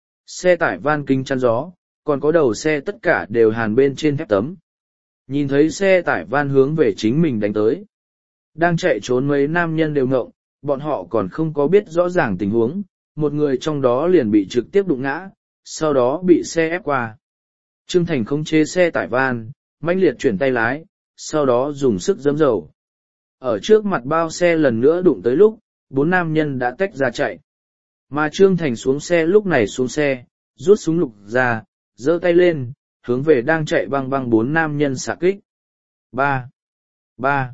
Xe tải van kính chắn gió, còn có đầu xe tất cả đều hàn bên trên thép tấm. Nhìn thấy xe tải van hướng về chính mình đánh tới. Đang chạy trốn mấy nam nhân đều ngộng, bọn họ còn không có biết rõ ràng tình huống, một người trong đó liền bị trực tiếp đụng ngã, sau đó bị xe ép qua. Trương Thành khống chế xe tải van, mãnh liệt chuyển tay lái, sau đó dùng sức giẫm dầu. Ở trước mặt bao xe lần nữa đụng tới lúc, bốn nam nhân đã tách ra chạy. Mà Trương Thành xuống xe lúc này xuống xe, rút súng lục ra, giơ tay lên, hướng về đang chạy băng băng bốn nam nhân xạ kích. Ba, ba,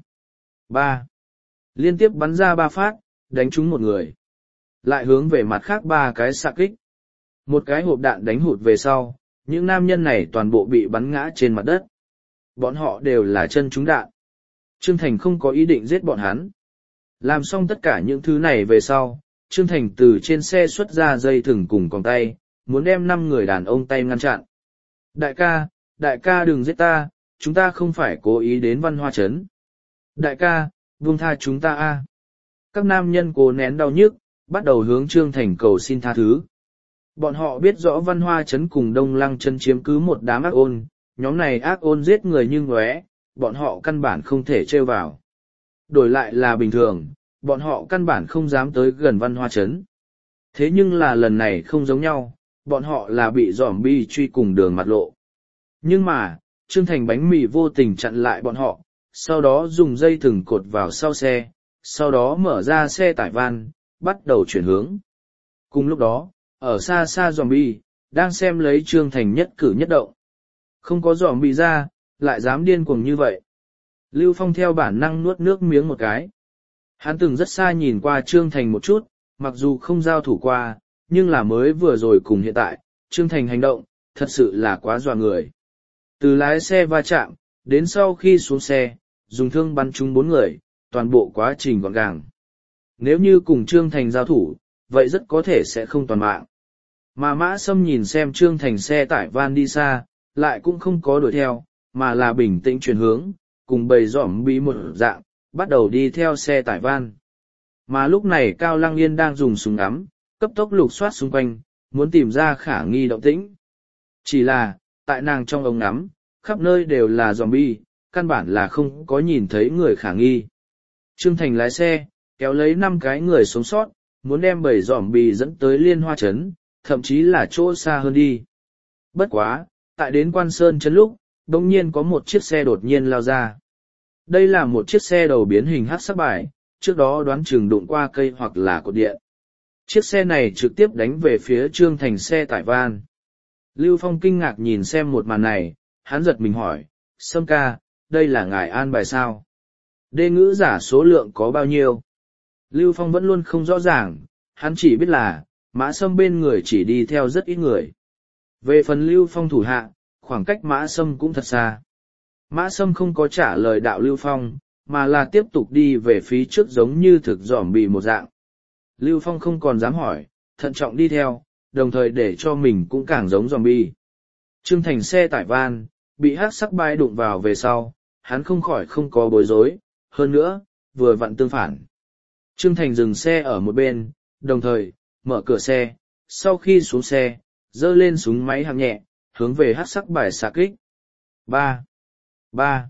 ba. Liên tiếp bắn ra ba phát, đánh trúng một người. Lại hướng về mặt khác ba cái xạ kích. Một cái hộp đạn đánh hụt về sau, những nam nhân này toàn bộ bị bắn ngã trên mặt đất. Bọn họ đều là chân trúng đạn. Trương Thành không có ý định giết bọn hắn. Làm xong tất cả những thứ này về sau, Trương Thành từ trên xe xuất ra dây thừng cùng còng tay, muốn đem năm người đàn ông tay ngăn chặn. Đại ca, đại ca đừng giết ta, chúng ta không phải cố ý đến Văn Hoa trấn. Đại ca, buông tha chúng ta a. Các nam nhân cố nén đau nhức, bắt đầu hướng Trương Thành cầu xin tha thứ. Bọn họ biết rõ Văn Hoa trấn cùng Đông Lăng trấn chiếm cứ một đám ác ôn, nhóm này ác ôn giết người như ngóe, bọn họ căn bản không thể trêu vào. Đổi lại là bình thường, bọn họ căn bản không dám tới gần Văn Hoa trấn. Thế nhưng là lần này không giống nhau, bọn họ là bị zombie truy cùng đường mặt lộ. Nhưng mà, Trương Thành bánh mì vô tình chặn lại bọn họ, sau đó dùng dây thừng cột vào sau xe, sau đó mở ra xe tải van, bắt đầu chuyển hướng. Cùng lúc đó, ở xa xa zombie, đang xem lấy Trương Thành nhất cử nhất động. Không có zombie ra, lại dám điên cuồng như vậy. Lưu Phong theo bản năng nuốt nước miếng một cái. Hắn từng rất xa nhìn qua Trương Thành một chút, mặc dù không giao thủ qua, nhưng là mới vừa rồi cùng hiện tại, Trương Thành hành động, thật sự là quá dọa người. Từ lái xe va chạm, đến sau khi xuống xe, dùng thương bắn trúng bốn người, toàn bộ quá trình gọn gàng. Nếu như cùng Trương Thành giao thủ, vậy rất có thể sẽ không toàn mạng. Mà Mã Sâm nhìn xem Trương Thành xe tải van đi xa, lại cũng không có đuổi theo, mà là bình tĩnh chuyển hướng, cùng bầy giỏm bí một dạng, bắt đầu đi theo xe tải van. Mà lúc này Cao Lăng Yên đang dùng súng ngắm, cấp tốc lục soát xung quanh, muốn tìm ra khả nghi động tĩnh. Chỉ là, tại nàng trong ống ngắm, khắp nơi đều là zombie, căn bản là không có nhìn thấy người khả nghi. Trương Thành lái xe, kéo lấy năm cái người sống sót, muốn đem bầy zombie dẫn tới Liên Hoa trấn, thậm chí là chỗ xa hơn đi. Bất quá, tại đến Quan Sơn trấn lúc, đột nhiên có một chiếc xe đột nhiên lao ra. Đây là một chiếc xe đầu biến hình hắc sắc bài, trước đó đoán chừng đụng qua cây hoặc là cột điện. Chiếc xe này trực tiếp đánh về phía Trương Thành xe tải van. Lưu Phong kinh ngạc nhìn xem một màn này, hắn giật mình hỏi, Sâm ca, đây là ngài an bài sao? Đê ngữ giả số lượng có bao nhiêu? Lưu Phong vẫn luôn không rõ ràng, hắn chỉ biết là, Mã Sâm bên người chỉ đi theo rất ít người. Về phần Lưu Phong thủ hạ, khoảng cách Mã Sâm cũng thật xa. Mã Sâm không có trả lời đạo Lưu Phong, mà là tiếp tục đi về phía trước giống như thực dòm bì một dạng. Lưu Phong không còn dám hỏi, thận trọng đi theo, đồng thời để cho mình cũng càng giống dòm bì. Trương Thành xe tải van, bị hát sắc bay đụng vào về sau, hắn không khỏi không có bối rối, hơn nữa, vừa vặn tương phản. Trương Thành dừng xe ở một bên, đồng thời, mở cửa xe, sau khi xuống xe, giơ lên súng máy hạng nhẹ, hướng về hát sắc bài xạ kích. Ba, ba,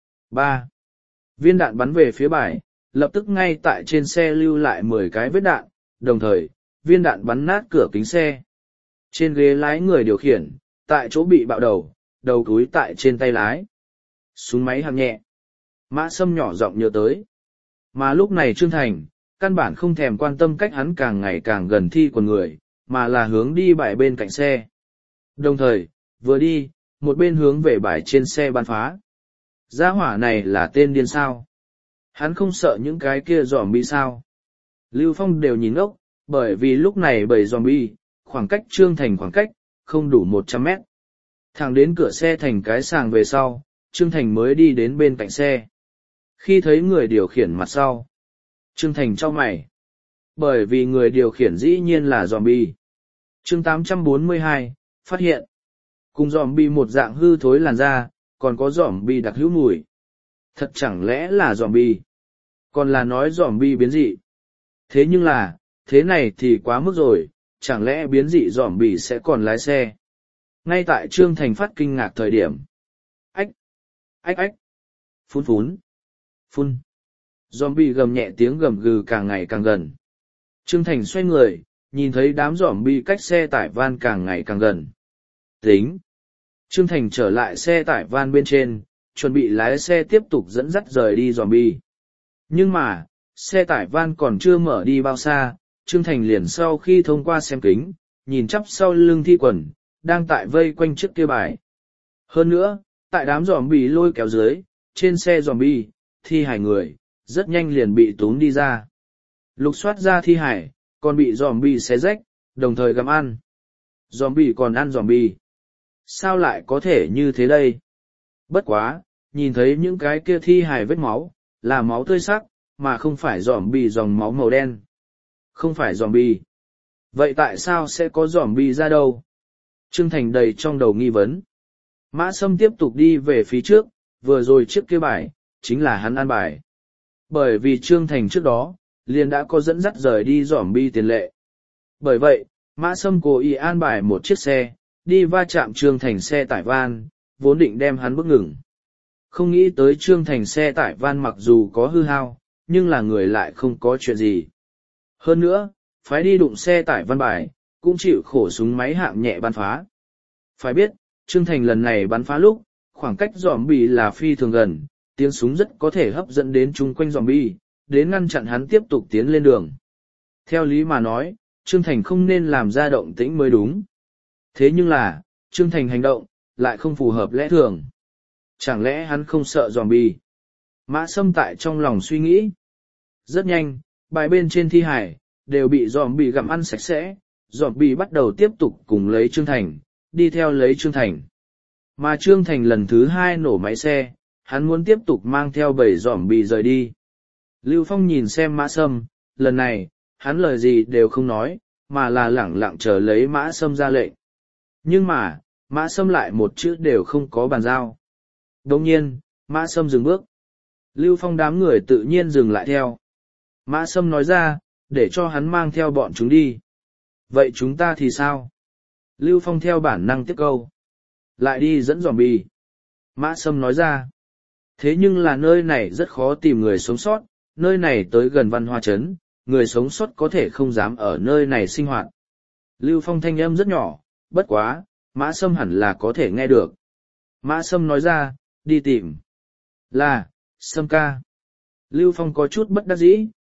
ba. Viên đạn bắn về phía bài, lập tức ngay tại trên xe lưu lại mười cái vết đạn, đồng thời, viên đạn bắn nát cửa kính xe. Trên ghế lái người điều khiển, tại chỗ bị bạo đầu, đầu túi tại trên tay lái. Súng máy hạng nhẹ. Mã Sâm nhỏ giọng nhớ tới. Mà lúc này Trương Thành, căn bản không thèm quan tâm cách hắn càng ngày càng gần thi quần người, mà là hướng đi bãi bên cạnh xe. Đồng thời, vừa đi, một bên hướng về bãi trên xe bắn phá. Gia hỏa này là tên điên sao? Hắn không sợ những cái kia zombie sao? Lưu Phong đều nhìn ốc, bởi vì lúc này bầy zombie, khoảng cách Trương Thành khoảng cách, không đủ một trăm mét. Thẳng đến cửa xe thành cái sàng về sau, Trương Thành mới đi đến bên cạnh xe. Khi thấy người điều khiển mặt sau, Trương Thành chau mày. Bởi vì người điều khiển dĩ nhiên là zombie. Chương tám trăm bốn mươi hai, phát hiện. Cùng zombie một dạng hư thối làn da, còn có zombie đặc hữu mùi. Thật chẳng lẽ là zombie? Còn là nói zombie biến dị. Thế nhưng là, thế này thì quá mức rồi, chẳng lẽ biến dị zombie sẽ còn lái xe? Ngay tại Trương Thành phát kinh ngạc thời điểm. Ách! Ách ách! Phun phún! Phun! Zombie gầm nhẹ tiếng gầm gừ càng ngày càng gần. Trương Thành xoay người, nhìn thấy đám zombie cách xe tải van càng ngày càng gần. Tính! Trương Thành trở lại xe tải van bên trên, chuẩn bị lái xe tiếp tục dẫn dắt rời đi zombie. Nhưng mà, xe tải van còn chưa mở đi bao xa, Trương Thành liền sau khi thông qua xem kính, nhìn chắp sau lưng thi quần, đang tại vây quanh trước kia bài. Hơn nữa, tại đám zombie lôi kéo dưới, trên xe zombie, thi hài người, rất nhanh liền bị tún đi ra. Lục soát ra thi hài, còn bị zombie xé rách, đồng thời gặm ăn. Zombie còn ăn zombie. Sao lại có thể như thế đây? Bất quá, nhìn thấy những cái kia thi hài vết máu, là máu tươi sắc, mà không phải zombie dòng máu màu đen. Không phải zombie. Vậy tại sao sẽ có zombie ra đâu? Trương Thành đầy trong đầu nghi vấn. Mã Sâm tiếp tục đi về phía trước, vừa rồi chiếc kia bài, chính là hắn ăn bài. Bởi vì Trương Thành trước đó, liền đã có dẫn dắt rời đi zombie tiền lệ. Bởi vậy, Mã Sâm cố ý an bài một chiếc xe, đi va chạm Trương Thành xe tải van, vốn định đem hắn bước ngừng. Không nghĩ tới Trương Thành xe tải van mặc dù có hư hao, nhưng là người lại không có chuyện gì. Hơn nữa, phái đi đụng xe tải van bài, cũng chịu khổ súng máy hạng nhẹ bắn phá. Phải biết, Trương Thành lần này bắn phá lúc, khoảng cách zombie là phi thường gần, tiếng súng rất có thể hấp dẫn đến chung quanh zombie, đến ngăn chặn hắn tiếp tục tiến lên đường. Theo lý mà nói, Trương Thành không nên làm ra động tĩnh mới đúng. Thế nhưng là, Trương Thành hành động, lại không phù hợp lẽ thường. Chẳng lẽ hắn không sợ zombie? Mã Sâm tại trong lòng suy nghĩ. Rất nhanh, bài bên trên thi hải, đều bị zombie gặm ăn sạch sẽ, zombie bắt đầu tiếp tục cùng lấy Trương Thành, đi theo lấy Trương Thành. Mà Trương Thành lần thứ hai nổ máy xe, hắn muốn tiếp tục mang theo bầy zombie rời đi. Lưu Phong nhìn xem Mã Sâm, lần này, hắn lời gì đều không nói, mà là lẳng lặng chờ lấy Mã Sâm ra lệnh. Nhưng mà, Mã Sâm lại một chữ đều không có bàn giao. Đồng nhiên, Mã Sâm dừng bước. Lưu Phong đám người tự nhiên dừng lại theo. Mã Sâm nói ra, để cho hắn mang theo bọn chúng đi. Vậy chúng ta thì sao? Lưu Phong theo bản năng tiếp câu. Lại đi dẫn zombie. Mã Sâm nói ra. Thế nhưng là nơi này rất khó tìm người sống sót, nơi này tới gần Văn Hoa Trấn, người sống sót có thể không dám ở nơi này sinh hoạt. Lưu Phong thanh âm rất nhỏ, bất quá, Mã Sâm hẳn là có thể nghe được. Mã Sâm nói ra, đi tìm. Là, Sâm ca. Lưu Phong có chút bất đắc dĩ,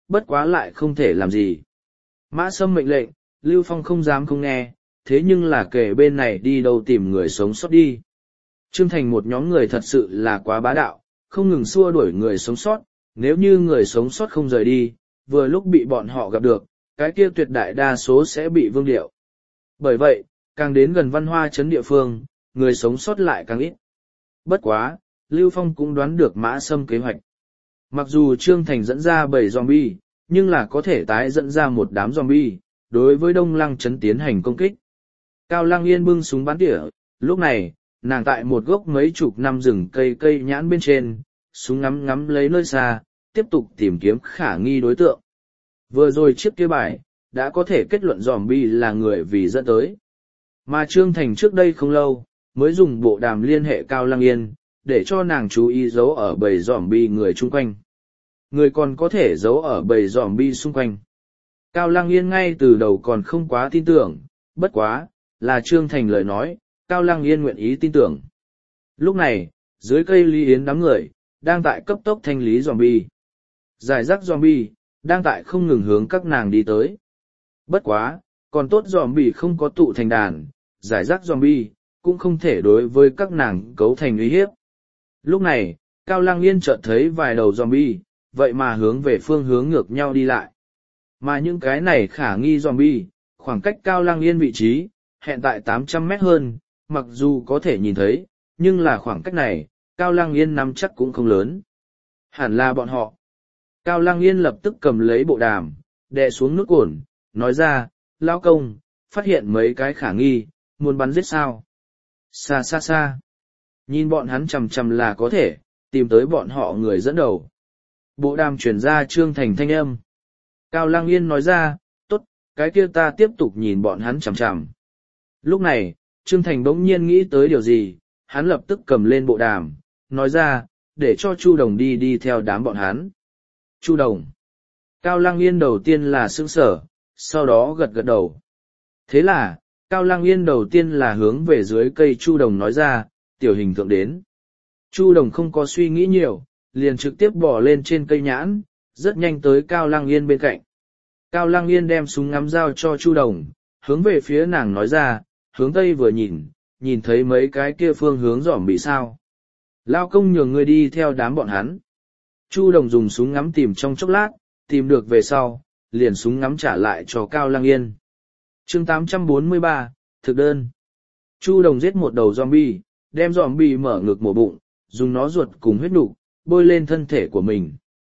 bất quá lại không thể làm gì. Mã Sâm mệnh lệnh, Lưu Phong không dám không nghe, thế nhưng là kể bên này đi đâu tìm người sống sót đi. Trương Thành một nhóm người thật sự là quá bá đạo, không ngừng xua đuổi người sống sót, nếu như người sống sót không rời đi, vừa lúc bị bọn họ gặp được, cái kia tuyệt đại đa số sẽ bị vương điệu. Bởi vậy, càng đến gần văn hoa trấn địa phương, người sống sót lại càng ít. Bất quá, Lưu Phong cũng đoán được Mã Sâm kế hoạch. Mặc dù Trương Thành dẫn ra bảy zombie, nhưng là có thể tái dẫn ra một đám zombie, đối với Đông Lăng trấn tiến hành công kích. Cao Lăng Yên bưng súng bắn tỉa, lúc này, nàng tại một gốc mấy chục năm rừng cây cây nhãn bên trên, súng ngắm ngắm lấy nơi xa, tiếp tục tìm kiếm khả nghi đối tượng. Vừa rồi chiếc kia bài, đã có thể kết luận zombie là người vì dẫn tới. Mà Trương Thành trước đây không lâu, mới dùng bộ đàm liên hệ Cao Lăng Yên, để cho nàng chú ý giấu ở bầy zombie người chung quanh. Người còn có thể giấu ở bầy zombie xung quanh. Cao Lăng Yên ngay từ đầu còn không quá tin tưởng, bất quá, là Trương Thành lời nói, Cao Lăng Yên nguyện ý tin tưởng. Lúc này, dưới cây Lý Yến đám người, đang tại cấp tốc thanh lý zombie. Giải rác zombie, đang tại không ngừng hướng các nàng đi tới. Bất quá, còn tốt zombie không có tụ thành đàn, giải rác zombie, cũng không thể đối với các nàng cấu thành uy hiếp. Lúc này, Cao Lăng Yên chợt thấy vài đầu zombie, vậy mà hướng về phương hướng ngược nhau đi lại. Mà những cái này khả nghi zombie, khoảng cách Cao Lăng Yên vị trí, hẹn tại tám trăm mét hơn, mặc dù có thể nhìn thấy, nhưng là khoảng cách này, Cao Lăng Yên nắm chắc cũng không lớn. Hẳn là bọn họ. Cao Lăng Yên lập tức cầm lấy bộ đàm, đè xuống nước cồn, nói ra, lão công, phát hiện mấy cái khả nghi, muốn bắn giết sao. Xa xa xa. Nhìn bọn hắn chằm chằm là có thể, tìm tới bọn họ người dẫn đầu. Bộ đàm chuyển ra Trương Thành thanh âm. Cao Lăng Yên nói ra, tốt, cái kia ta tiếp tục nhìn bọn hắn chằm chằm. Lúc này, Trương Thành bỗng nhiên nghĩ tới điều gì, hắn lập tức cầm lên bộ đàm, nói ra, để cho Chu Đồng đi đi theo đám bọn hắn. Chu Đồng. Cao Lăng Yên đầu tiên là sững sở, sau đó gật gật đầu. Thế là, Cao Lăng Yên đầu tiên là hướng về dưới cây Chu Đồng nói ra, tiểu hình tượng đến. Chu Đồng không có suy nghĩ nhiều, liền trực tiếp bỏ lên trên cây nhãn, rất nhanh tới Cao Lăng Yên bên cạnh. Cao Lăng Yên đem súng ngắm dao cho Chu Đồng, hướng về phía nàng nói ra, hướng tây vừa nhìn, nhìn thấy mấy cái kia phương hướng dỏm bị sao. Lao công nhường người đi theo đám bọn hắn. Chu Đồng dùng súng ngắm tìm trong chốc lát, tìm được về sau, liền súng ngắm trả lại cho Cao Lăng Yên. chương tám trăm bốn mươi ba, thực đơn. Chu Đồng giết một đầu zombie, đem zombie mở ngực mổ bụng, dùng nó ruột cùng huyết nục bôi lên thân thể của mình.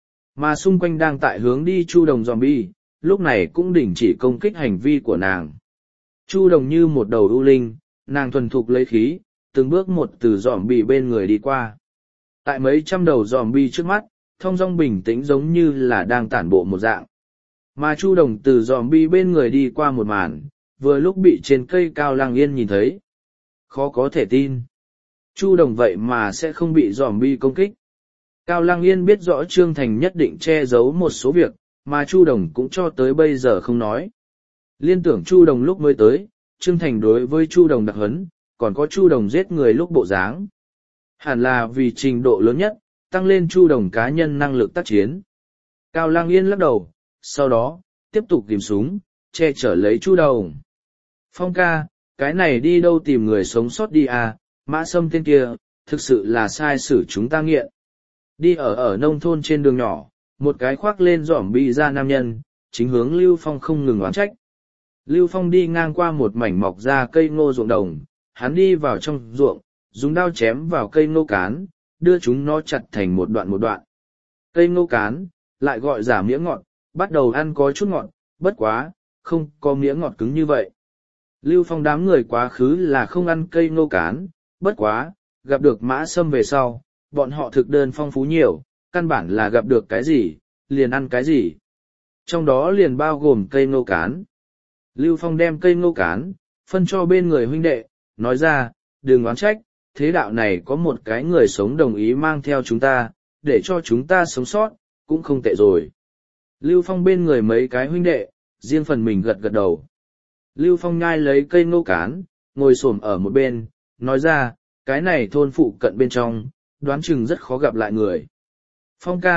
Mà xung quanh đang tại hướng đi Chu Đồng zombie, lúc này cũng đình chỉ công kích hành vi của nàng. Chu Đồng như một đầu ưu linh, nàng thuần thục lấy khí, từng bước một từ zombie bên người đi qua. Tại mấy trăm đầu zombie trước mắt, thong dong bình tĩnh giống như là đang tản bộ một dạng. Mà Chu Đồng từ zombie bên người đi qua một màn, vừa lúc bị trên cây Cao Lăng Yên nhìn thấy. Khó có thể tin. Chu Đồng vậy mà sẽ không bị zombie công kích. Cao Lăng Yên biết rõ Trương Thành nhất định che giấu một số việc, mà Chu Đồng cũng cho tới bây giờ không nói. Liên tưởng Chu Đồng lúc mới tới, Trương Thành đối với Chu Đồng đặc hấn, còn có Chu Đồng giết người lúc bộ dáng. Hẳn là vì trình độ lớn nhất, tăng lên Chu Đồng cá nhân năng lực tác chiến. Cao Lăng Yên lắc đầu, sau đó, tiếp tục tìm súng, che chở lấy Chu Đồng. Phong ca, cái này đi đâu tìm người sống sót đi à, Mã Sâm tên kia, thực sự là sai xử chúng ta nghiện. Đi ở ở nông thôn trên đường nhỏ, một cái khoác lên giỏm bi ra nam nhân, chính hướng Lưu Phong không ngừng oán trách. Lưu Phong đi ngang qua một mảnh mọc ra cây ngô ruộng đồng, hắn đi vào trong ruộng, dùng đao chém vào cây ngô cán, đưa chúng nó chặt thành một đoạn một đoạn. Cây ngô cán, lại gọi giả mía ngọt, bắt đầu ăn có chút ngọt, bất quá, không có mía ngọt cứng như vậy. Lưu Phong đám người quá khứ là không ăn cây ngô cán, bất quá, gặp được Mã Sâm về sau, bọn họ thực đơn phong phú nhiều, căn bản là gặp được cái gì, liền ăn cái gì. Trong đó liền bao gồm cây ngô cán. Lưu Phong đem cây ngô cán, phân cho bên người huynh đệ, nói ra, đừng oán trách, thế đạo này có một cái người sống đồng ý mang theo chúng ta, để cho chúng ta sống sót, cũng không tệ rồi. Lưu Phong bên người mấy cái huynh đệ, riêng phần mình gật gật đầu. Lưu Phong nhai lấy cây ngô cán, ngồi xổm ở một bên, nói ra, cái này thôn phụ cận bên trong, đoán chừng rất khó gặp lại người. Phong ca,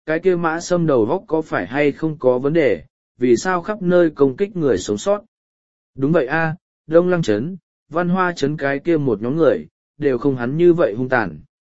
cái kia mã sâm đầu góc có phải hay không có vấn đề, vì sao khắp nơi công kích người sống sót. Đúng vậy a, Đông Lăng Trấn, Văn Hoa Trấn cái kia một nhóm người, đều không hắn như vậy hung tàn.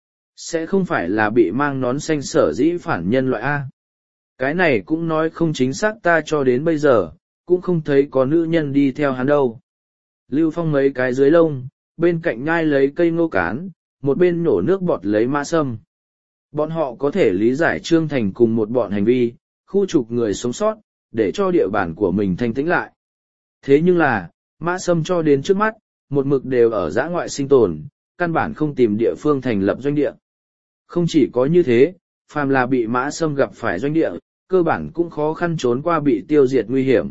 Sẽ không phải là bị mang nón xanh sở dĩ phản nhân loại A. Cái này cũng nói không chính xác, ta cho đến bây giờ, cũng không thấy có nữ nhân đi theo hắn đâu. Lưu Phong mấy cái dưới lông, bên cạnh nhai lấy cây ngô cán, một bên nổ nước bọt lấy mã sâm. Bọn họ có thể lý giải Trương Thành cùng một bọn hành vi, khu trục người sống sót, để cho địa bàn của mình thanh tĩnh lại. Thế nhưng là, mã sâm cho đến trước mắt, một mực đều ở dã ngoại sinh tồn, căn bản không tìm địa phương thành lập doanh địa. Không chỉ có như thế, phàm là bị mã sâm gặp phải doanh địa, cơ bản cũng khó khăn trốn qua bị tiêu diệt nguy hiểm.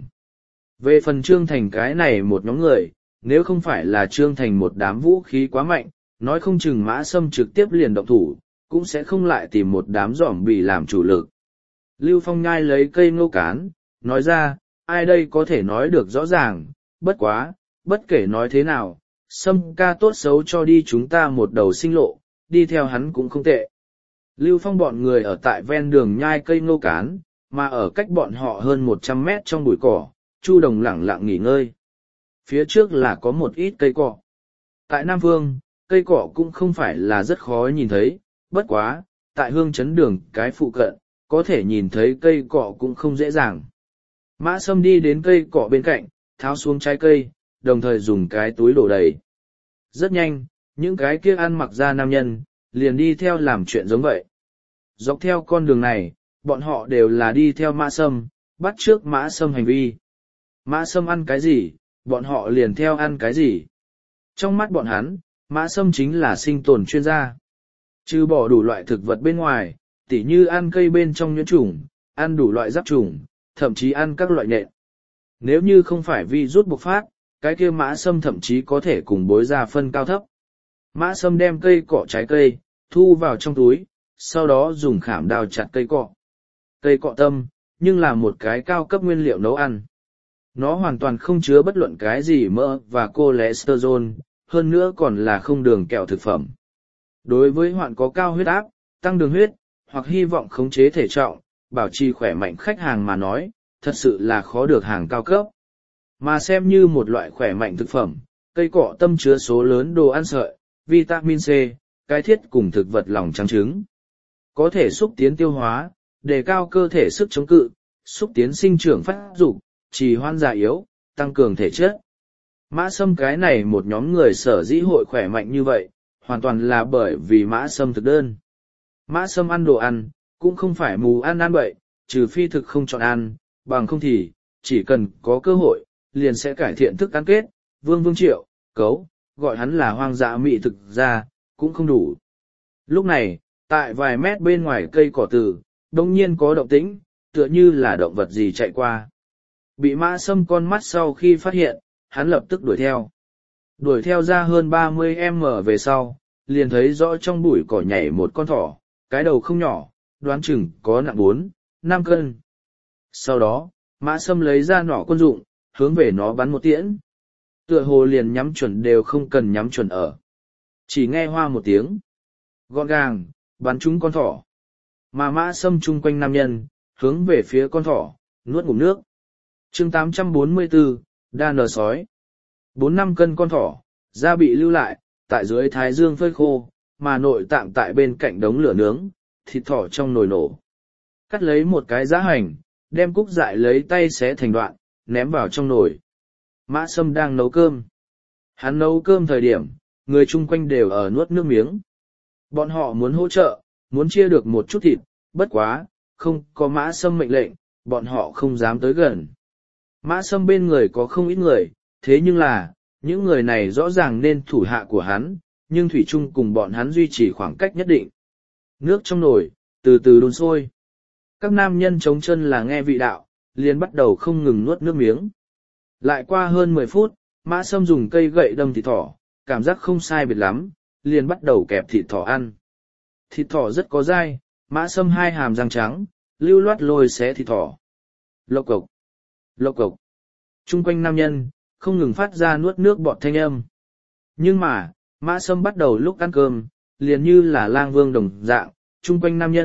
Về phần Trương Thành cái này một nhóm người, nếu không phải là Trương Thành một đám vũ khí quá mạnh, nói không chừng mã sâm trực tiếp liền động thủ, cũng sẽ không lại tìm một đám giỏm bị làm chủ lực. Lưu Phong nhai lấy cây ngô cán, nói ra, ai đây có thể nói được rõ ràng, bất quá, bất kể nói thế nào, Sâm ca tốt xấu cho đi chúng ta một đầu sinh lộ, đi theo hắn cũng không tệ. Lưu Phong bọn người ở tại ven đường nhai cây ngô cán, mà ở cách bọn họ hơn một trăm mét trong bụi cỏ, Chu Đồng lẳng lặng nghỉ ngơi. Phía trước là có một ít cây cỏ. Tại Nam Vương, cây cỏ cũng không phải là rất khó nhìn thấy, bất quá, tại hương chấn đường cái phụ cận, có thể nhìn thấy cây cỏ cũng không dễ dàng. Mã Sâm đi đến cây cỏ bên cạnh, tháo xuống trái cây, đồng thời dùng cái túi đổ đầy. Rất nhanh, những cái kia ăn mặc ra nam nhân, liền đi theo làm chuyện giống vậy. Dọc theo con đường này, bọn họ đều là đi theo Mã Sâm, bắt chước Mã Sâm hành vi. Mã Sâm ăn cái gì, bọn họ liền theo ăn cái gì. Trong mắt bọn hắn, Mã Sâm chính là sinh tồn chuyên gia. Trừ bỏ đủ loại thực vật bên ngoài, tỉ như ăn cây bên trong nhuyễn trùng, ăn đủ loại giáp trùng, thậm chí ăn các loại nện. Nếu như không phải vi rút bộc phát, cái kia Mã Sâm thậm chí có thể cùng bối ra phân cao thấp. Mã Sâm đem cây cọ trái cây, thu vào trong túi, sau đó dùng khảm đào chặt cây cọ. Cây cọ tâm, nhưng là một cái cao cấp nguyên liệu nấu ăn. Nó hoàn toàn không chứa bất luận cái gì mỡ và cholesterol, hơn nữa còn là không đường kẹo thực phẩm. Đối với hoạn có cao huyết áp, tăng đường huyết, hoặc hy vọng khống chế thể trọng, bảo trì khỏe mạnh khách hàng mà nói, thật sự là khó được hàng cao cấp. Mà xem như một loại khỏe mạnh thực phẩm, cây cọ tâm chứa số lớn đồ ăn sợi, vitamin C, cái thiết cùng thực vật lòng trắng trứng. Có thể xúc tiến tiêu hóa, đề cao cơ thể sức chống cự, xúc tiến sinh trưởng phát dục, trì hoãn già yếu, tăng cường thể chất. Mã Sâm cái này một nhóm người sở dĩ hội khỏe mạnh như vậy, hoàn toàn là bởi vì Mã Sâm thực đơn. Mã Sâm ăn đồ ăn, cũng không phải mù ăn ăn bậy, trừ phi thực không chọn ăn, bằng không thì, chỉ cần có cơ hội, liền sẽ cải thiện thức ăn kết, Vương Vương Triệu, Cấu, gọi hắn là hoang dã mị thực ra, cũng không đủ. Lúc này, tại vài mét bên ngoài cây cỏ tử, đông nhiên có động tĩnh, tựa như là động vật gì chạy qua. Bị Mã Sâm con mắt sau khi phát hiện, hắn lập tức đuổi theo. Đuổi theo ra hơn ba mươi mét về sau, liền thấy rõ trong bụi cỏ nhảy một con thỏ, cái đầu không nhỏ, đoán chừng có nặng bốn, năm cân. Sau đó, Mã Sâm lấy ra nỏ quân dụng, hướng về nó bắn một tiễn. Tựa hồ liền nhắm chuẩn đều không cần nhắm chuẩn ở. Chỉ nghe hoa một tiếng. Gọn gàng, bắn trúng con thỏ. Mà Mã Sâm chung quanh nam nhân, hướng về phía con thỏ, nuốt ngụm nước. chương tám trăm bốn mươi tư, đa nờ sói. Bốn năm cân con thỏ, da bị lưu lại, tại dưới thái dương phơi khô, mà nội tạng tại bên cạnh đống lửa nướng, thịt thỏ trong nồi nổ. Cắt lấy một cái giá hành, đem cúc dại lấy tay xé thành đoạn, ném vào trong nồi. Mã Sâm đang nấu cơm. Hắn nấu cơm thời điểm, người chung quanh đều ở nuốt nước miếng. Bọn họ muốn hỗ trợ, muốn chia được một chút thịt, bất quá, không có Mã Sâm mệnh lệnh, bọn họ không dám tới gần. Mã Sâm bên người có không ít người, thế nhưng là, những người này rõ ràng nên thủ hạ của hắn, nhưng thủy chung cùng bọn hắn duy trì khoảng cách nhất định. Nước trong nồi, từ từ đun sôi. Các nam nhân chống chân là nghe vị đạo, liền bắt đầu không ngừng nuốt nước miếng. Lại qua hơn mười phút, Mã Sâm dùng cây gậy đâm thịt thỏ, cảm giác không sai biệt lắm, liền bắt đầu kẹp thịt thỏ ăn. Thịt thỏ rất có dai, Mã Sâm hai hàm răng trắng, lưu loát lôi xé thịt thỏ. Lộc cộc, lộc cộc. Trung quanh nam nhân, không ngừng phát ra nuốt nước bọt thanh âm. Nhưng mà, Mã Sâm bắt đầu lúc ăn cơm, liền như là lang vương đồng dạng, trung quanh nam nhân,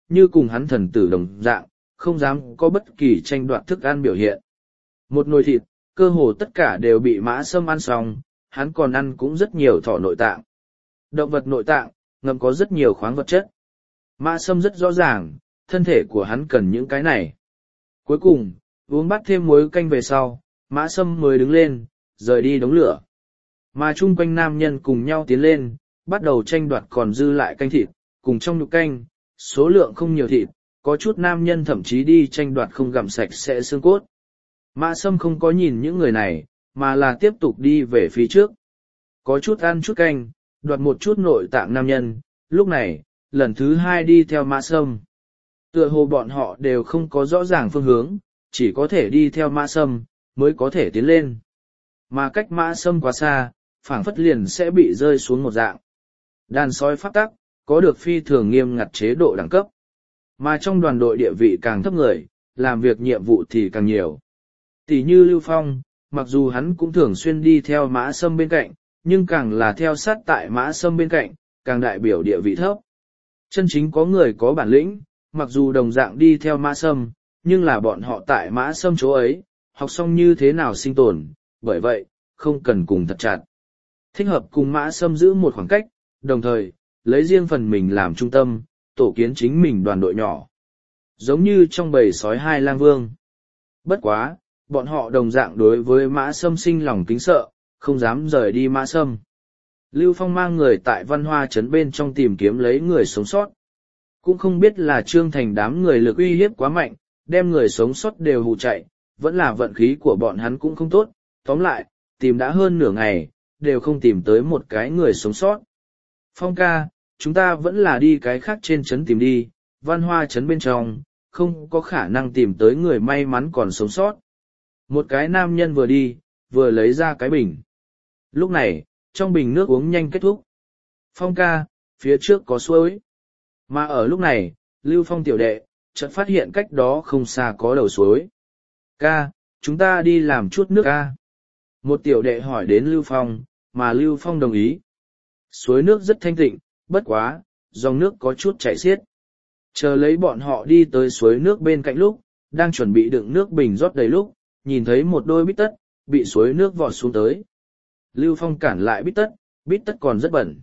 như cùng hắn thần tử đồng dạng, không dám có bất kỳ tranh đoạt thức ăn biểu hiện. Một nồi thịt, cơ hồ tất cả đều bị Mã Sâm ăn xong, hắn còn ăn cũng rất nhiều thỏ nội tạng. Động vật nội tạng, ngầm có rất nhiều khoáng vật chất. Mã Sâm rất rõ ràng, thân thể của hắn cần những cái này. Cuối cùng, uống bát thêm muối canh về sau, Mã Sâm mới đứng lên, rời đi đống lửa. Mà chung quanh nam nhân cùng nhau tiến lên, bắt đầu tranh đoạt còn dư lại canh thịt, cùng trong nhục canh, số lượng không nhiều thịt, có chút nam nhân thậm chí đi tranh đoạt không gặm sạch sẽ xương cốt. Mã Sâm không có nhìn những người này, mà là tiếp tục đi về phía trước. Có chút ăn chút canh, đoạt một chút nội tạng nam nhân, lúc này, lần thứ hai đi theo Mã Sâm. Tựa hồ bọn họ đều không có rõ ràng phương hướng, chỉ có thể đi theo Mã Sâm, mới có thể tiến lên. Mà cách Mã Sâm quá xa, phảng phất liền sẽ bị rơi xuống một dạng. Đàn sói pháp tắc, có được phi thường nghiêm ngặt chế độ đẳng cấp. Mà trong đoàn đội địa vị càng thấp người, làm việc nhiệm vụ thì càng nhiều. Tỷ như Lưu Phong, mặc dù hắn cũng thường xuyên đi theo Mã Sâm bên cạnh, nhưng càng là theo sát tại Mã Sâm bên cạnh, càng đại biểu địa vị thấp. Chân chính có người có bản lĩnh, mặc dù đồng dạng đi theo Mã Sâm, nhưng là bọn họ tại Mã Sâm chỗ ấy, học xong như thế nào sinh tồn, bởi vậy, không cần cùng thật chặt. Thích hợp cùng Mã Sâm giữ một khoảng cách, đồng thời, lấy riêng phần mình làm trung tâm, tổ kiến chính mình đoàn đội nhỏ. Giống như trong bầy sói hai lang vương. Bất quá, bọn họ đồng dạng đối với Mã Sâm sinh lòng kính sợ, không dám rời đi Mã Sâm. Lưu Phong mang người tại Văn Hoa Trấn bên trong tìm kiếm lấy người sống sót. Cũng không biết là Trương Thành đám người lực uy hiếp quá mạnh, đem người sống sót đều hù chạy, vẫn là vận khí của bọn hắn cũng không tốt. Tóm lại, tìm đã hơn nửa ngày, đều không tìm tới một cái người sống sót. Phong ca, chúng ta vẫn là đi cái khác trên trấn tìm đi, Văn Hoa Trấn bên trong, không có khả năng tìm tới người may mắn còn sống sót. Một cái nam nhân vừa đi, vừa lấy ra cái bình. Lúc này, trong bình nước uống nhanh kết thúc. Phong ca, phía trước có suối. Mà ở lúc này, Lưu Phong tiểu đệ, chợt phát hiện cách đó không xa có đầu suối. Ca, chúng ta đi làm chút nước ca. Một tiểu đệ hỏi đến Lưu Phong, mà Lưu Phong đồng ý. Suối nước rất thanh tịnh, bất quá, dòng nước có chút chảy xiết. Chờ lấy bọn họ đi tới suối nước bên cạnh lúc, đang chuẩn bị đựng nước bình rót đầy lúc, nhìn thấy một đôi bít tất, bị suối nước vọt xuống tới. Lưu Phong cản lại bít tất, bít tất còn rất bẩn.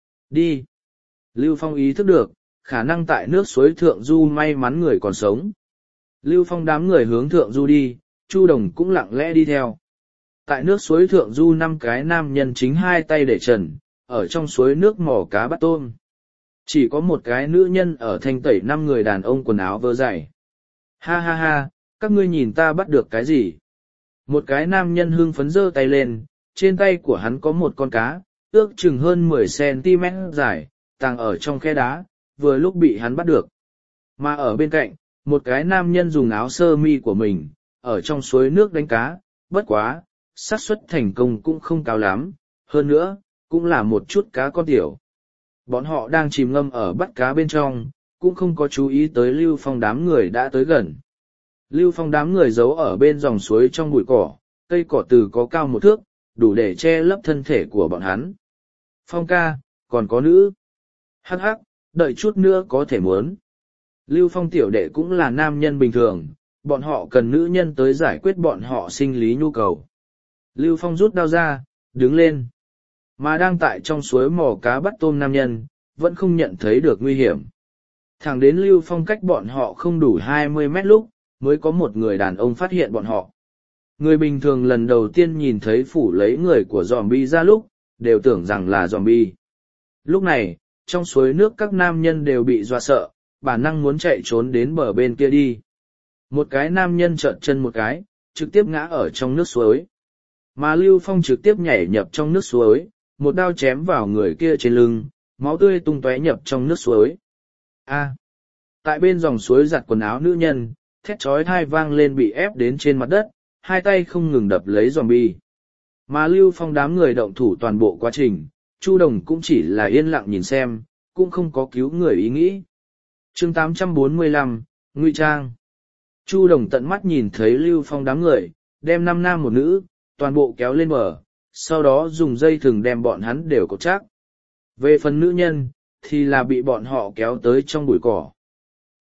Đi. Lưu Phong ý thức được, khả năng tại nước suối thượng du may mắn người còn sống. Lưu Phong đám người hướng thượng du đi, Chu Đồng cũng lặng lẽ đi theo. Tại nước suối thượng du năm cái nam nhân chính hai tay để trần, ở trong suối nước mò cá bắt tôm. Chỉ có một cái nữ nhân ở thanh tẩy năm người đàn ông quần áo vơ dày. Ha ha ha, các ngươi nhìn ta bắt được cái gì? Một cái nam nhân hưng phấn giơ tay lên, trên tay của hắn có một con cá, ước chừng hơn mười xăng-ti-mét dài, tàng ở trong khe đá, vừa lúc bị hắn bắt được. Mà ở bên cạnh, một cái nam nhân dùng áo sơ mi của mình, ở trong suối nước đánh cá, bất quá, xác suất thành công cũng không cao lắm, hơn nữa, cũng là một chút cá con tiểu. Bọn họ đang chìm ngâm ở bắt cá bên trong, cũng không có chú ý tới Lưu Phong đám người đã tới gần. Lưu Phong đám người giấu ở bên dòng suối trong bụi cỏ, cây cỏ từ có cao một thước, đủ để che lấp thân thể của bọn hắn. Phong ca, còn có nữ. Hắc hắc, đợi chút nữa có thể muốn. Lưu Phong tiểu đệ cũng là nam nhân bình thường, bọn họ cần nữ nhân tới giải quyết bọn họ sinh lý nhu cầu. Lưu Phong rút đao ra, đứng lên. Mà đang tại trong suối mò cá bắt tôm nam nhân, vẫn không nhận thấy được nguy hiểm. Thẳng đến Lưu Phong cách bọn họ không đủ hai mươi mét lúc, mới có một người đàn ông phát hiện bọn họ. Người bình thường lần đầu tiên nhìn thấy phủ lấy người của zombie ra lúc, đều tưởng rằng là zombie. Lúc này, trong suối nước các nam nhân đều bị dọa sợ, bản năng muốn chạy trốn đến bờ bên kia đi. Một cái nam nhân trợn chân một cái, trực tiếp ngã ở trong nước suối. Mà Lưu Phong trực tiếp nhảy nhập trong nước suối, một đao chém vào người kia trên lưng, máu tươi tung tóe nhập trong nước suối. A. Tại bên dòng suối giặt quần áo nữ nhân, thét chói tai vang lên bị ép đến trên mặt đất, hai tay không ngừng đập lấy zombie. Mà Lưu Phong đám người động thủ toàn bộ quá trình, Chu Đồng cũng chỉ là yên lặng nhìn xem, cũng không có cứu người ý nghĩ. Chương tám trăm bốn mươi lăm, Ngụy Trang. Chu Đồng tận mắt nhìn thấy Lưu Phong đám người, đem năm nam một nữ, toàn bộ kéo lên bờ, sau đó dùng dây thừng đem bọn hắn đều cột chắc. Về phần nữ nhân, thì là bị bọn họ kéo tới trong bụi cỏ.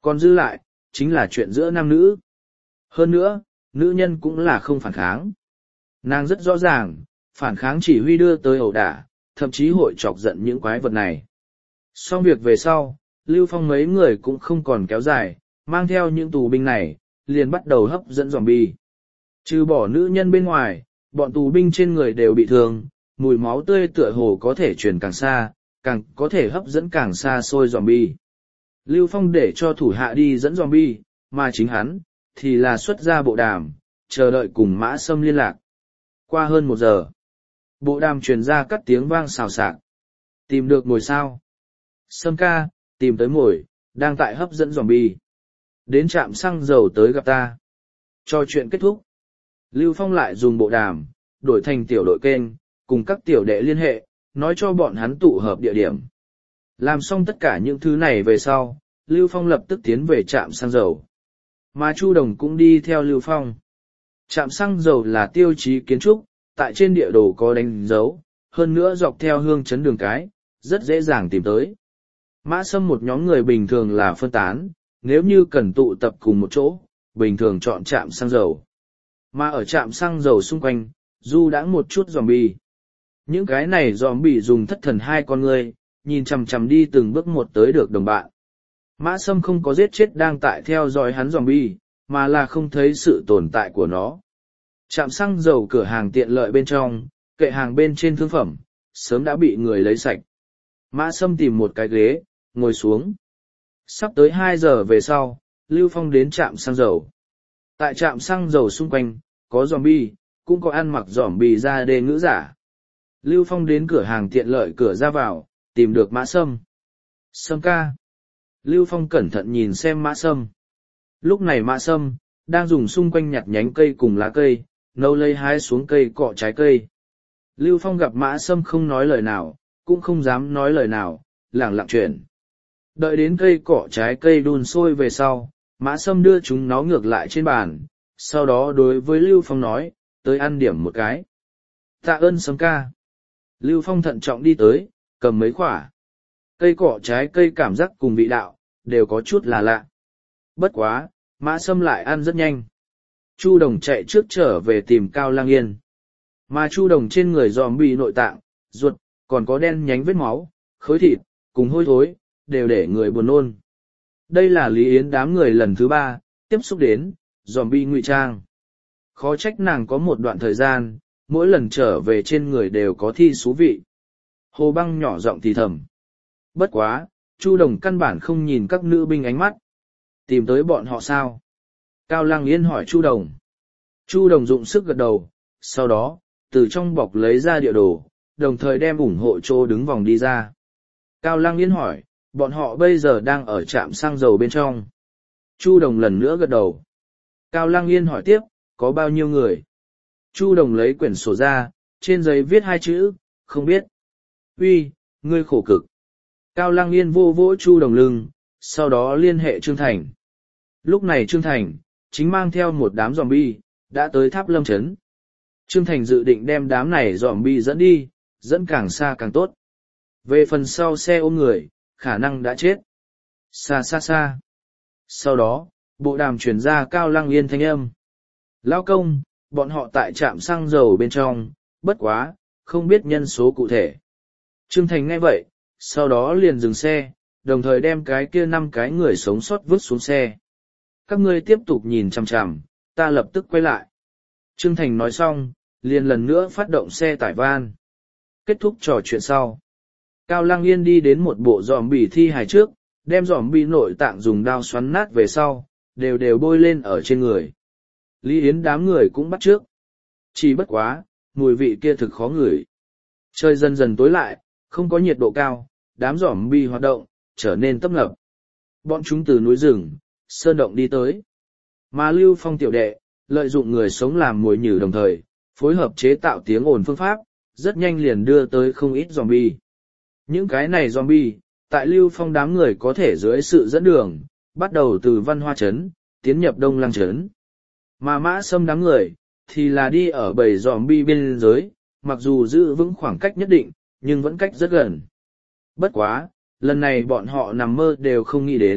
Còn dư lại, chính là chuyện giữa nam nữ. Hơn nữa, nữ nhân cũng là không phản kháng. Nàng rất rõ ràng, phản kháng chỉ huy đưa tới ẩu đả, thậm chí hội chọc giận những quái vật này. Xong việc về sau, Lưu Phong mấy người cũng không còn kéo dài, mang theo những tù binh này, liền bắt đầu hấp dẫn zombie. Trừ bỏ nữ nhân bên ngoài, bọn tù binh trên người đều bị thương, mùi máu tươi tựa hồ có thể truyền càng xa, càng có thể hấp dẫn càng xa xôi zombie. Lưu Phong để cho thủ hạ đi dẫn zombie, mà chính hắn, thì là xuất ra bộ đàm, chờ đợi cùng Mã Sâm liên lạc. Qua hơn một giờ, bộ đàm truyền ra các tiếng vang xào xạc. Tìm được mồi sao? Sâm ca, tìm tới mồi, đang tại hấp dẫn zombie. Đến trạm xăng dầu tới gặp ta. Cho chuyện kết thúc. Lưu Phong lại dùng bộ đàm, đổi thành tiểu đội kênh, cùng các tiểu đệ liên hệ, nói cho bọn hắn tụ hợp địa điểm. Làm xong tất cả những thứ này về sau, Lưu Phong lập tức tiến về trạm xăng dầu. Mà Chu Đồng cũng đi theo Lưu Phong. Trạm xăng dầu là tiêu chí kiến trúc, tại trên địa đồ có đánh dấu, hơn nữa dọc theo hương chấn đường cái, rất dễ dàng tìm tới. Mã Sâm một nhóm người bình thường là phân tán, nếu như cần tụ tập cùng một chỗ, bình thường chọn trạm xăng dầu. Mà ở trạm xăng dầu xung quanh, du đãng một chút zombie. Những cái này zombie dùng thất thần hai con người, nhìn chằm chằm đi từng bước một tới được đồng bạn. Mã Sâm không có giết chết đang tại theo dõi hắn zombie, mà là không thấy sự tồn tại của nó. Trạm xăng dầu cửa hàng tiện lợi bên trong, kệ hàng bên trên thương phẩm, sớm đã bị người lấy sạch. Mã Sâm tìm một cái ghế, ngồi xuống. Sắp tới hai giờ về sau, Lưu Phong đến trạm xăng dầu. Tại trạm xăng dầu xung quanh, có zombie, cũng có ăn mặc zombie ra đê ngữ giả. Lưu Phong đến cửa hàng tiện lợi cửa ra vào, tìm được Mã Sâm. Sâm ca. Lưu Phong cẩn thận nhìn xem Mã Sâm. Lúc này Mã Sâm, đang dùng xung quanh nhặt nhánh cây cùng lá cây, nâu lấy hái xuống cây cọ trái cây. Lưu Phong gặp Mã Sâm không nói lời nào, cũng không dám nói lời nào, lẳng lặng chuyển. Đợi đến cây cọ trái cây đun sôi về sau, Mã Sâm đưa chúng nó ngược lại trên bàn, sau đó đối với Lưu Phong nói, tới ăn điểm một cái. Tạ ơn Sâm ca. Lưu Phong thận trọng đi tới, cầm mấy quả. Cây cọ trái cây cảm giác cùng vị đạo, đều có chút là lạ. Bất quá, Mã Sâm lại ăn rất nhanh. Chu Đồng chạy trước trở về tìm Cao Lang Yên. Mà Chu Đồng trên người zombie nội tạng, ruột, còn có đen nhánh vết máu, khối thịt, cùng hôi thối, đều để người buồn nôn. Đây là Lý Yến đám người lần thứ ba, tiếp xúc đến, zombie ngụy trang. Khó trách nàng có một đoạn thời gian, mỗi lần trở về trên người đều có thi xú vị. Hồ Băng nhỏ giọng thì thầm. Bất quá, Chu Đồng căn bản không nhìn các nữ binh ánh mắt. Tìm tới bọn họ sao? Cao Lang Yên hỏi Chu Đồng. Chu Đồng dụng sức gật đầu, sau đó, từ trong bọc lấy ra địa đồ, đồng thời đem ủng hộ chỗ đứng vòng đi ra. Cao Lang Yên hỏi, bọn họ bây giờ đang ở trạm xăng dầu bên trong. Chu Đồng lần nữa gật đầu. Cao Lang Yên hỏi tiếp, có bao nhiêu người? Chu Đồng lấy quyển sổ ra, trên giấy viết hai chữ, không biết. Uy, ngươi khổ cực. Cao Lang Yên vô vỗ Chu Đồng lưng, sau đó liên hệ Trương Thành. Lúc này Trương Thành, chính mang theo một đám zombie, đã tới Tháp Lâm Trấn. Trương Thành dự định đem đám này zombie dẫn đi, dẫn càng xa càng tốt. Về phần sau xe ôm người, khả năng đã chết. Xa xa xa. Sau đó, bộ đàm truyền ra Cao Lang Yên thanh âm. Lão công, bọn họ tại trạm xăng dầu bên trong, bất quá, không biết nhân số cụ thể. Trương Thành nghe vậy, sau đó liền dừng xe, đồng thời đem cái kia năm cái người sống sót vứt xuống xe. Các ngươi tiếp tục nhìn chằm chằm, ta lập tức quay lại. Trương Thành nói xong, liền lần nữa phát động xe tải van. Kết thúc trò chuyện sau. Cao Lang Yên đi đến một bộ zombie thi hài trước, đem zombie nội tạng dùng dao xoắn nát về sau, đều đều bôi lên ở trên người. Lý Yến đám người cũng bắt trước. Chỉ bất quá, mùi vị kia thực khó ngửi. Trời dần dần tối lại, không có nhiệt độ cao, đám zombie hoạt động, trở nên tấp nập. Bọn chúng từ núi rừng, sơn động đi tới. Mà Lưu Phong tiểu đệ, lợi dụng người sống làm mồi nhử đồng thời, phối hợp chế tạo tiếng ồn phương pháp, rất nhanh liền đưa tới không ít zombie. Những cái này zombie, tại Lưu Phong đám người có thể dưới sự dẫn đường, bắt đầu từ Văn Hoa Trấn, tiến nhập Đông Lăng Trấn. Mà Mã Sâm đám người, thì là đi ở bầy zombie biên giới, mặc dù giữ vững khoảng cách nhất định, nhưng vẫn cách rất gần. Bất quá, lần này bọn họ nằm mơ đều không nghĩ đến,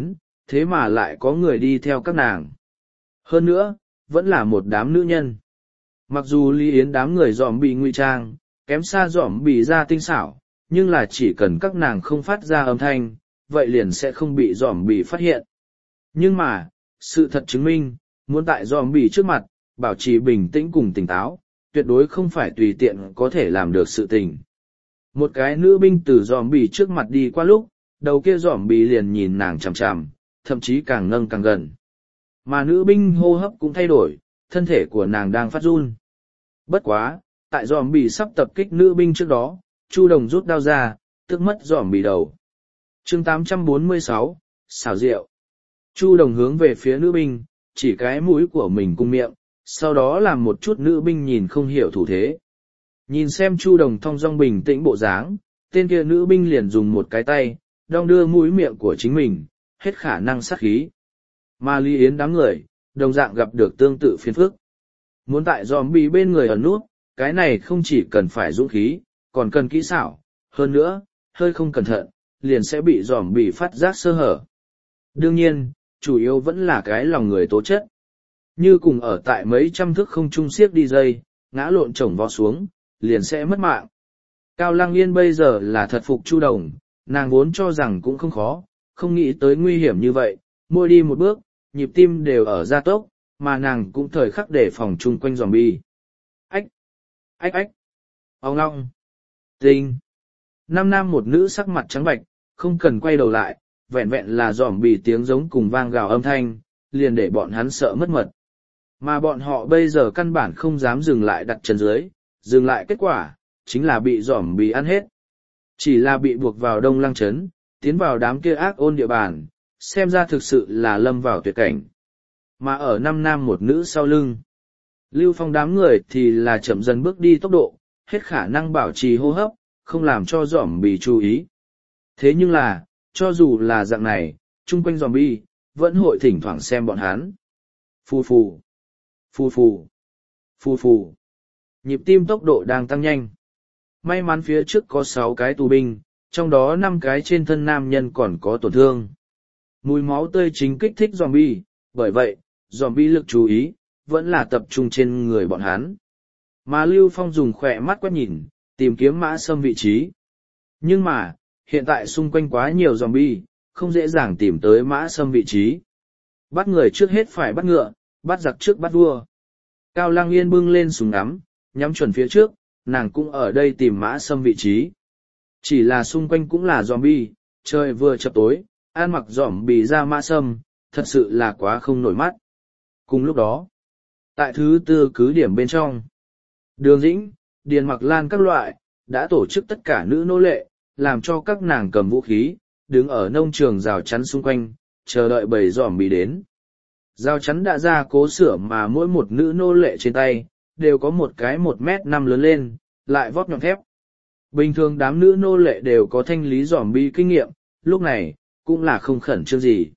thế mà lại có người đi theo các nàng. Hơn nữa, vẫn là một đám nữ nhân. Mặc dù Lý Yến đám người dòm bị ngụy trang, kém xa dòm bị ra tinh xảo, nhưng là chỉ cần các nàng không phát ra âm thanh, vậy liền sẽ không bị dòm bị phát hiện. Nhưng mà, sự thật chứng minh, muốn tại dòm bị trước mặt, bảo trì bình tĩnh cùng tỉnh táo, tuyệt đối không phải tùy tiện có thể làm được sự tình. Một cái nữ binh từ dòm bị trước mặt đi qua lúc, đầu kia dòm bị liền nhìn nàng chằm chằm, thậm chí càng nâng càng gần. Mà nữ binh hô hấp cũng thay đổi, thân thể của nàng đang phát run. Bất quá, tại dòm bị sắp tập kích nữ binh trước đó, Chu Đồng rút đao ra, tức mất dòm bị đầu. chương tám trăm bốn mươi sáu, xảo diệu. Chu Đồng hướng về phía nữ binh, chỉ cái mũi của mình cung miệng, sau đó làm một chút nữ binh nhìn không hiểu thủ thế. Nhìn xem Chu Đồng thong dong bình tĩnh bộ dáng, tên kia nữ binh liền dùng một cái tay, đong đưa mũi miệng của chính mình, hết khả năng sát khí. Mà Lý Yến đám người, đồng dạng gặp được tương tự phiền phức. Muốn tại dòm bị bên người ẩn nút, cái này không chỉ cần phải dũng khí, còn cần kỹ xảo, hơn nữa, hơi không cẩn thận, liền sẽ bị dòm bị phát giác sơ hở. Đương nhiên, chủ yếu vẫn là cái lòng người tố chất. Như cùng ở tại mấy trăm thước không trung xiếc đi dây, ngã lộn chổng vó xuống, liền sẽ mất mạng. Cao Lăng Yên bây giờ là thật phục Chu Đồng, nàng vốn cho rằng cũng không khó, không nghĩ tới nguy hiểm như vậy, mỗi đi một bước, nhịp tim đều ở gia tốc, mà nàng cũng thời khắc để phòng chung quanh zombie. Ách! Ách ách! Ông ngong! Tinh! Năm nam một nữ sắc mặt trắng bạch, không cần quay đầu lại, vẹn vẹn là zombie tiếng giống cùng vang gào âm thanh, liền để bọn hắn sợ mất mật. Mà bọn họ bây giờ căn bản không dám dừng lại đặt chân dưới, dừng lại kết quả, chính là bị zombie ăn hết. Chỉ là bị buộc vào Đông Lăng Trấn, tiến vào đám kia ác ôn địa bàn, xem ra thực sự là lâm vào tuyệt cảnh. Mà ở năm nam một nữ sau lưng, Lưu Phong đám người thì là chậm dần bước đi tốc độ, hết khả năng bảo trì hô hấp, không làm cho zombie chú ý. Thế nhưng là, cho dù là dạng này, chung quanh zombie, vẫn hội thỉnh thoảng xem bọn hắn. Phù phù, phù phù, phù phù. Nhịp tim tốc độ đang tăng nhanh. May mắn phía trước có sáu cái tù binh, trong đó năm cái trên thân nam nhân còn có tổn thương. Mùi máu tươi chính kích thích zombie, bởi vậy, zombie lực chú ý, vẫn là tập trung trên người bọn hắn. Mà Lưu Phong dùng khỏe mắt quét nhìn, tìm kiếm Mã Sâm vị trí. Nhưng mà, hiện tại xung quanh quá nhiều zombie, không dễ dàng tìm tới Mã Sâm vị trí. Bắt người trước hết phải bắt ngựa, bắt giặc trước bắt vua. Cao Lăng Yên bưng lên súng ngắm, nhắm chuẩn phía trước, nàng cũng ở đây tìm Mã Sâm vị trí. Chỉ là xung quanh cũng là zombie, trời vừa chập tối, ăn mặc zombie ra Mã Sâm, thật sự là quá không nổi mắt. Cùng lúc đó, tại thứ tư cứ điểm bên trong, Đường Dĩnh, Điền Mặc Lan các loại, đã tổ chức tất cả nữ nô lệ, làm cho các nàng cầm vũ khí, đứng ở nông trường rào chắn xung quanh, chờ đợi bầy zombie đến. Rào chắn đã ra cố sửa mà mỗi một nữ nô lệ trên tay, đều có một cái một mét năm lớn lên, lại vót nhọn thép. Bình thường đám nữ nô lệ đều có thanh lý zombie kinh nghiệm, lúc này, cũng là không khẩn trương gì.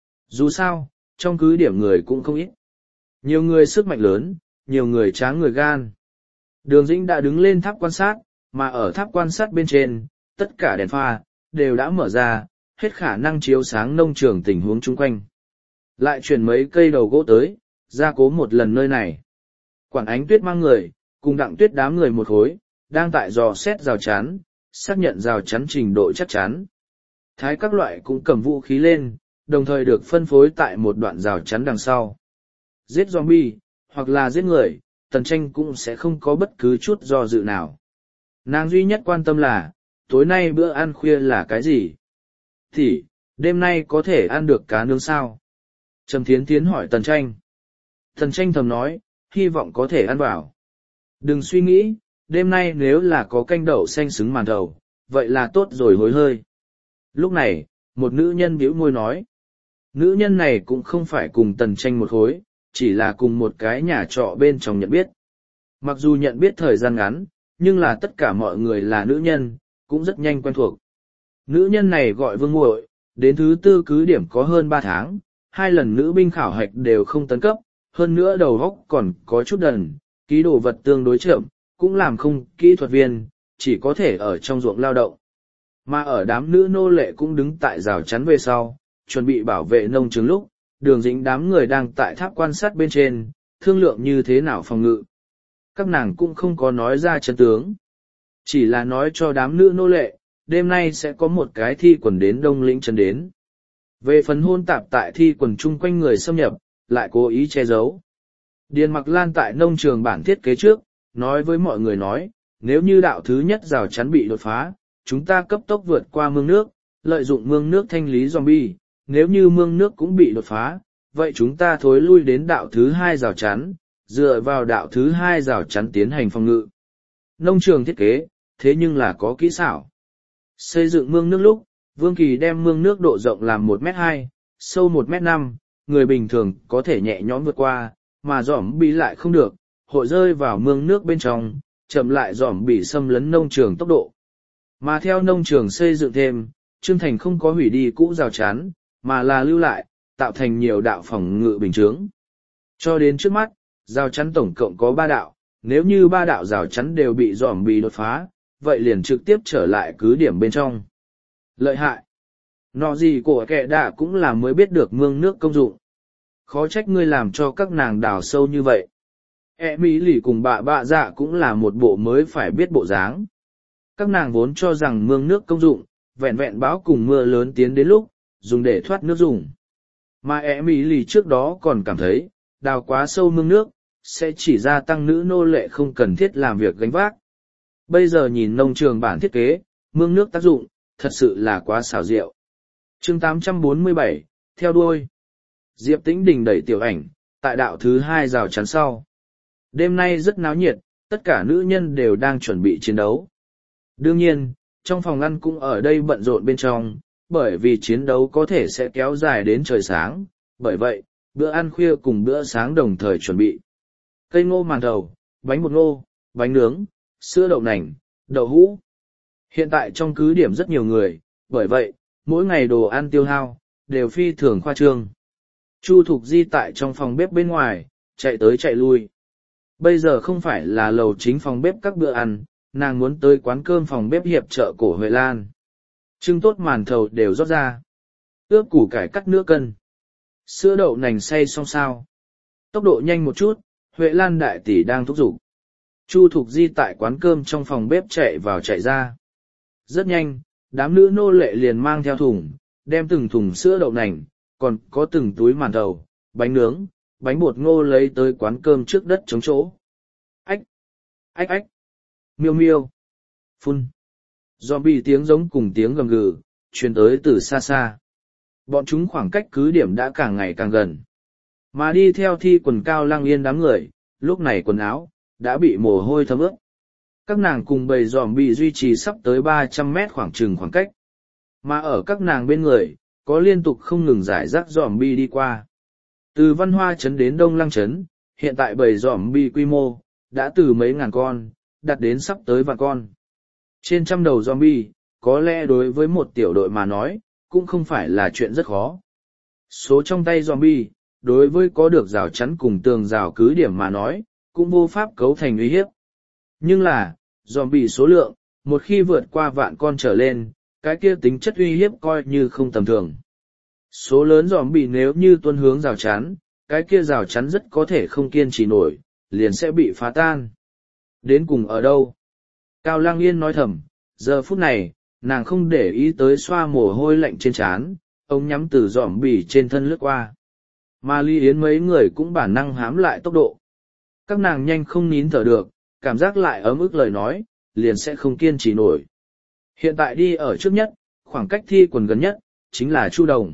Dù sao, trong cứ điểm người cũng không ít. Nhiều người sức mạnh lớn, nhiều người tráng người gan. Đường Dĩnh đã đứng lên tháp quan sát, mà ở tháp quan sát bên trên, tất cả đèn pha, đều đã mở ra, hết khả năng chiếu sáng nông trường tình huống chung quanh. Lại chuyển mấy cây đầu gỗ tới, gia cố một lần nơi này. Quản Ánh Tuyết mang người, cùng Đặng Tuyết đám người một khối, đang tại dò xét rào chắn, xác nhận rào chắn trình độ chắc chắn. Thái các loại cũng cầm vũ khí lên, đồng thời được phân phối tại một đoạn rào chắn đằng sau. Giết zombie, hoặc là giết người, Tần Tranh cũng sẽ không có bất cứ chút do dự nào. Nàng duy nhất quan tâm là, tối nay bữa ăn khuya là cái gì? Thì, đêm nay có thể ăn được cá nướng sao? Trầm Thiến Thiến hỏi Tần Tranh. Tần Tranh thầm nói, hy vọng có thể ăn vào. Đừng suy nghĩ, đêm nay nếu là có canh đậu xanh xứng màn thầu, vậy là tốt rồi hối hơi. Lúc này, một nữ nhân bĩu môi nói. Nữ nhân này cũng không phải cùng Tần Tranh một khối, chỉ là cùng một cái nhà trọ bên trong nhận biết. Mặc dù nhận biết thời gian ngắn, nhưng là tất cả mọi người là nữ nhân, cũng rất nhanh quen thuộc. Nữ nhân này gọi Vương Muội, đến thứ tư cứ điểm có hơn ba tháng, hai lần nữ binh khảo hạch đều không tấn cấp, hơn nữa đầu óc còn có chút đần, ký đồ vật tương đối chậm, cũng làm không kỹ thuật viên, chỉ có thể ở trong ruộng lao động. Mà ở đám nữ nô lệ cũng đứng tại rào chắn về sau, chuẩn bị bảo vệ nông trường lúc, đường dĩnh đám người đang tại tháp quan sát bên trên, thương lượng như thế nào phòng ngự. Các nàng cũng không có nói ra chân tướng. Chỉ là nói cho đám nữ nô lệ, đêm nay sẽ có một cái thi quần đến Đông Lĩnh Trấn đến. Về phần hôn tạp tại thi quần chung quanh người xâm nhập, lại cố ý che giấu. Điền Mặc Lan tại nông trường bản thiết kế trước, nói với mọi người nói, nếu như đạo thứ nhất rào chắn bị đột phá, chúng ta cấp tốc vượt qua mương nước, lợi dụng mương nước thanh lý zombie, nếu như mương nước cũng bị đột phá, vậy chúng ta thối lui đến đạo thứ hai rào chắn, dựa vào đạo thứ hai rào chắn tiến hành phòng ngự. Nông trường thiết kế, thế nhưng là có kỹ xảo. Xây dựng mương nước lúc, Vương Kỳ đem mương nước độ rộng làm một mét hai, sâu một mét năm, người bình thường có thể nhẹ nhõm vượt qua, mà giỏm bị lại không được, hội rơi vào mương nước bên trong, chậm lại giỏm bị xâm lấn nông trường tốc độ. Mà theo nông trường xây dựng thêm, Trương Thành không có hủy đi cũ rào chắn, mà là lưu lại, tạo thành nhiều đạo phòng ngự bình chướng. Cho đến trước mắt, rào chắn tổng cộng có ba đạo, nếu như ba đạo rào chắn đều bị giỏm bị đột phá, vậy liền trực tiếp trở lại cứ điểm bên trong. Lợi hại! Nọ gì của kẻ đạ cũng là mới biết được mương nước công dụng. Khó trách ngươi làm cho các nàng đào sâu như vậy. E mỹ lì cùng bà bạ dạ cũng là một bộ mới phải biết bộ dáng. Các nàng vốn cho rằng mương nước công dụng, vẹn vẹn bão cùng mưa lớn tiến đến lúc, dùng để thoát nước dùng. Mà E mỹ lì trước đó còn cảm thấy, đào quá sâu mương nước, sẽ chỉ gia tăng nữ nô lệ không cần thiết làm việc gánh vác. Bây giờ nhìn nông trường bản thiết kế, mương nước tác dụng, thật sự là quá xảo diệu. Chương tám trăm bốn mươi bảy, theo đuôi. Diệp Tĩnh Đình đẩy tiểu ảnh, tại đạo thứ hai rào chắn sau. Đêm nay rất náo nhiệt, tất cả nữ nhân đều đang chuẩn bị chiến đấu. Đương nhiên, trong phòng ăn cũng ở đây bận rộn bên trong, bởi vì chiến đấu có thể sẽ kéo dài đến trời sáng, bởi vậy, bữa ăn khuya cùng bữa sáng đồng thời chuẩn bị. Cây ngô màn thầu, bánh bột ngô, bánh nướng, sữa đậu nành, đậu hũ. Hiện tại trong cứ điểm rất nhiều người, bởi vậy, mỗi ngày đồ ăn tiêu hao, đều phi thường khoa trương. Chu Thục Di tại trong phòng bếp bên ngoài, chạy tới chạy lui. Bây giờ không phải là lầu chính phòng bếp các bữa ăn, nàng muốn tới quán cơm phòng bếp hiệp trợ cổ Huệ Lan. Trưng tốt màn thầu đều rót ra. Ướp củ cải cắt nửa cân. Sữa đậu nành xay xong sao. Tốc độ nhanh một chút, Huệ Lan đại tỷ đang thúc giục. Chu Thục Di tại quán cơm trong phòng bếp chạy vào chạy ra. Rất nhanh, đám nữ nô lệ liền mang theo thùng, đem từng thùng sữa đậu nành, còn có từng túi màn thầu, bánh nướng, bánh bột ngô lấy tới quán cơm trước đất chống chỗ. Ách! Ách ách! Miêu miêu! Phun! Zombie tiếng giống cùng tiếng gầm gừ, truyền tới từ xa xa. Bọn chúng khoảng cách cứ điểm đã càng ngày càng gần. Mà đi theo thi quần cao lang yên đám người, lúc này quần áo, đã bị mồ hôi thấm ướt. Các nàng cùng bầy zombie duy trì sắp tới ba trăm mét khoảng chừng khoảng cách. Mà ở các nàng bên người, có liên tục không ngừng giải rác zombie đi qua. Từ Văn Hoa Trấn đến Đông Lăng Trấn, hiện tại bầy zombie quy mô, đã từ mấy ngàn con, đạt đến sắp tới vạn con. Trên trăm đầu zombie, có lẽ đối với một tiểu đội mà nói, cũng không phải là chuyện rất khó. Số trong tay zombie, đối với có được rào chắn cùng tường rào cứ điểm mà nói, cũng vô pháp cấu thành uy hiếp. Nhưng là, zombie số lượng, một khi vượt qua vạn con trở lên, cái kia tính chất uy hiếp coi như không tầm thường. Số lớn zombie nếu như tuân hướng rào chắn, cái kia rào chắn rất có thể không kiên trì nổi, liền sẽ bị phá tan. Đến cùng ở đâu? Cao Lang Yên nói thầm, giờ phút này, nàng không để ý tới xoa mồ hôi lạnh trên trán, ống nhắm từ zombie trên thân lướt qua. Mà Ly Yến mấy người cũng bản năng hám lại tốc độ. Các nàng nhanh không nín thở được, cảm giác lại ấm ức lời nói, liền sẽ không kiên trì nổi. Hiện tại đi ở trước nhất, khoảng cách thi quần gần nhất, chính là Chu Đồng.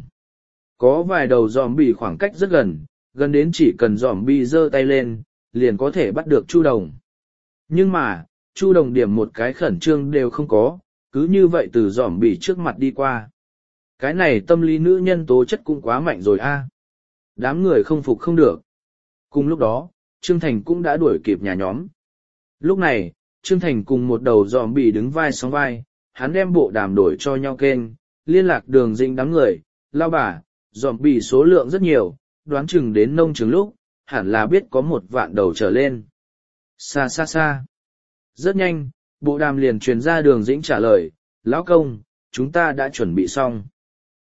Có vài đầu zombie khoảng cách rất gần, gần đến chỉ cần zombie giơ tay lên, liền có thể bắt được Chu Đồng. Nhưng mà, Chu Đồng điểm một cái khẩn trương đều không có, cứ như vậy từ zombie trước mặt đi qua. Cái này tâm lý nữ nhân tố chất cũng quá mạnh rồi a. Đám người không phục không được. Cùng lúc đó, Trương Thành cũng đã đuổi kịp nhà nhóm. Lúc này, Trương Thành cùng một đầu zombie đứng vai sóng vai, hắn đem bộ đàm đổi cho nhau kênh, liên lạc Đường Dĩnh đám người, lao bà, zombie số lượng rất nhiều, đoán chừng đến nông trường lúc, hẳn là biết có một vạn đầu trở lên. Xa xa xa. Rất nhanh, bộ đàm liền truyền ra Đường Dĩnh trả lời, lão công, chúng ta đã chuẩn bị xong.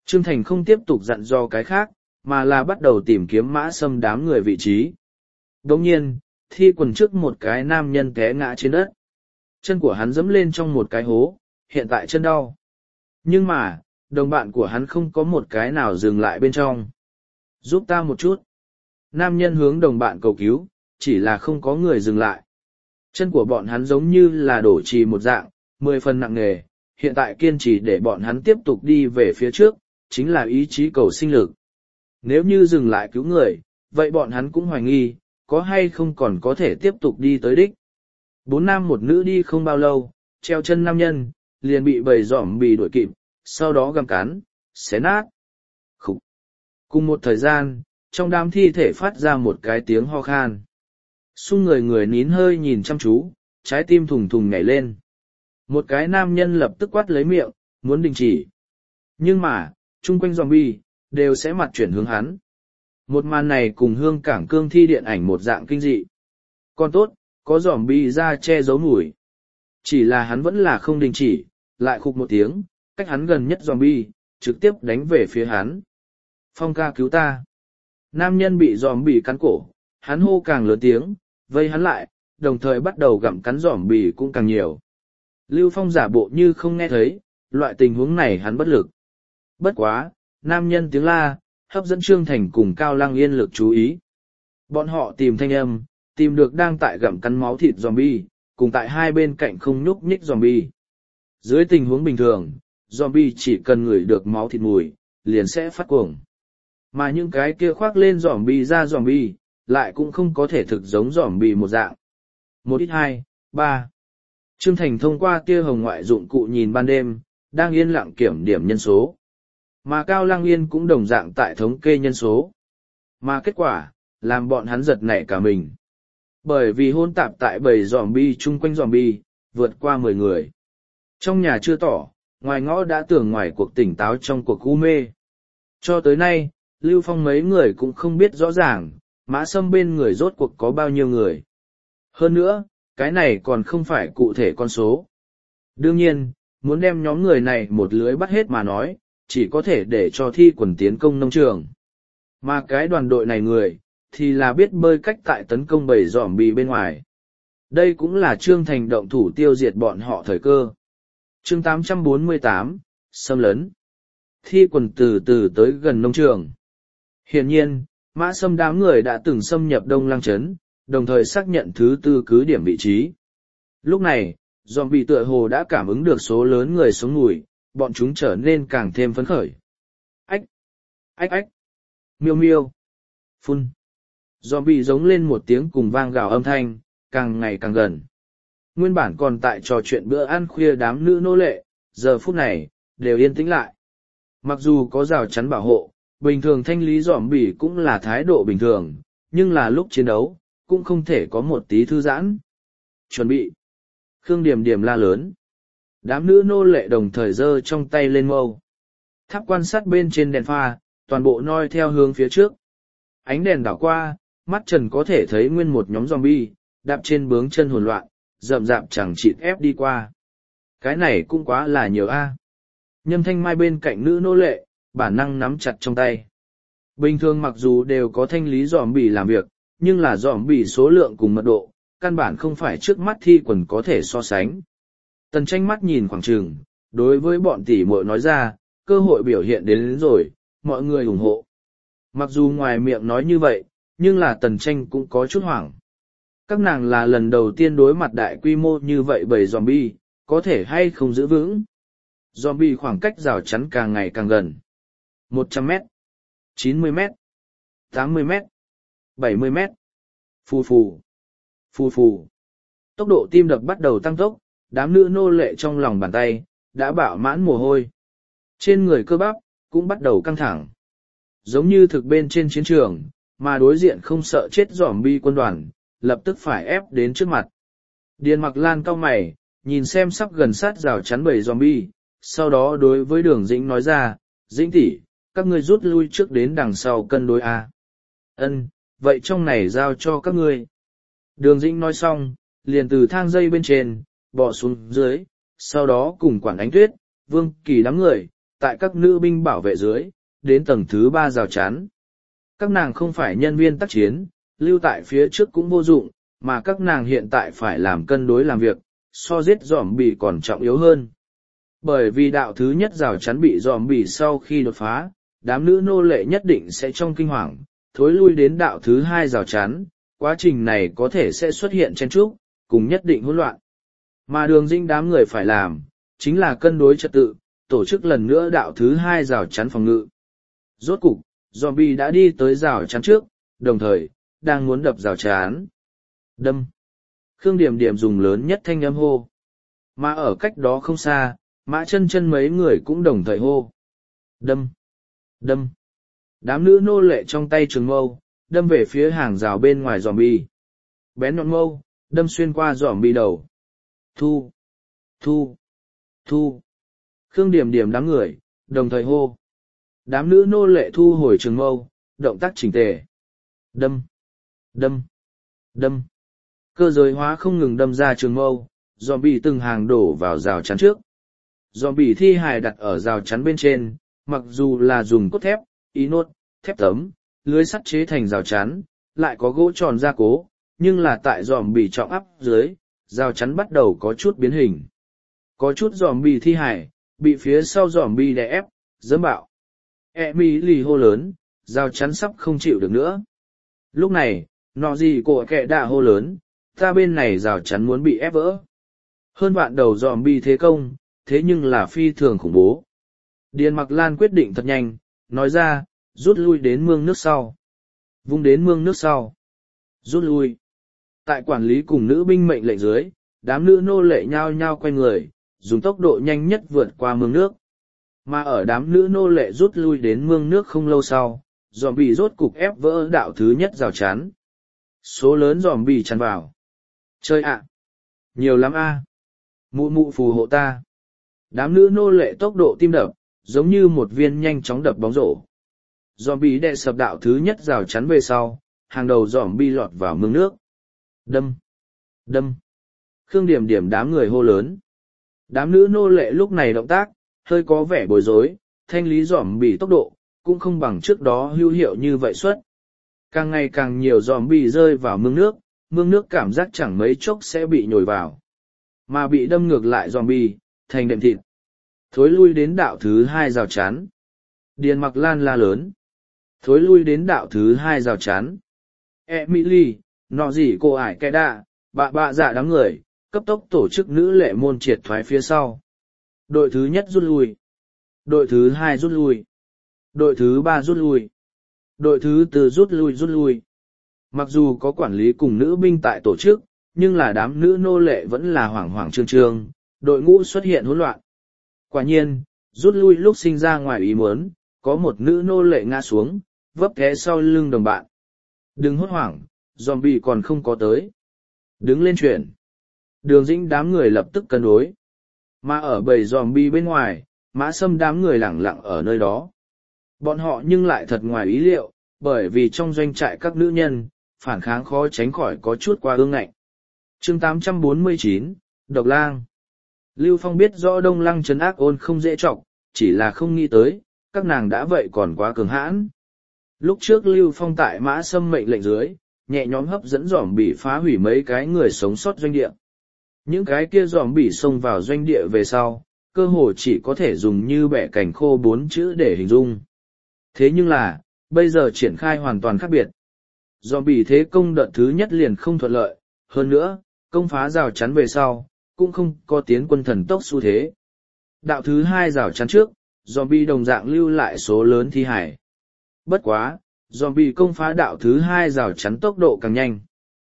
Trương Thành không tiếp tục dặn dò cái khác, mà là bắt đầu tìm kiếm Mã Sâm đám người vị trí. Đồng nhiên, Thi Quần trước một cái nam nhân té ngã trên đất. Chân của hắn dẫm lên trong một cái hố, hiện tại chân đau. Nhưng mà, đồng bạn của hắn không có một cái nào dừng lại bên trong. Giúp ta một chút. Nam nhân hướng đồng bạn cầu cứu, chỉ là không có người dừng lại. Chân của bọn hắn giống như là đổ trì một dạng, mười phần nặng nề, hiện tại kiên trì để bọn hắn tiếp tục đi về phía trước, chính là ý chí cầu sinh lực. Nếu như dừng lại cứu người, vậy bọn hắn cũng hoài nghi, có hay không còn có thể tiếp tục đi tới đích. Bốn nam một nữ đi không bao lâu, treo chân nam nhân, liền bị bầy giỏm bì đuổi kịp, sau đó găm cắn, xé nát. Khúc. Cùng một thời gian, trong đám thi thể phát ra một cái tiếng ho khan. Xung người người nín hơi nhìn chăm chú, trái tim thùng thùng nhảy lên. Một cái nam nhân lập tức quát lấy miệng, muốn đình chỉ. Nhưng mà, chung quanh zombie, đều sẽ mặt chuyển hướng hắn. Một màn này cùng hương cảng cương thi điện ảnh một dạng kinh dị. Còn tốt, có zombie ra che giấu mùi. Chỉ là hắn vẫn là không đình chỉ, lại khục một tiếng, cách hắn gần nhất zombie, trực tiếp đánh về phía hắn. Phong ca cứu ta. Nam nhân bị zombie cắn cổ, hắn hô càng lớn tiếng, vây hắn lại, đồng thời bắt đầu gặm cắn zombie cũng càng nhiều. Lưu Phong giả bộ như không nghe thấy, loại tình huống này hắn bất lực. Bất quá, nam nhân tiếng la, hấp dẫn Trương Thành cùng Cao Lăng Yên lực chú ý. Bọn họ tìm thanh âm, tìm được đang tại gặm cắn máu thịt zombie, cùng tại hai bên cạnh không nhúc nhích zombie. Dưới tình huống bình thường, zombie chỉ cần ngửi được máu thịt mùi, liền sẽ phát cuồng. Mà những cái kia khoác lên zombie ra zombie, lại cũng không có thể thực giống zombie một dạng. Một ít hai, ba. Trương Thành thông qua tia hồng ngoại dụng cụ nhìn ban đêm, đang yên lặng kiểm điểm nhân số. Mà Cao Lăng Yên cũng đồng dạng tại thống kê nhân số. Mà kết quả, làm bọn hắn giật nảy cả mình. Bởi vì hôn tạp tại bầy zombie chung quanh zombie, vượt qua mười người. Trong nhà chưa tỏ, ngoài ngõ đã tưởng ngoài cuộc tỉnh táo trong cuộc u mê. Cho tới nay, Lưu Phong mấy người cũng không biết rõ ràng, Mã Sâm bên người rốt cuộc có bao nhiêu người. Hơn nữa, cái này còn không phải cụ thể con số. Đương nhiên, muốn đem nhóm người này một lưới bắt hết mà nói, chỉ có thể để cho Thi Quần tiến công nông trường. Mà cái đoàn đội này người, thì là biết bơi cách tại tấn công bầy zombie bên ngoài. Đây cũng là Trương Thành động thủ tiêu diệt bọn họ thời cơ. Chương tám trăm bốn mươi tám, xâm lấn. Thi Quần từ từ tới gần nông trường. Hiển nhiên, Mã Sâm đám người đã từng xâm nhập Đông Lăng Trấn, đồng thời xác nhận thứ tư cứ điểm vị trí. Lúc này, zombie tựa hồ đã cảm ứng được số lớn người sống mùi, bọn chúng trở nên càng thêm phấn khởi. Ách! Ách ách! Miêu miêu! Phun! Zombie giống lên một tiếng cùng vang gào âm thanh, càng ngày càng gần. Nguyên bản còn tại trò chuyện bữa ăn khuya đám nữ nô lệ, giờ phút này, đều yên tĩnh lại. Mặc dù có rào chắn bảo hộ, bình thường thanh lý zombie cũng là thái độ bình thường, nhưng là lúc chiến đấu, cũng không thể có một tí thư giãn. Chuẩn bị! Khương Điểm Điểm la lớn. Đám nữ nô lệ đồng thời giơ trong tay lên mâu. Tháp quan sát bên trên đèn pha, toàn bộ noi theo hướng phía trước. Ánh đèn đảo qua, mắt Trần có thể thấy nguyên một nhóm zombie, đạp trên bướng chân hỗn loạn, rậm rạp chẳng chịt ép đi qua. Cái này cũng quá là nhiều a. Nhâm Thanh Mai bên cạnh nữ nô lệ, bản năng nắm chặt trong tay. Bình thường mặc dù đều có thanh lý zombie làm việc, nhưng là zombie số lượng cùng mật độ, căn bản không phải trước mắt Thi Quần có thể so sánh. Tần Tranh mắt nhìn khoảng trường, đối với bọn tỷ muội nói ra, cơ hội biểu hiện đến, đến rồi, mọi người ủng hộ. Mặc dù ngoài miệng nói như vậy, nhưng là Tần Tranh cũng có chút hoảng. Các nàng là lần đầu tiên đối mặt đại quy mô như vậy bầy zombie, có thể hay không giữ vững. Zombie khoảng cách rào chắn càng ngày càng gần. một trăm mét, chín mươi mét, tám mươi mét, bảy mươi mét. Phù phù, phù phù. Tốc độ tim đập bắt đầu tăng tốc, đám nữ nô lệ trong lòng bàn tay, đã bạo mãn mồ hôi. Trên người cơ bắp, cũng bắt đầu căng thẳng. Giống như thực bên trên chiến trường, mà đối diện không sợ chết zombie quân đoàn, lập tức phải ép đến trước mặt. Điền Mặc Lan cau mày, nhìn xem sắp gần sát rào chắn bầy zombie, sau đó đối với Đường Dĩnh nói ra, Dĩnh tỷ, các ngươi rút lui trước đến đằng sau cân đối A. Ân, vậy trong này giao cho các ngươi. Đường Dĩnh nói xong, liền từ thang dây bên trên, bỏ xuống dưới, sau đó cùng Quản Ánh Tuyết, Vương Kỳ đám người, tại các nữ binh bảo vệ dưới, đến tầng thứ ba rào chắn. Các nàng không phải nhân viên tác chiến, lưu tại phía trước cũng vô dụng, mà các nàng hiện tại phải làm cân đối làm việc, so giết dòm bì còn trọng yếu hơn. Bởi vì đạo thứ nhất rào chắn bị dòm bì sau khi đột phá, đám nữ nô lệ nhất định sẽ trong kinh hoàng, thối lui đến đạo thứ hai rào chắn, quá trình này có thể sẽ xuất hiện chen chúc, cùng nhất định hỗn loạn. Mà đường dinh đám người phải làm, chính là cân đối trật tự, tổ chức lần nữa đạo thứ hai rào chắn phòng ngự. Rốt cục, zombie đã đi tới rào chắn trước, đồng thời, đang muốn đập rào chắn. Đâm. Khương Điểm Điểm dùng lớn nhất thanh âm hô. Mà ở cách đó không xa, Mã Chân Chân mấy người cũng đồng thời hô. Đâm. Đâm. Đám nữ nô lệ trong tay trường mâu, đâm về phía hàng rào bên ngoài zombie. Bén nhọn mâu, đâm xuyên qua zombie đầu. Thu. Thu. Thu. Khương Điểm Điểm đám người, đồng thời hô. Đám nữ nô lệ thu hồi trường mâu, động tác chỉnh tề. Đâm. Đâm. Đâm. Cơ giới hóa không ngừng đâm ra trường mâu, zombie từng hàng đổ vào rào chắn trước. Zombie thi hài đặt ở rào chắn bên trên, mặc dù là dùng cốt thép, inox, thép tấm, lưới sắt chế thành rào chắn, lại có gỗ tròn gia cố, nhưng là tại zombie trọng áp dưới, rào chắn bắt đầu có chút biến hình. Có chút zombie thi hài, bị phía sau zombie đè ép, dẫm bạo. Emily hô lớn, rào chắn sắp không chịu được nữa. Lúc này, nọ gì cổ kẹ đạ hô lớn, ta bên này rào chắn muốn bị ép vỡ. Hơn vạn đầu zombie thế công, thế nhưng là phi thường khủng bố. Điền Mặc Lan quyết định thật nhanh, nói ra, rút lui đến mương nước sau. Vung đến mương nước sau. Rút lui. Tại quản lý cùng nữ binh mệnh lệnh dưới, đám nữ nô lệ nhao nhao quay người, dùng tốc độ nhanh nhất vượt qua mương nước. Mà ở đám nữ nô lệ rút lui đến mương nước không lâu sau, zombie rốt cục ép vỡ đạo thứ nhất rào chắn. Số lớn zombie tràn vào. Chơi ạ! Nhiều lắm a! Mụ mụ phù hộ ta! Đám nữ nô lệ tốc độ tim đập, giống như một viên nhanh chóng đập bóng rổ. Zombie đè sập đạo thứ nhất rào chắn về sau, hàng đầu zombie lọt vào mương nước. Đâm! Đâm! Khương Điểm Điểm đám người hô lớn. Đám nữ nô lệ lúc này động tác, hơi có vẻ bối rối, thanh lý zombie tốc độ, cũng không bằng trước đó hữu hiệu như vậy suất. Càng ngày càng nhiều zombie rơi vào mương nước, mương nước cảm giác chẳng mấy chốc sẽ bị nhồi vào. Mà bị đâm ngược lại zombie, thành đệm thịt. Thối lui đến đạo thứ hai rào chắn. Điền Mặc Lan la lớn. Thối lui đến đạo thứ hai rào chắn. Emily, nọ gì cô ải cái đạ, bạ bạ dạ đám người, cấp tốc tổ chức nữ lệ môn triệt thoái phía sau. Đội thứ nhất rút lui. Đội thứ hai rút lui. Đội thứ ba rút lui. Đội thứ tư rút lui rút lui. Mặc dù có quản lý cùng nữ binh tại tổ chức, nhưng là đám nữ nô lệ vẫn là hoảng hoảng trương trương, đội ngũ xuất hiện hỗn loạn. Quả nhiên, rút lui lúc sinh ra ngoài ý muốn, có một nữ nô lệ ngã xuống, vấp té sau lưng đồng bạn. Đừng hốt hoảng, zombie còn không có tới. Đứng lên chuyển. Đường Dĩnh đám người lập tức cân đối. Mà ở bầy zombie bên ngoài, Mã Sâm đám người lẳng lặng ở nơi đó. Bọn họ nhưng lại thật ngoài ý liệu, bởi vì trong doanh trại các nữ nhân, phản kháng khó tránh khỏi có chút qua ương ngạnh. chương tám trăm bốn mươi chín, Độc Lang. Lưu Phong biết rõ Đông Lăng trấn ác ôn không dễ trọng, chỉ là không nghĩ tới, các nàng đã vậy còn quá cường hãn. Lúc trước Lưu Phong tại Mã Sâm mệnh lệnh dưới, nhẹ nhõm hấp dẫn giỏm bị phá hủy mấy cái người sống sót doanh địa. Những cái kia giỏm bị xông vào doanh địa về sau, cơ hồ chỉ có thể dùng như bẻ cành khô bốn chữ để hình dung. Thế nhưng là, bây giờ triển khai hoàn toàn khác biệt. Giỏm bị thế công đợt thứ nhất liền không thuận lợi, hơn nữa, công phá rào chắn về sau, cũng không có tiến quân thần tốc xu thế. Đạo thứ hai rào chắn trước, zombie đồng dạng lưu lại số lớn thi hải. Bất quá, zombie công phá đạo thứ hai rào chắn tốc độ càng nhanh.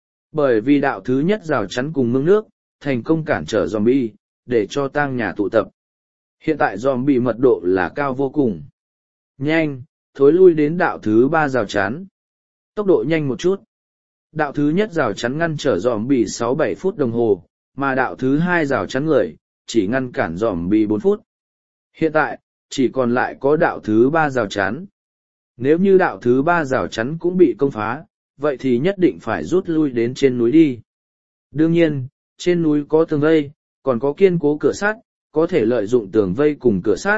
Bởi vì đạo thứ nhất rào chắn cùng mương nước, thành công cản trở zombie, để cho tang nhà tụ tập. Hiện tại zombie mật độ là cao vô cùng. Nhanh, thối lui đến đạo thứ ba rào chắn. Tốc độ nhanh một chút. Đạo thứ nhất rào chắn ngăn trở zombie sáu bảy phút đồng hồ, mà đạo thứ hai rào chắn người, chỉ ngăn cản zombie bốn phút. Hiện tại, chỉ còn lại có đạo thứ ba rào chắn. Nếu như đạo thứ ba rào chắn cũng bị công phá, vậy thì nhất định phải rút lui đến trên núi đi. Đương nhiên, trên núi có tường vây, còn có kiên cố cửa sắt, có thể lợi dụng tường vây cùng cửa sắt,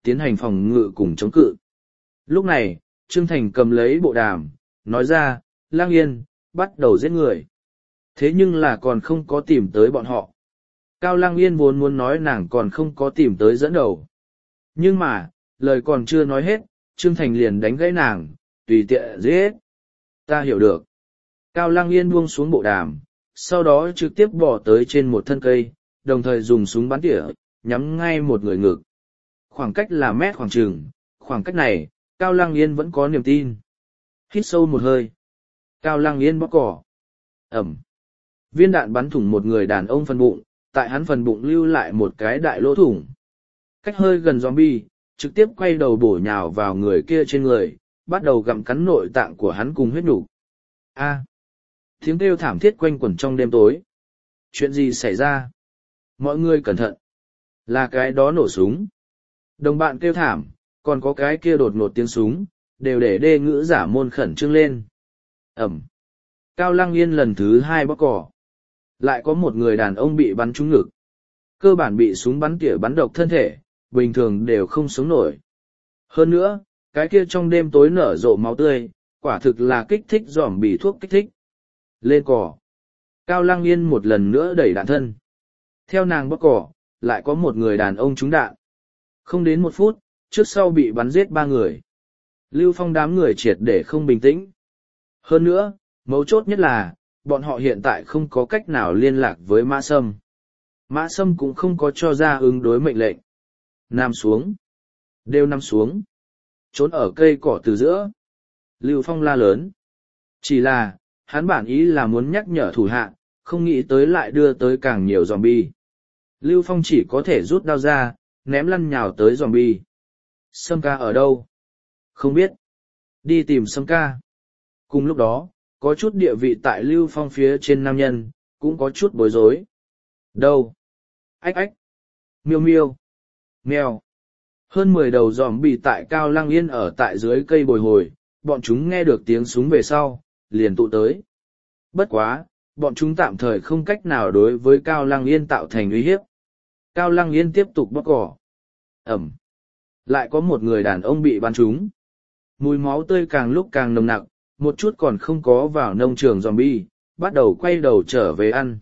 tiến hành phòng ngự cùng chống cự. Lúc này, Trương Thành cầm lấy bộ đàm, nói ra, Lang Yên, bắt đầu giết người. Thế nhưng là còn không có tìm tới bọn họ. Cao Lang Yên vốn muốn nói nàng còn không có tìm tới dẫn đầu. Nhưng mà, lời còn chưa nói hết, Trương Thành liền đánh gãy nàng, tùy tiện giết. Ta hiểu được. Cao Lang Yên buông xuống bộ đàm, sau đó trực tiếp bỏ tới trên một thân cây, đồng thời dùng súng bắn tỉa, nhắm ngay một người ngực. Khoảng cách là mét khoảng chừng, khoảng cách này, Cao Lang Yên vẫn có niềm tin. Hít sâu một hơi. Cao Lang Yên bóc cỏ. Ẩm. Viên đạn bắn thủng một người đàn ông phần bụng, tại hắn phần bụng lưu lại một cái đại lỗ thủng. Cách hơi gần zombie, trực tiếp quay đầu bổ nhào vào người kia trên người, bắt đầu gặm cắn nội tạng của hắn cùng huyết nhục. A. Tiếng kêu thảm thiết quanh quẩn trong đêm tối. Chuyện gì xảy ra? Mọi người cẩn thận. Là cái đó nổ súng. Đồng bạn kêu thảm, còn có cái kia đột ngột tiếng súng, đều để đê ngữ giả môn khẩn trương lên. Ẩm. Cao Lang Yên lần thứ hai bóc cỏ. Lại có một người đàn ông bị bắn trúng ngực. Cơ bản bị súng bắn tỉa bắn độc thân thể, bình thường đều không sống nổi. Hơn nữa, cái kia trong đêm tối nở rộ máu tươi, quả thực là kích thích dòm bị thuốc kích thích. Lên cỏ. Cao Lang Yên một lần nữa đẩy đạn thân. Theo nàng bóc cỏ, lại có một người đàn ông trúng đạn. Không đến một phút, trước sau bị bắn giết ba người. Lưu Phong đám người triệt để không bình tĩnh. Hơn nữa, mấu chốt nhất là, bọn họ hiện tại không có cách nào liên lạc với Mã Sâm. Mã Sâm cũng không có cho ra ứng đối mệnh lệnh. Nằm xuống. Đều nằm xuống. Trốn ở cây cỏ từ giữa. Lưu Phong la lớn. Chỉ là, hắn bản ý là muốn nhắc nhở thủ hạ, không nghĩ tới lại đưa tới càng nhiều zombie. Lưu Phong chỉ có thể rút đao ra, ném lăn nhào tới zombie. Sâm ca ở đâu? Không biết. Đi tìm Sâm ca. Cùng lúc đó, có chút địa vị tại Lưu Phong phía trên nam nhân, cũng có chút bối rối. Đâu? Ách ách. Miêu miêu. Mèo. Hơn mười đầu zombie tại Cao Lang Yên ở tại dưới cây bồi hồi, bọn chúng nghe được tiếng súng về sau, liền tụ tới. Bất quá, bọn chúng tạm thời không cách nào đối với Cao Lang Yên tạo thành uy hiếp. Cao Lang Yên tiếp tục bóc cỏ. Ẩm. Lại có một người đàn ông bị bắn trúng. Mùi máu tươi càng lúc càng nồng nặc, một chút còn không có vào nông trường zombie, bắt đầu quay đầu trở về ăn.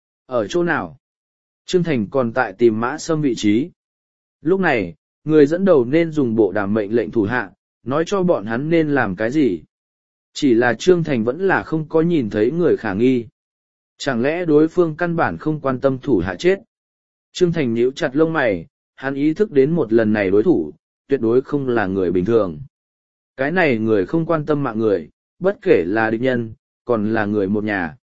Ở chỗ nào? Trương Thành còn tại tìm Mã Sâm vị trí. Lúc này, người dẫn đầu nên dùng bộ đàm mệnh lệnh thủ hạ, nói cho bọn hắn nên làm cái gì. Chỉ là Trương Thành vẫn là không có nhìn thấy người khả nghi. Chẳng lẽ đối phương căn bản không quan tâm thủ hạ chết? Trương Thành nhíu chặt lông mày, hắn ý thức đến một lần này đối thủ, tuyệt đối không là người bình thường. Cái này người không quan tâm mạng người, bất kể là địch nhân, còn là người một nhà.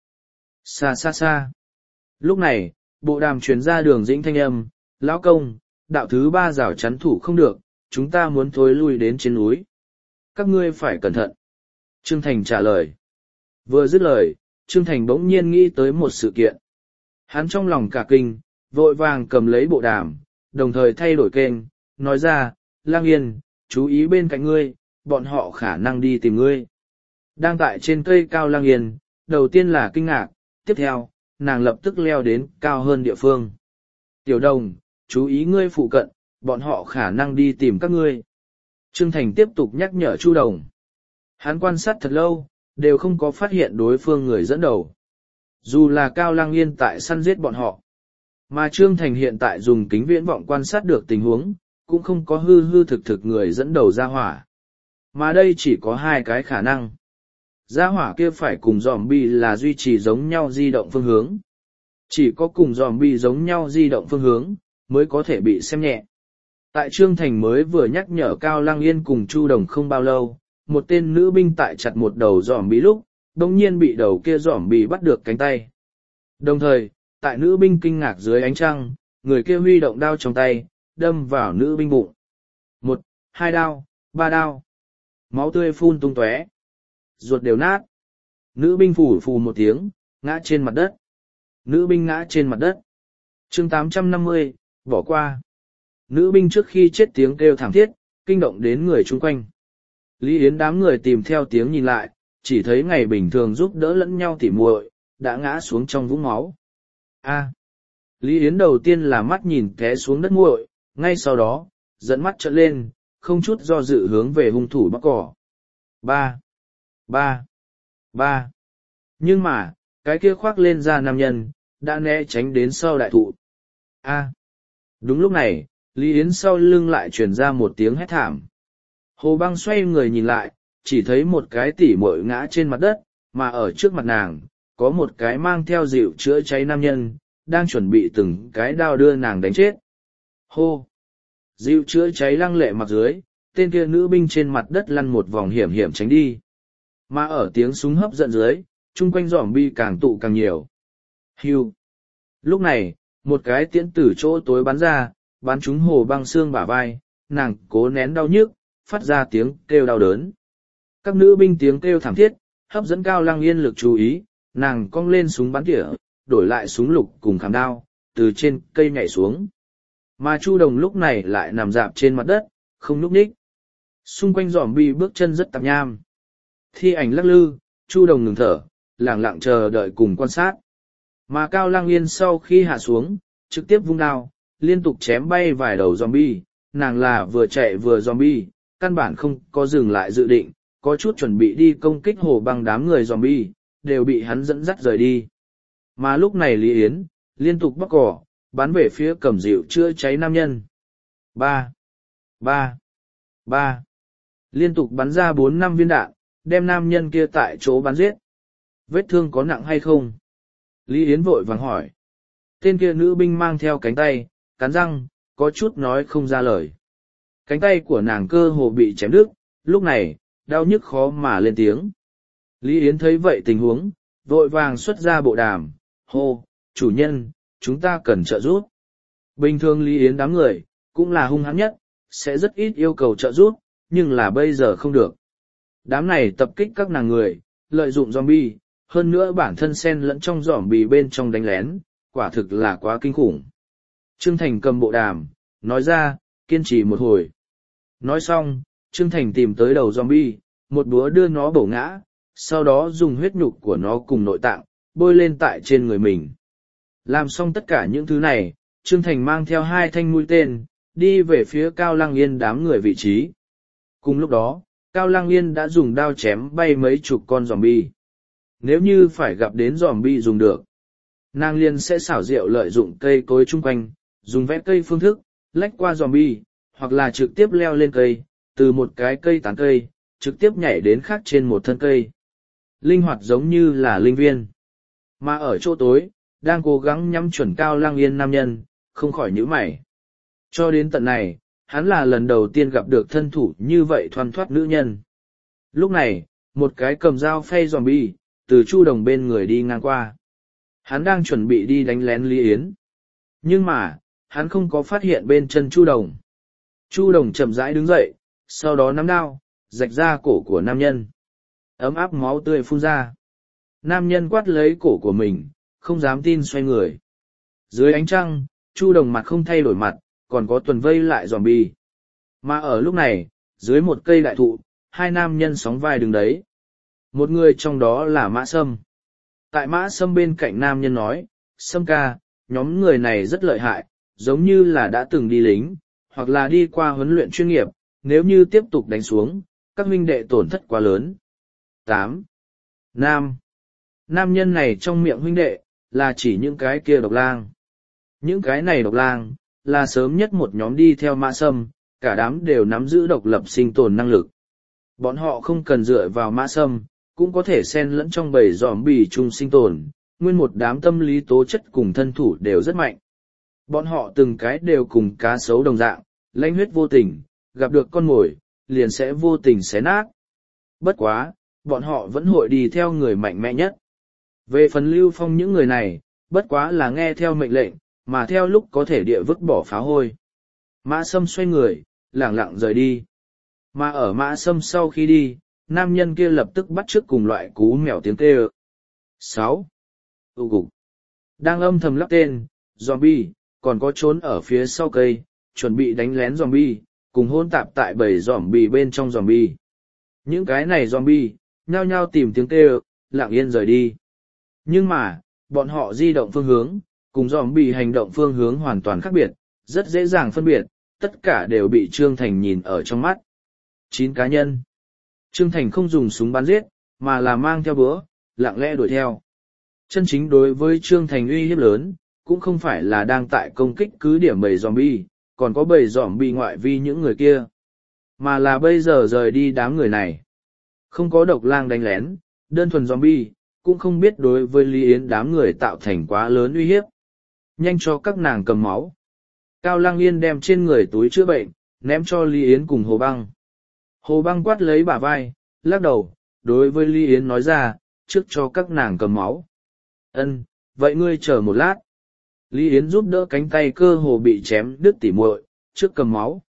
Xa xa xa. Lúc này, bộ đàm truyền ra Đường Dĩnh thanh âm, lão công, đạo thứ ba rào chắn thủ không được, chúng ta muốn thối lui đến trên núi. Các ngươi phải cẩn thận. Trương Thành trả lời. Vừa dứt lời, Trương Thành bỗng nhiên nghĩ tới một sự kiện. Hắn trong lòng cả kinh, vội vàng cầm lấy bộ đàm, đồng thời thay đổi kênh, nói ra, Lang Yên, chú ý bên cạnh ngươi, bọn họ khả năng đi tìm ngươi. Đang tại trên cây cao Lang Yên, đầu tiên là kinh ngạc, tiếp theo, nàng lập tức leo đến cao hơn địa phương. Tiểu Đồng, chú ý ngươi phụ cận, bọn họ khả năng đi tìm các ngươi. Trương Thành tiếp tục nhắc nhở Chu Đồng. Hắn quan sát thật lâu, đều không có phát hiện đối phương người dẫn đầu. Dù là Cao Lang Yên tại săn giết bọn họ. Mà Trương Thành hiện tại dùng kính viễn vọng quan sát được tình huống, cũng không có hư hư thực thực người dẫn đầu ra hỏa. Mà đây chỉ có hai cái khả năng. Ra hỏa kia phải cùng zombie là duy trì giống nhau di động phương hướng. Chỉ có cùng zombie giống nhau di động phương hướng, mới có thể bị xem nhẹ. Tại Trương Thành mới vừa nhắc nhở Cao Lang Yên cùng Chu Đồng không bao lâu, một tên nữ binh tại chặt một đầu zombie lúc, đồng nhiên bị đầu kia zombie bắt được cánh tay. Đồng thời, tại nữ binh kinh ngạc dưới ánh trăng, người kia huy động đao trong tay, đâm vào nữ binh bụng. Một, hai đao, ba đao. Máu tươi phun tung tóe, ruột đều nát. Nữ binh phù phù một tiếng, ngã trên mặt đất. Nữ binh ngã trên mặt đất. Chương tám trăm năm mươi, bỏ qua. Nữ binh trước khi chết tiếng kêu thảm thiết, kinh động đến người chung quanh. Lý Yến đám người tìm theo tiếng nhìn lại, chỉ thấy ngày bình thường giúp đỡ lẫn nhau tỉ muội, đã ngã xuống trong vũng máu. A. Lý Yến đầu tiên là mắt nhìn té xuống đất muội, ngay sau đó, dẫn mắt trợn lên, không chút do dự hướng về hung thủ bóc cỏ. Ba, ba, ba. Nhưng mà, cái kia khoác lên da nam nhân, đã né tránh đến sau đại thụ. A. Đúng lúc này, Lý Yến sau lưng lại truyền ra một tiếng hét thảm. Hồ Băng xoay người nhìn lại, chỉ thấy một cái tỉ muội ngã trên mặt đất, mà ở trước mặt nàng, có một cái mang theo dịu chữa cháy nam nhân, đang chuẩn bị từng cái đao đưa nàng đánh chết. Hô! Dịu chữa cháy lăng lệ mặc dưới, tên kia nữ binh trên mặt đất lăn một vòng hiểm hiểm tránh đi. Mà ở tiếng súng hấp dẫn dưới, chung quanh giỏm bi càng tụ càng nhiều. Hưu! Lúc này, một cái tiễn từ chỗ tối bắn ra, bắn trúng Hồ Băng xương bả vai, nàng cố nén đau nhức, phát ra tiếng kêu đau đớn. Các nữ binh tiếng kêu thảm thiết, hấp dẫn Cao Lăng Yên lực chú ý, nàng cong lên súng bắn tỉa, đổi lại súng lục cùng khảm đao, từ trên cây nhảy xuống. Mà Chu Đồng lúc này lại nằm dạp trên mặt đất, không nhúc nhích. Xung quanh giỏm bi bước chân rất tạp nham. Thi ảnh lắc lư, Chu Đồng ngừng thở, lặng lặng chờ đợi cùng quan sát. Mà Cao Lăng Yên sau khi hạ xuống, trực tiếp vung đao, liên tục chém bay vài đầu zombie, nàng là vừa chạy vừa zombie, căn bản không có dừng lại dự định, có chút chuẩn bị đi công kích Hồ Băng đám người zombie, đều bị hắn dẫn dắt rời đi. Mà lúc này Lý Yến, liên tục bóc cỏ, bắn về phía cầm dịu chữa cháy nam nhân. Ba, ba, ba. Liên tục bắn ra bốn năm viên đạn, đem nam nhân kia tại chỗ bắn giết. Vết thương có nặng hay không? Lý Yến vội vàng hỏi. Tên kia nữ binh mang theo cánh tay, cắn răng, có chút nói không ra lời. Cánh tay của nàng cơ hồ bị chém đứt, lúc này, đau nhức khó mà lên tiếng. Lý Yến thấy vậy tình huống, vội vàng xuất ra bộ đàm, hô, chủ nhân, chúng ta cần trợ giúp. Bình thường Lý Yến đám người, cũng là hung hãn nhất, sẽ rất ít yêu cầu trợ giúp, nhưng là bây giờ không được. Đám này tập kích các nàng người, lợi dụng zombie, hơn nữa bản thân xen lẫn trong zombie bên trong đánh lén, quả thực là quá kinh khủng. Trương Thành cầm bộ đàm, nói ra, kiên trì một hồi. Nói xong, Trương Thành tìm tới đầu zombie, một búa đưa nó bổ ngã, sau đó dùng huyết nhục của nó cùng nội tạng, bôi lên tại trên người mình. Làm xong tất cả những thứ này, Trương Thành mang theo hai thanh mũi tên, đi về phía Cao Lăng Yên đám người vị trí. Cùng lúc đó, Cao Lăng Yên đã dùng đao chém bay mấy chục con zombie. Nếu như phải gặp đến zombie dùng được, nàng liền sẽ xảo diệu lợi dụng cây cối chung quanh, dùng vẽ cây phương thức, lách qua zombie, hoặc là trực tiếp leo lên cây, từ một cái cây tán cây, trực tiếp nhảy đến khác trên một thân cây. Linh hoạt giống như là linh viên. Mà ở chỗ tối, đang cố gắng nhắm chuẩn Cao Lăng Yên nam nhân, không khỏi nhíu mày. Cho đến tận này, hắn là lần đầu tiên gặp được thân thủ như vậy thoăn thoắt nữ nhân. Lúc này, một cái cầm dao phay zombie, từ Chu Đồng bên người đi ngang qua. Hắn đang chuẩn bị đi đánh lén Lý Yến. Nhưng mà, hắn không có phát hiện bên chân Chu Đồng. Chu Đồng chậm rãi đứng dậy, sau đó nắm đao, rạch ra cổ của nam nhân. Ấm áp máu tươi phun ra. Nam nhân quát lấy cổ của mình, không dám tin xoay người. Dưới ánh trăng, Chu Đồng mặt không thay đổi mặt, còn có tuần vây lại zombie. Mà ở lúc này, dưới một cây đại thụ, hai nam nhân sóng vai đứng đấy. Một người trong đó là Mã Sâm. Tại Mã Sâm bên cạnh nam nhân nói, Sâm ca, nhóm người này rất lợi hại, giống như là đã từng đi lính, hoặc là đi qua huấn luyện chuyên nghiệp, nếu như tiếp tục đánh xuống, các huynh đệ tổn thất quá lớn. tám. Nam. Nam nhân này trong miệng huynh đệ, là chỉ những cái kia độc lang. Những cái này độc lang, là sớm nhất một nhóm đi theo Mã Sâm, cả đám đều nắm giữ độc lập sinh tồn năng lực. Bọn họ không cần dựa vào Mã Sâm, cũng có thể xen lẫn trong bầy zombie chung sinh tồn, nguyên một đám tâm lý tố chất cùng thân thủ đều rất mạnh. Bọn họ từng cái đều cùng cá sấu đồng dạng, lãnh huyết vô tình, gặp được con mồi, liền sẽ vô tình xé nát. Bất quá, bọn họ vẫn hội đi theo người mạnh mẽ nhất. Về phần Lưu Phong những người này, bất quá là nghe theo mệnh lệnh, mà theo lúc có thể địa vứt bỏ phá hôi. Mã Sâm xoay người, lẳng lặng rời đi. Mà ở Mã Sâm sau khi đi, nam nhân kia lập tức bắt chước cùng loại cú mèo tiếng kêu. sáu. Tu cục. Đang âm thầm lắp tên, zombie, còn có trốn ở phía sau cây, chuẩn bị đánh lén zombie, cùng hôn tạp tại bầy zombie bên trong zombie. Những cái này zombie, nhao nhao tìm tiếng kêu, lặng yên rời đi. Nhưng mà, bọn họ di động phương hướng, cùng zombie hành động phương hướng hoàn toàn khác biệt, rất dễ dàng phân biệt, tất cả đều bị Trương Thành nhìn ở trong mắt. Chín cá nhân. Trương Thành không dùng súng bắn giết, mà là mang theo búa, lặng lẽ đuổi theo. Chân chính đối với Trương Thành uy hiếp lớn, cũng không phải là đang tại công kích cứ điểm bầy zombie, còn có bầy zombie ngoại vi những người kia, mà là bây giờ rời đi đám người này. Không có độc lang đánh lén, đơn thuần zombie, cũng không biết đối với Lý Yến đám người tạo thành quá lớn uy hiếp. Nhanh cho các nàng cầm máu. Cao Lăng Yên đem trên người túi chữa bệnh, ném cho Lý Yến cùng Hồ Băng. Hồ Băng quát lấy bả vai, lắc đầu, đối với Lý Yến nói ra, trước cho các nàng cầm máu. Ân, vậy ngươi chờ một lát. Lý Yến giúp đỡ cánh tay cơ hồ bị chém đứt tỉ muội, trước cầm máu.